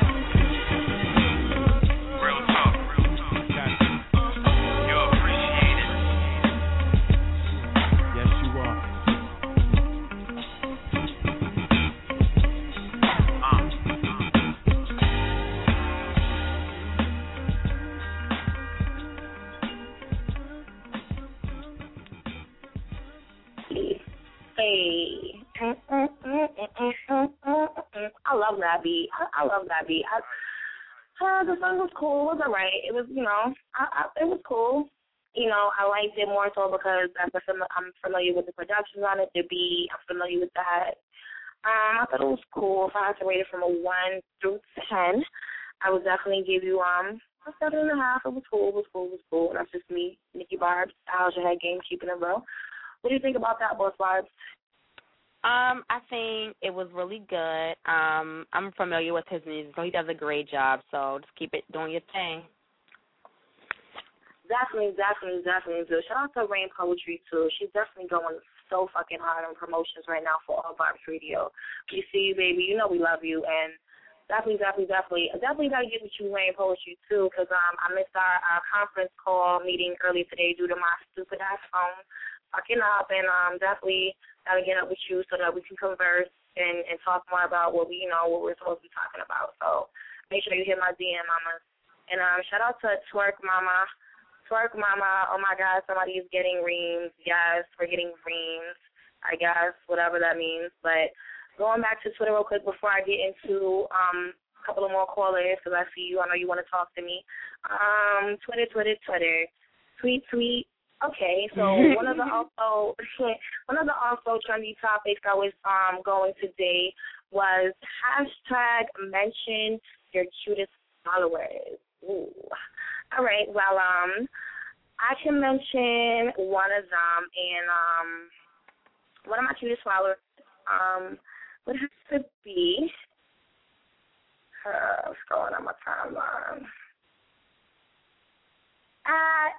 Real talk. You're appreciated. Yes, you are. Hey. I love that beat. I, I love that beat. I, uh, the song was cool. It was alright. It was, you know, I, I, it was cool. You know, I liked it more so because I'm familiar, I'm familiar with the productions on it, the beat. I'm familiar with that. Um, I thought it was cool. If I had to rate it from a one through ten, I would definitely give you um a seven and a half. It was cool. It was cool. It was cool. That's just me, Nikki Barbs. How's your head game? Keeping it real. What do you think about that, Boss Barbs? Um, I think it was really good. Um, I'm familiar with his music, so he does a great job. So just keep it doing your thing. Definitely, definitely, definitely do. Shout out to Rain Poetry, too. She's definitely going so fucking hard on promotions right now for All Barbs Radio. We see you, baby. You know we love you. And definitely, definitely, definitely, definitely got to get with you, Rain Poetry, too, because um, I missed our, our conference call meeting earlier today due to my stupid-ass phone fucking up. And um, definitely got to get up with you so that we can converse and, and talk more about what we, you know, what we're supposed to be talking about. So make sure you hit my D M, mama. And um, shout out to Twerk Mama. Twerk Mama, oh my God, somebody is getting reams. Yes, we're getting reams, I guess, whatever that means. But going back to Twitter real quick before I get into um, a couple of more callers, because I see you, I know you want to talk to me. Um, Twitter, Twitter, Twitter. Tweet, tweet. Okay, so one of the also one of the also trendy topics I was um going today was hashtag mention your cutest followers. Ooh. All right, well um I can mention one of them, and um one of my cutest followers um would have to be uh, what's going on my timeline. At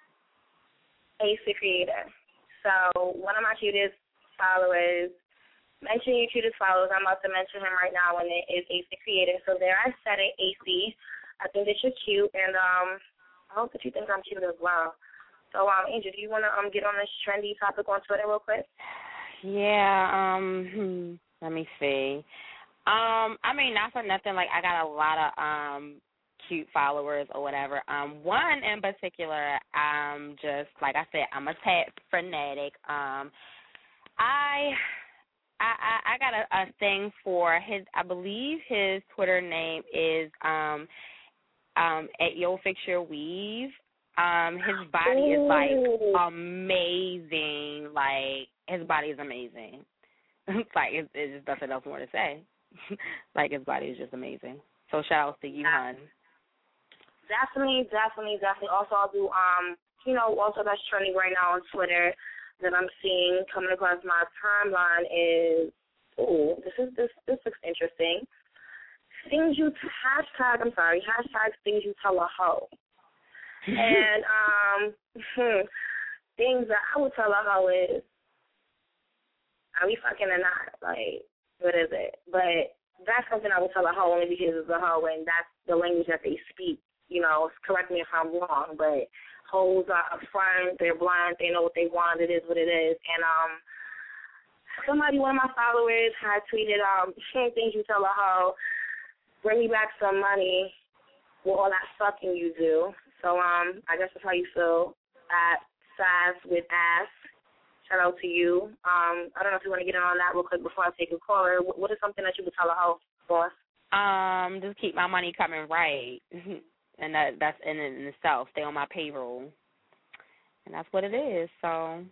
Ace the Creator. So one of my cutest followers, mention your cutest followers, I'm about to mention him right now, and it is Ace the Creator. So there I said it, A C. I think that you're cute, and um, I hope that you think I'm cute as well. So, um, Angel, do you want to um get on this trendy topic on Twitter real quick? Yeah, um, hmm, let me see. Um, I mean, not for nothing, like, I got a lot of um cute followers or whatever. Um, one in particular, um, just like I said, I'm a tad frenetic. Um, I, I, I, I got a, a thing for his. I believe his Twitter name is um, um, at Yo Fix Your Weave. Um, his body is like amazing. Like his body is amazing. Like it's, it's just nothing else more to say. Like his body is just amazing. So shout out to you, hon. Definitely, definitely, definitely. Also, I'll do, um, you know, also that's trending right now on Twitter that I'm seeing coming across my timeline is, ooh, this is this this looks interesting. Things you hashtag, I'm sorry, hashtag things you tell a hoe. And um, things that I would tell a hoe is, are we fucking or not? Like, what is it? But that's something I would tell a hoe only because it's a hoe and that's the language that they speak. You know, correct me if I'm wrong, but hoes are upfront, they're blind, they know what they want, it is what it is. And um, somebody, one of my followers, had tweeted, um, things you tell a hoe, bring me back some money with all that fucking you do. So um, I guess that's how you feel at Sass with Ass. Shout out to you. Um, I don't know if you want to get in on that real quick before I take a caller. What is something that you would tell a hoe, boss? Um, just keep my money coming right. And that that's in, in itself, stay on my payroll. And that's what it is, so.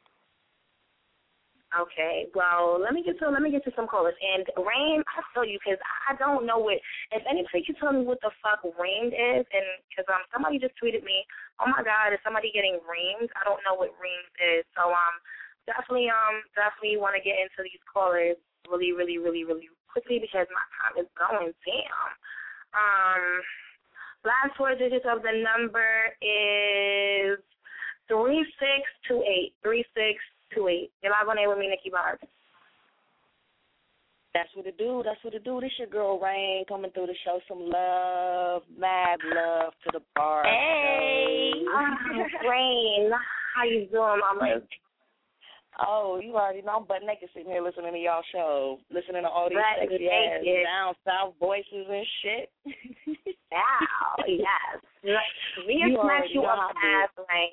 Okay, well, let me get to let me get to some callers. And Rain, I feel you because I don't know what, if anybody can tell me what the fuck Rain is, and because um, somebody just tweeted me, oh my God, is somebody getting reamed? I don't know what reamed is. So um, definitely um, definitely want to get into these callers really, really, really, really quickly because my time is going down. Um. Last four digits of the number is three six two eight. three six two eight. You're live on air with me, Nikki Barb. That's what it do. That's what it do. This your girl, Rain, coming through to show some love, mad love to the bar. Hey. Uh, Rain, how you doing, Mama? Oh, you already know I'm butt naked sitting here listening to y'all show, listening to all these Butt sexy ass naked. down south voices and shit. Wow, yes. Me and You smash already you know on how the I do. ass, Rain.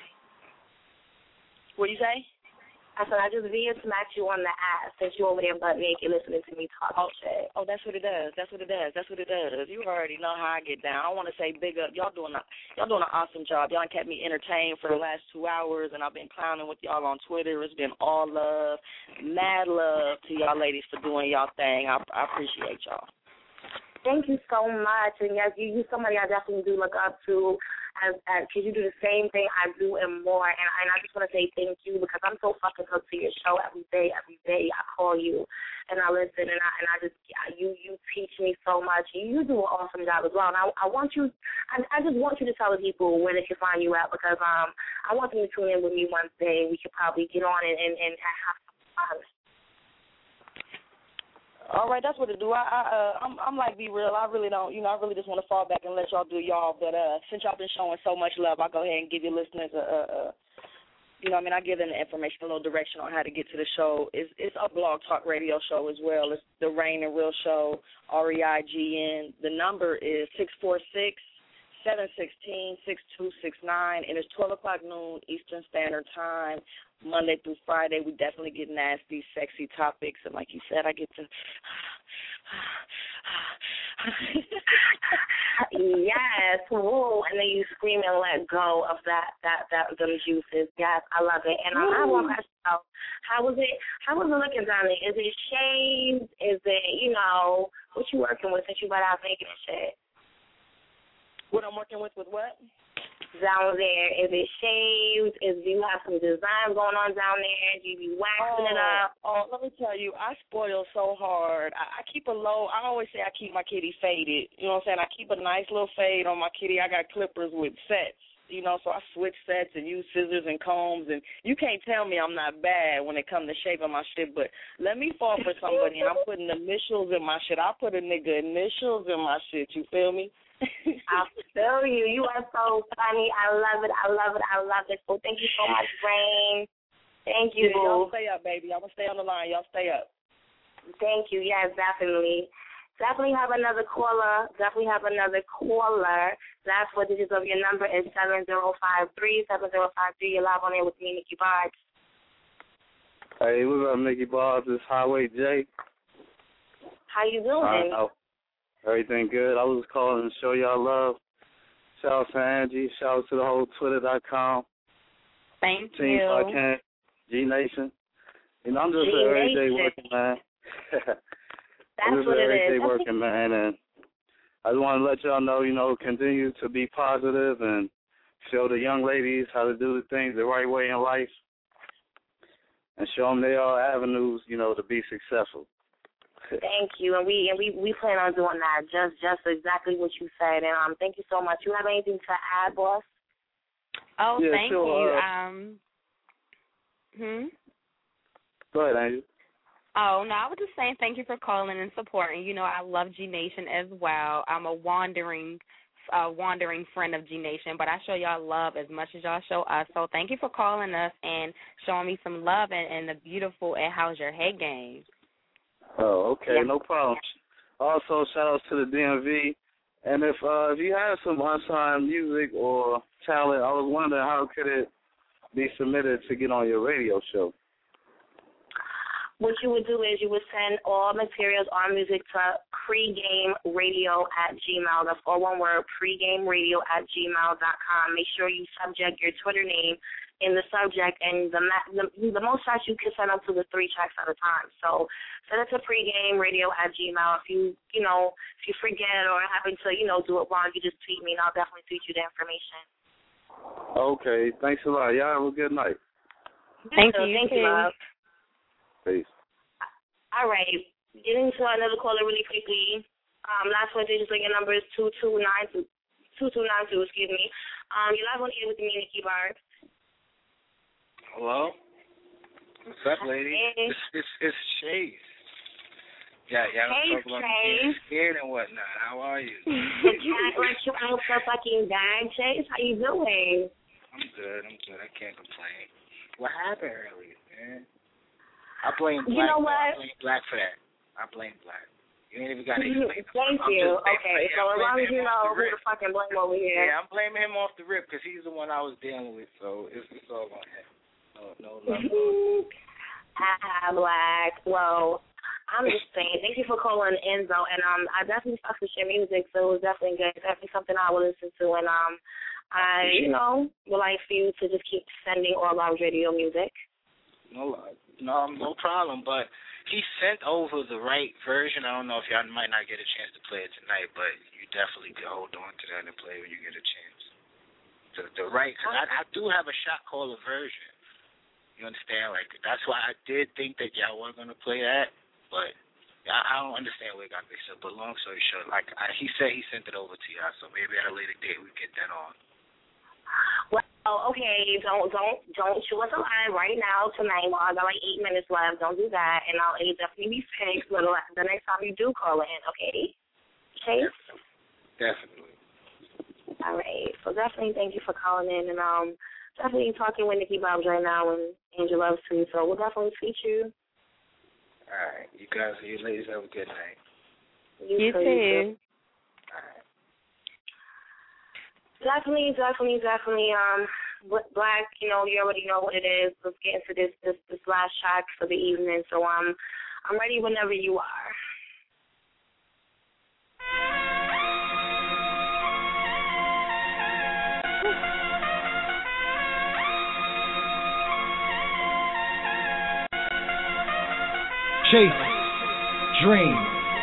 What you say? I said I just via smacked you on the ass since you over there butt naked listening to me talk Oh, shit. oh, that's what it does. That's what it does. That's what it does. You already know how I get down. I want to say big up. Y'all doing a y'all doing an awesome job. Y'all kept me entertained for the last two hours, and I've been clowning with y'all on Twitter. It's been all love, mad love to y'all ladies for doing y'all thing. I, I appreciate y'all. Thank you so much, and yes, you you somebody I definitely do look up to. As, as, cause you do the same thing I do and more, and, and I just want to say thank you because I'm so fucking hooked to your show every day. Every day I call you and I listen, and I and I just yeah, you you teach me so much. You, you do an awesome job as well, and I I want you, I, I just want you to tell the people where they can find you at because um I want them to tune in with me one day. We could probably get on and and, and have some fun. All right, that's what it do. I, I, uh, I'm, I'm like, be real. I really don't, you know, I really just want to fall back and let y'all do y'all. But uh, since y'all been showing so much love, I'll go ahead and give your listeners a, a, a you know, I mean, I give them the information, a little direction on how to get to the show. It's, it's a blog talk radio show as well. It's the Rain and Real Show, R E I G N. The number is six four six, seven one six, six two six nine, and it's twelve o'clock noon Eastern Standard Time. Monday through Friday, we definitely get nasty, sexy topics. And like you said, I get to Yes, woo, and then you scream and let go of that, that, that, those juices. Yes, I love it. And um, I have one question. How was it? How was it looking down there? Is it shaved? Is it, you know, what you working with since you got out naked and shit? What I'm working with with what? Down there, is it shaved? Is do you have some design going on down there? Do you be waxing oh, it up? Oh, let me tell you, I spoil so hard. I, I keep a low. I always say I keep my kitty faded. You know what I'm saying? I keep a nice little fade on my kitty. I got clippers with sets. You know, so I switch sets and use scissors and combs, and you can't tell me I'm not bad when it comes to shaving my shit. But let me fall for somebody, and I'm putting initials in my shit. I'll put a nigga initials in my shit. You feel me? I feel you. You are so funny. I love it. I love it. I love it. So thank you so much, Rain. Thank you. Yeah, y'all stay up, baby. I'm gonna stay on the line. Y'all stay up. Thank you. Yes, definitely. Definitely have another caller. Definitely have another caller. Last four digits of your number is seven zero five three, seven zero five three. You're live on air with me, Nikki Barbs. Hey, what's up, Nikki Barbs? It's Highway J. How you doing? Uh, everything good. I was calling to show y'all love. Shout out to Angie. Shout out to the whole Twitter dot com. Thank Team you. Podcast, G Nation. You know, I'm just an everyday working man. That's I'm just what an it everyday is. working man, and I just want to let y'all know, you know, continue to be positive and show the young ladies how to do the things the right way in life, and show them there are avenues, you know, to be successful. Thank you, and we and we, we plan on doing that. Just just exactly what you said, and um, thank you so much. You have anything to add, boss? Oh, yeah, thank sure, you. uh, Um, hmm. Go ahead, Angel. Oh, no, I was just saying thank you for calling and supporting. You know, I love G Nation as well. I'm a wandering uh, wandering friend of G Nation, but I show y'all love as much as y'all show us. So thank you for calling us and showing me some love and, and the beautiful and How's Your Head game. Oh, okay, Yeah. no problem. Also, shout outs to the D M V. And if uh, if you have some unsigned music or talent, I was wondering how could it be submitted to get on your radio show? What you would do is you would send all materials, all music to pregameradio at gmail. That's all one word, pregameradio at gmail dot com. Make sure you subject your Twitter name in the subject, and the the, the most tracks you can send up to the three tracks at a time. So send it to pregameradio at gmail. If you, you know, if you forget or happen to, you know, do it wrong, you just tweet me, and I'll definitely tweet you the information. Okay, thanks a lot. Y'all have a good night. Thank so, you. Thank you, love. Peace. All right. Getting to another caller really quickly. Um, last one digits of your number is two two nine two, two two nine two, excuse me. Um, you're live on air with me, Nikki Barbs. Hello? What's up, lady? Hey. It's, it's, it's Chase. Yeah, y'all Hey, talk about me being scared and whatnot. How are you? The cat let you out the fucking bag, Chase. How you doing? I'm good. I'm good. I can't complain. What happened earlier, man? I blame Black. You know though. what? I blame Black for that. I blame Black. You ain't even got to explain. Thank I'm you. just blaming- Okay, yeah, so I'm as long blaming as you him off know the who rip. to fucking blame over here. Yeah, I'm blaming him off the rip because he's the one I was dealing with. So it's, it's all on him. No, no love. Hi, Black. Well, I'm just saying, thank you for calling in, though, and um, I definitely fucked with your music, so it was definitely good. It's definitely something I will listen to, and um, I, you know, would like for you to just keep sending all our radio music. No, no, no problem. But he sent over the right version. I don't know if y'all might not get a chance to play it tonight, but you definitely could hold on to that and play when you get a chance. The, the right, because I, I do have a shot caller version. You understand? Like, that's why I did think that y'all weren't going to play that, but I, I don't understand where it got mixed up. But long story short, like, I, he said he sent it over to y'all, so maybe at a later date we get that on. Well, okay, don't don't don't shoot us a line right now tonight. While I got like eight minutes left. Don't do that, and I'll it'll definitely be fixed the the next time you do call in. Okay, Chase. Definitely. All right. So definitely thank you for calling in, and um, definitely talking with Nikki Barbs right now, and Angel loves too. So we'll definitely feature you. All right, you guys, you ladies have a good night. You, You too. too. You too. Definitely, definitely, definitely. Um, Black, you know, you already know what it is. Let's get into this this this last track for the evening. So um, I'm ready whenever you are. Chase, dream.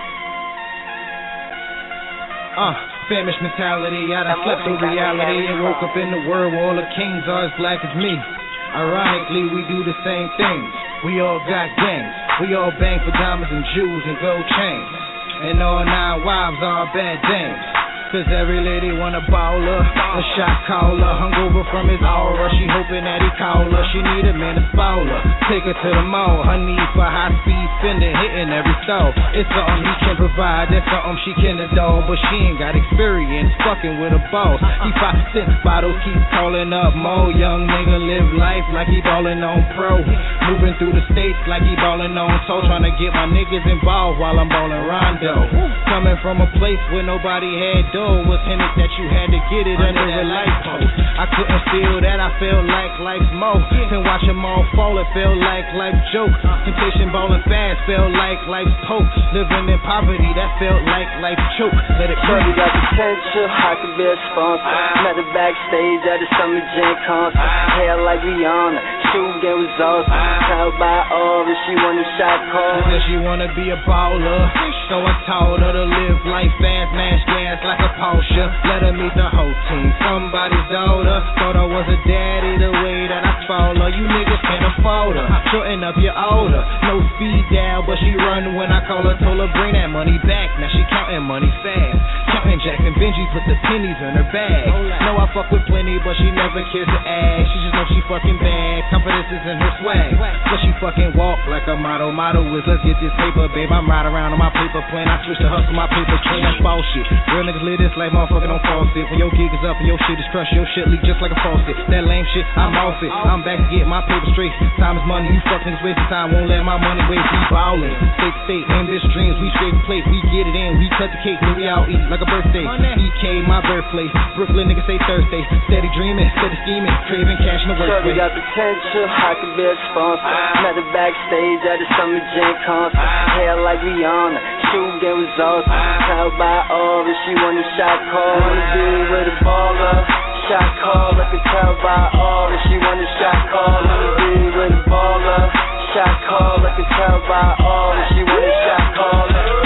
Uh, famished mentality, I done slept through reality and woke up in the world where all the kings are as black as me. Ironically, we do the same things. We all got gangs. We all bang for diamonds and jewels and gold chains. And all nine wives are bad dames. Cause every lady want a baller, a shot caller, hungover from his aura. She hoping that he call her. She need a man to spoil her. Take her to the mall. Her need for high speed spending, hitting every stall. It's something he can provide, that's something she can adore. But she ain't got experience fucking with a boss. He five cent bottles keep calling up more. Young nigga live life like he ballin' on pro. Moving through the states like he ballin' on soul. Trying to get my niggas involved while I'm ballin' rondo. Coming from a place where nobody had doors. Was hinted that you had to get it under a light post. I couldn't feel that, I felt like life's mo. Then watch them all fall, it felt like life's joke. Temptation ballin' fast, felt like life's poke. Living in poverty, that felt like life's choke. Let it breathe. You got potential, I could be a sponsor. Met her backstage at the Summer Jam concert. Hair like Rihanna, shoe game results. Tell by all that she want a shot call. She said she wanna be a baller, so I told her to live life fast, mash gas like a Porsche. Let her meet the whole team, somebody's daughter. Thought I was a daddy the way that I follow. You niggas can't afford her, shorten up your older. No speed down, but she run when I call her. Told her bring that money back, now she counting money fast. Counting Jackson Benji, put the pennies in her bag. Know I fuck with plenty, but she never kiss her ass. She just know she fucking bad, confidence is in her swag. But she fucking walk like a model. Motto is let's get this paper, babe. I'm riding around on my paper plane. I switch to hustle my paper train, that's bullshit. Real niggas live this like motherfucker don't faucet. When your gig is up and your shit is crushed, your shit leak just like a faucet. That lame shit, I'm off it. I'm back to get my paper straight. Time is money, you fuck niggas wasting time. Won't let my money waste, we ballin'. State to state, ambitious dreams, we scrape the plate. We get it in, we cut the cake, then we out eat like a birthday. E K, my birthplace. Brooklyn niggas say Thursday. Steady dreaming, steady scheming, craving cash in the workplace. Shorty got potential, I could be a sponsor. Met her backstage at the Summer Jam concert. Hair like Rihanna, shoe game results. Tell by all that she want a shot call. Wanna be with a baller, shot call. I can tell by all that she want a shot call. Wanna be with a baller, shot call. I can tell by all that she want a shot call.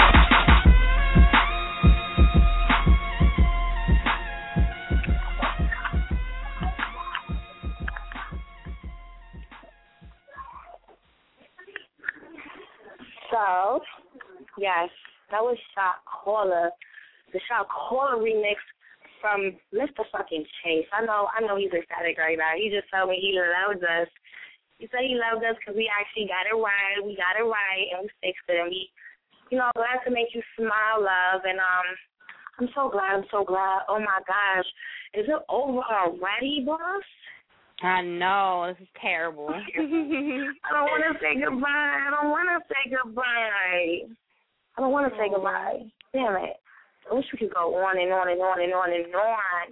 So, yes, that was Shot Caller, the Shot Caller remix from Mister fucking Chase. I know, I know he's ecstatic right now. He just told me he loves us. He said he loved us because we actually got it right. We got it right, and we fixed it. And we, you know, glad to make you smile, love. And um, I'm so glad. I'm so glad. Oh my gosh, is it over already, boss? I know, this is terrible. I don't want to say goodbye. I don't want to say goodbye. I don't want to say goodbye. Damn it. I wish we could go on and on and on and on and on.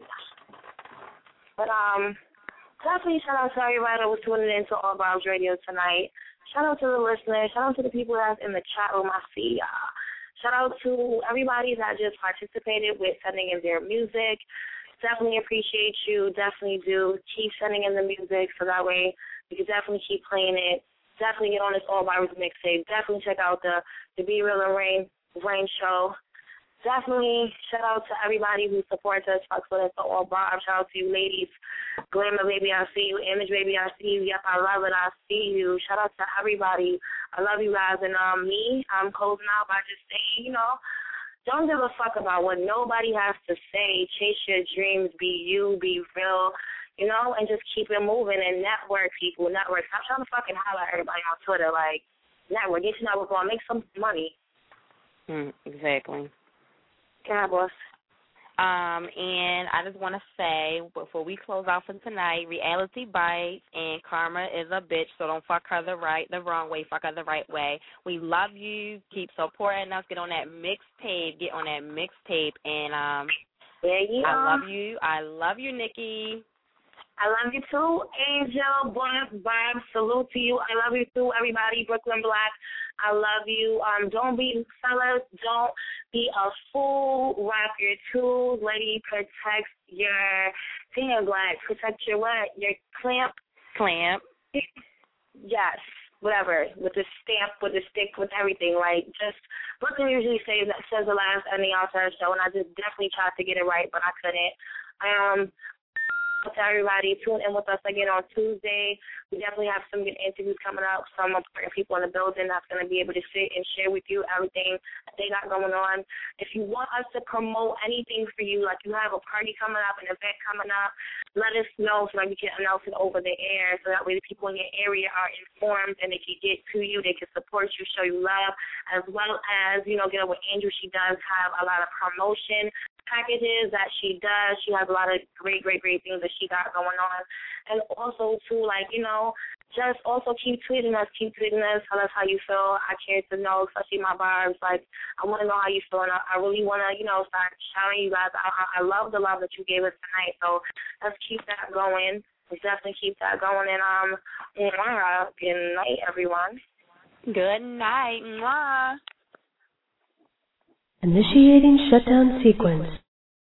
But um, definitely shout out to everybody that was tuning in to All Bob's Radio tonight. Shout out to the listeners. Shout out to the people that's in the chat room. I see y'all. Shout out to everybody that just participated with sending in their music. Definitely appreciate you. Definitely do. Keep sending in the music so that way we can definitely keep playing it. Definitely get on this All Barbers mixtape. Definitely check out the, the Be Real and Rain, Rain show. Definitely shout out to everybody who supports us, fucks with us, to All Barbs. Shout out to you ladies. Glamour baby, I see you. Image baby, I see you. Yep, I love it. I see you. Shout out to everybody. I love you guys. And um, me, I'm closing out by just saying, you know, don't give a fuck about what nobody has to say. Chase your dreams. Be you. Be real. You know, and just keep it moving and network, people. Network. Stop trying to fucking holler at everybody on Twitter. Like, network. Get your network on. Make some money. Mm, exactly. God, boss. Um, and I just want to say, before we close out for tonight, reality bites and karma is a bitch, so don't fuck her the right, the wrong way, fuck her the right way. We love you. Keep supporting us. Get on that mixtape. Get on that mixtape. And um, yeah, yeah. I love you. I love you, Nikki. I love you too, Angel, Boss, Bob, salute to you. I love you too, everybody, Brooklyn Black. I love you. Um, don't be, fellas, don't be a fool. Rock your tools. Lady, protect your finger glass. Protect your what? Your clamp. Clamp. Yes. whatever, with the stamp, with the stick, with everything. Like, just, Brooklyn usually says, says the last ending after the show, and I just definitely tried to get it right, but I couldn't. Um, to everybody, tune in with us again on Tuesday. We definitely have some good interviews coming up, some important people in the building that's going to be able to sit and share with you everything that they got going on. If you want us to promote anything for you, like you have a party coming up, an event coming up, let us know so that we can announce it over the air, so that way the people in your area are informed and they can get to you, they can support you, show you love, as well as, you know, get up with Angel. She does have a lot of promotion packages that she does. She has a lot of great, great, great things that she got going on. And also, too, like, you know, just also keep tweeting us, keep tweeting us, tell us how you feel. I care to know, especially my barbs. Like, I want to know how you feel, and I, I really want to, you know, start shouting you guys. I, I love the love that you gave us tonight, so let's keep that going. Let's definitely keep that going. And, um, mwah, good night, everyone. Good night. Mwah. Initiating shutdown sequence.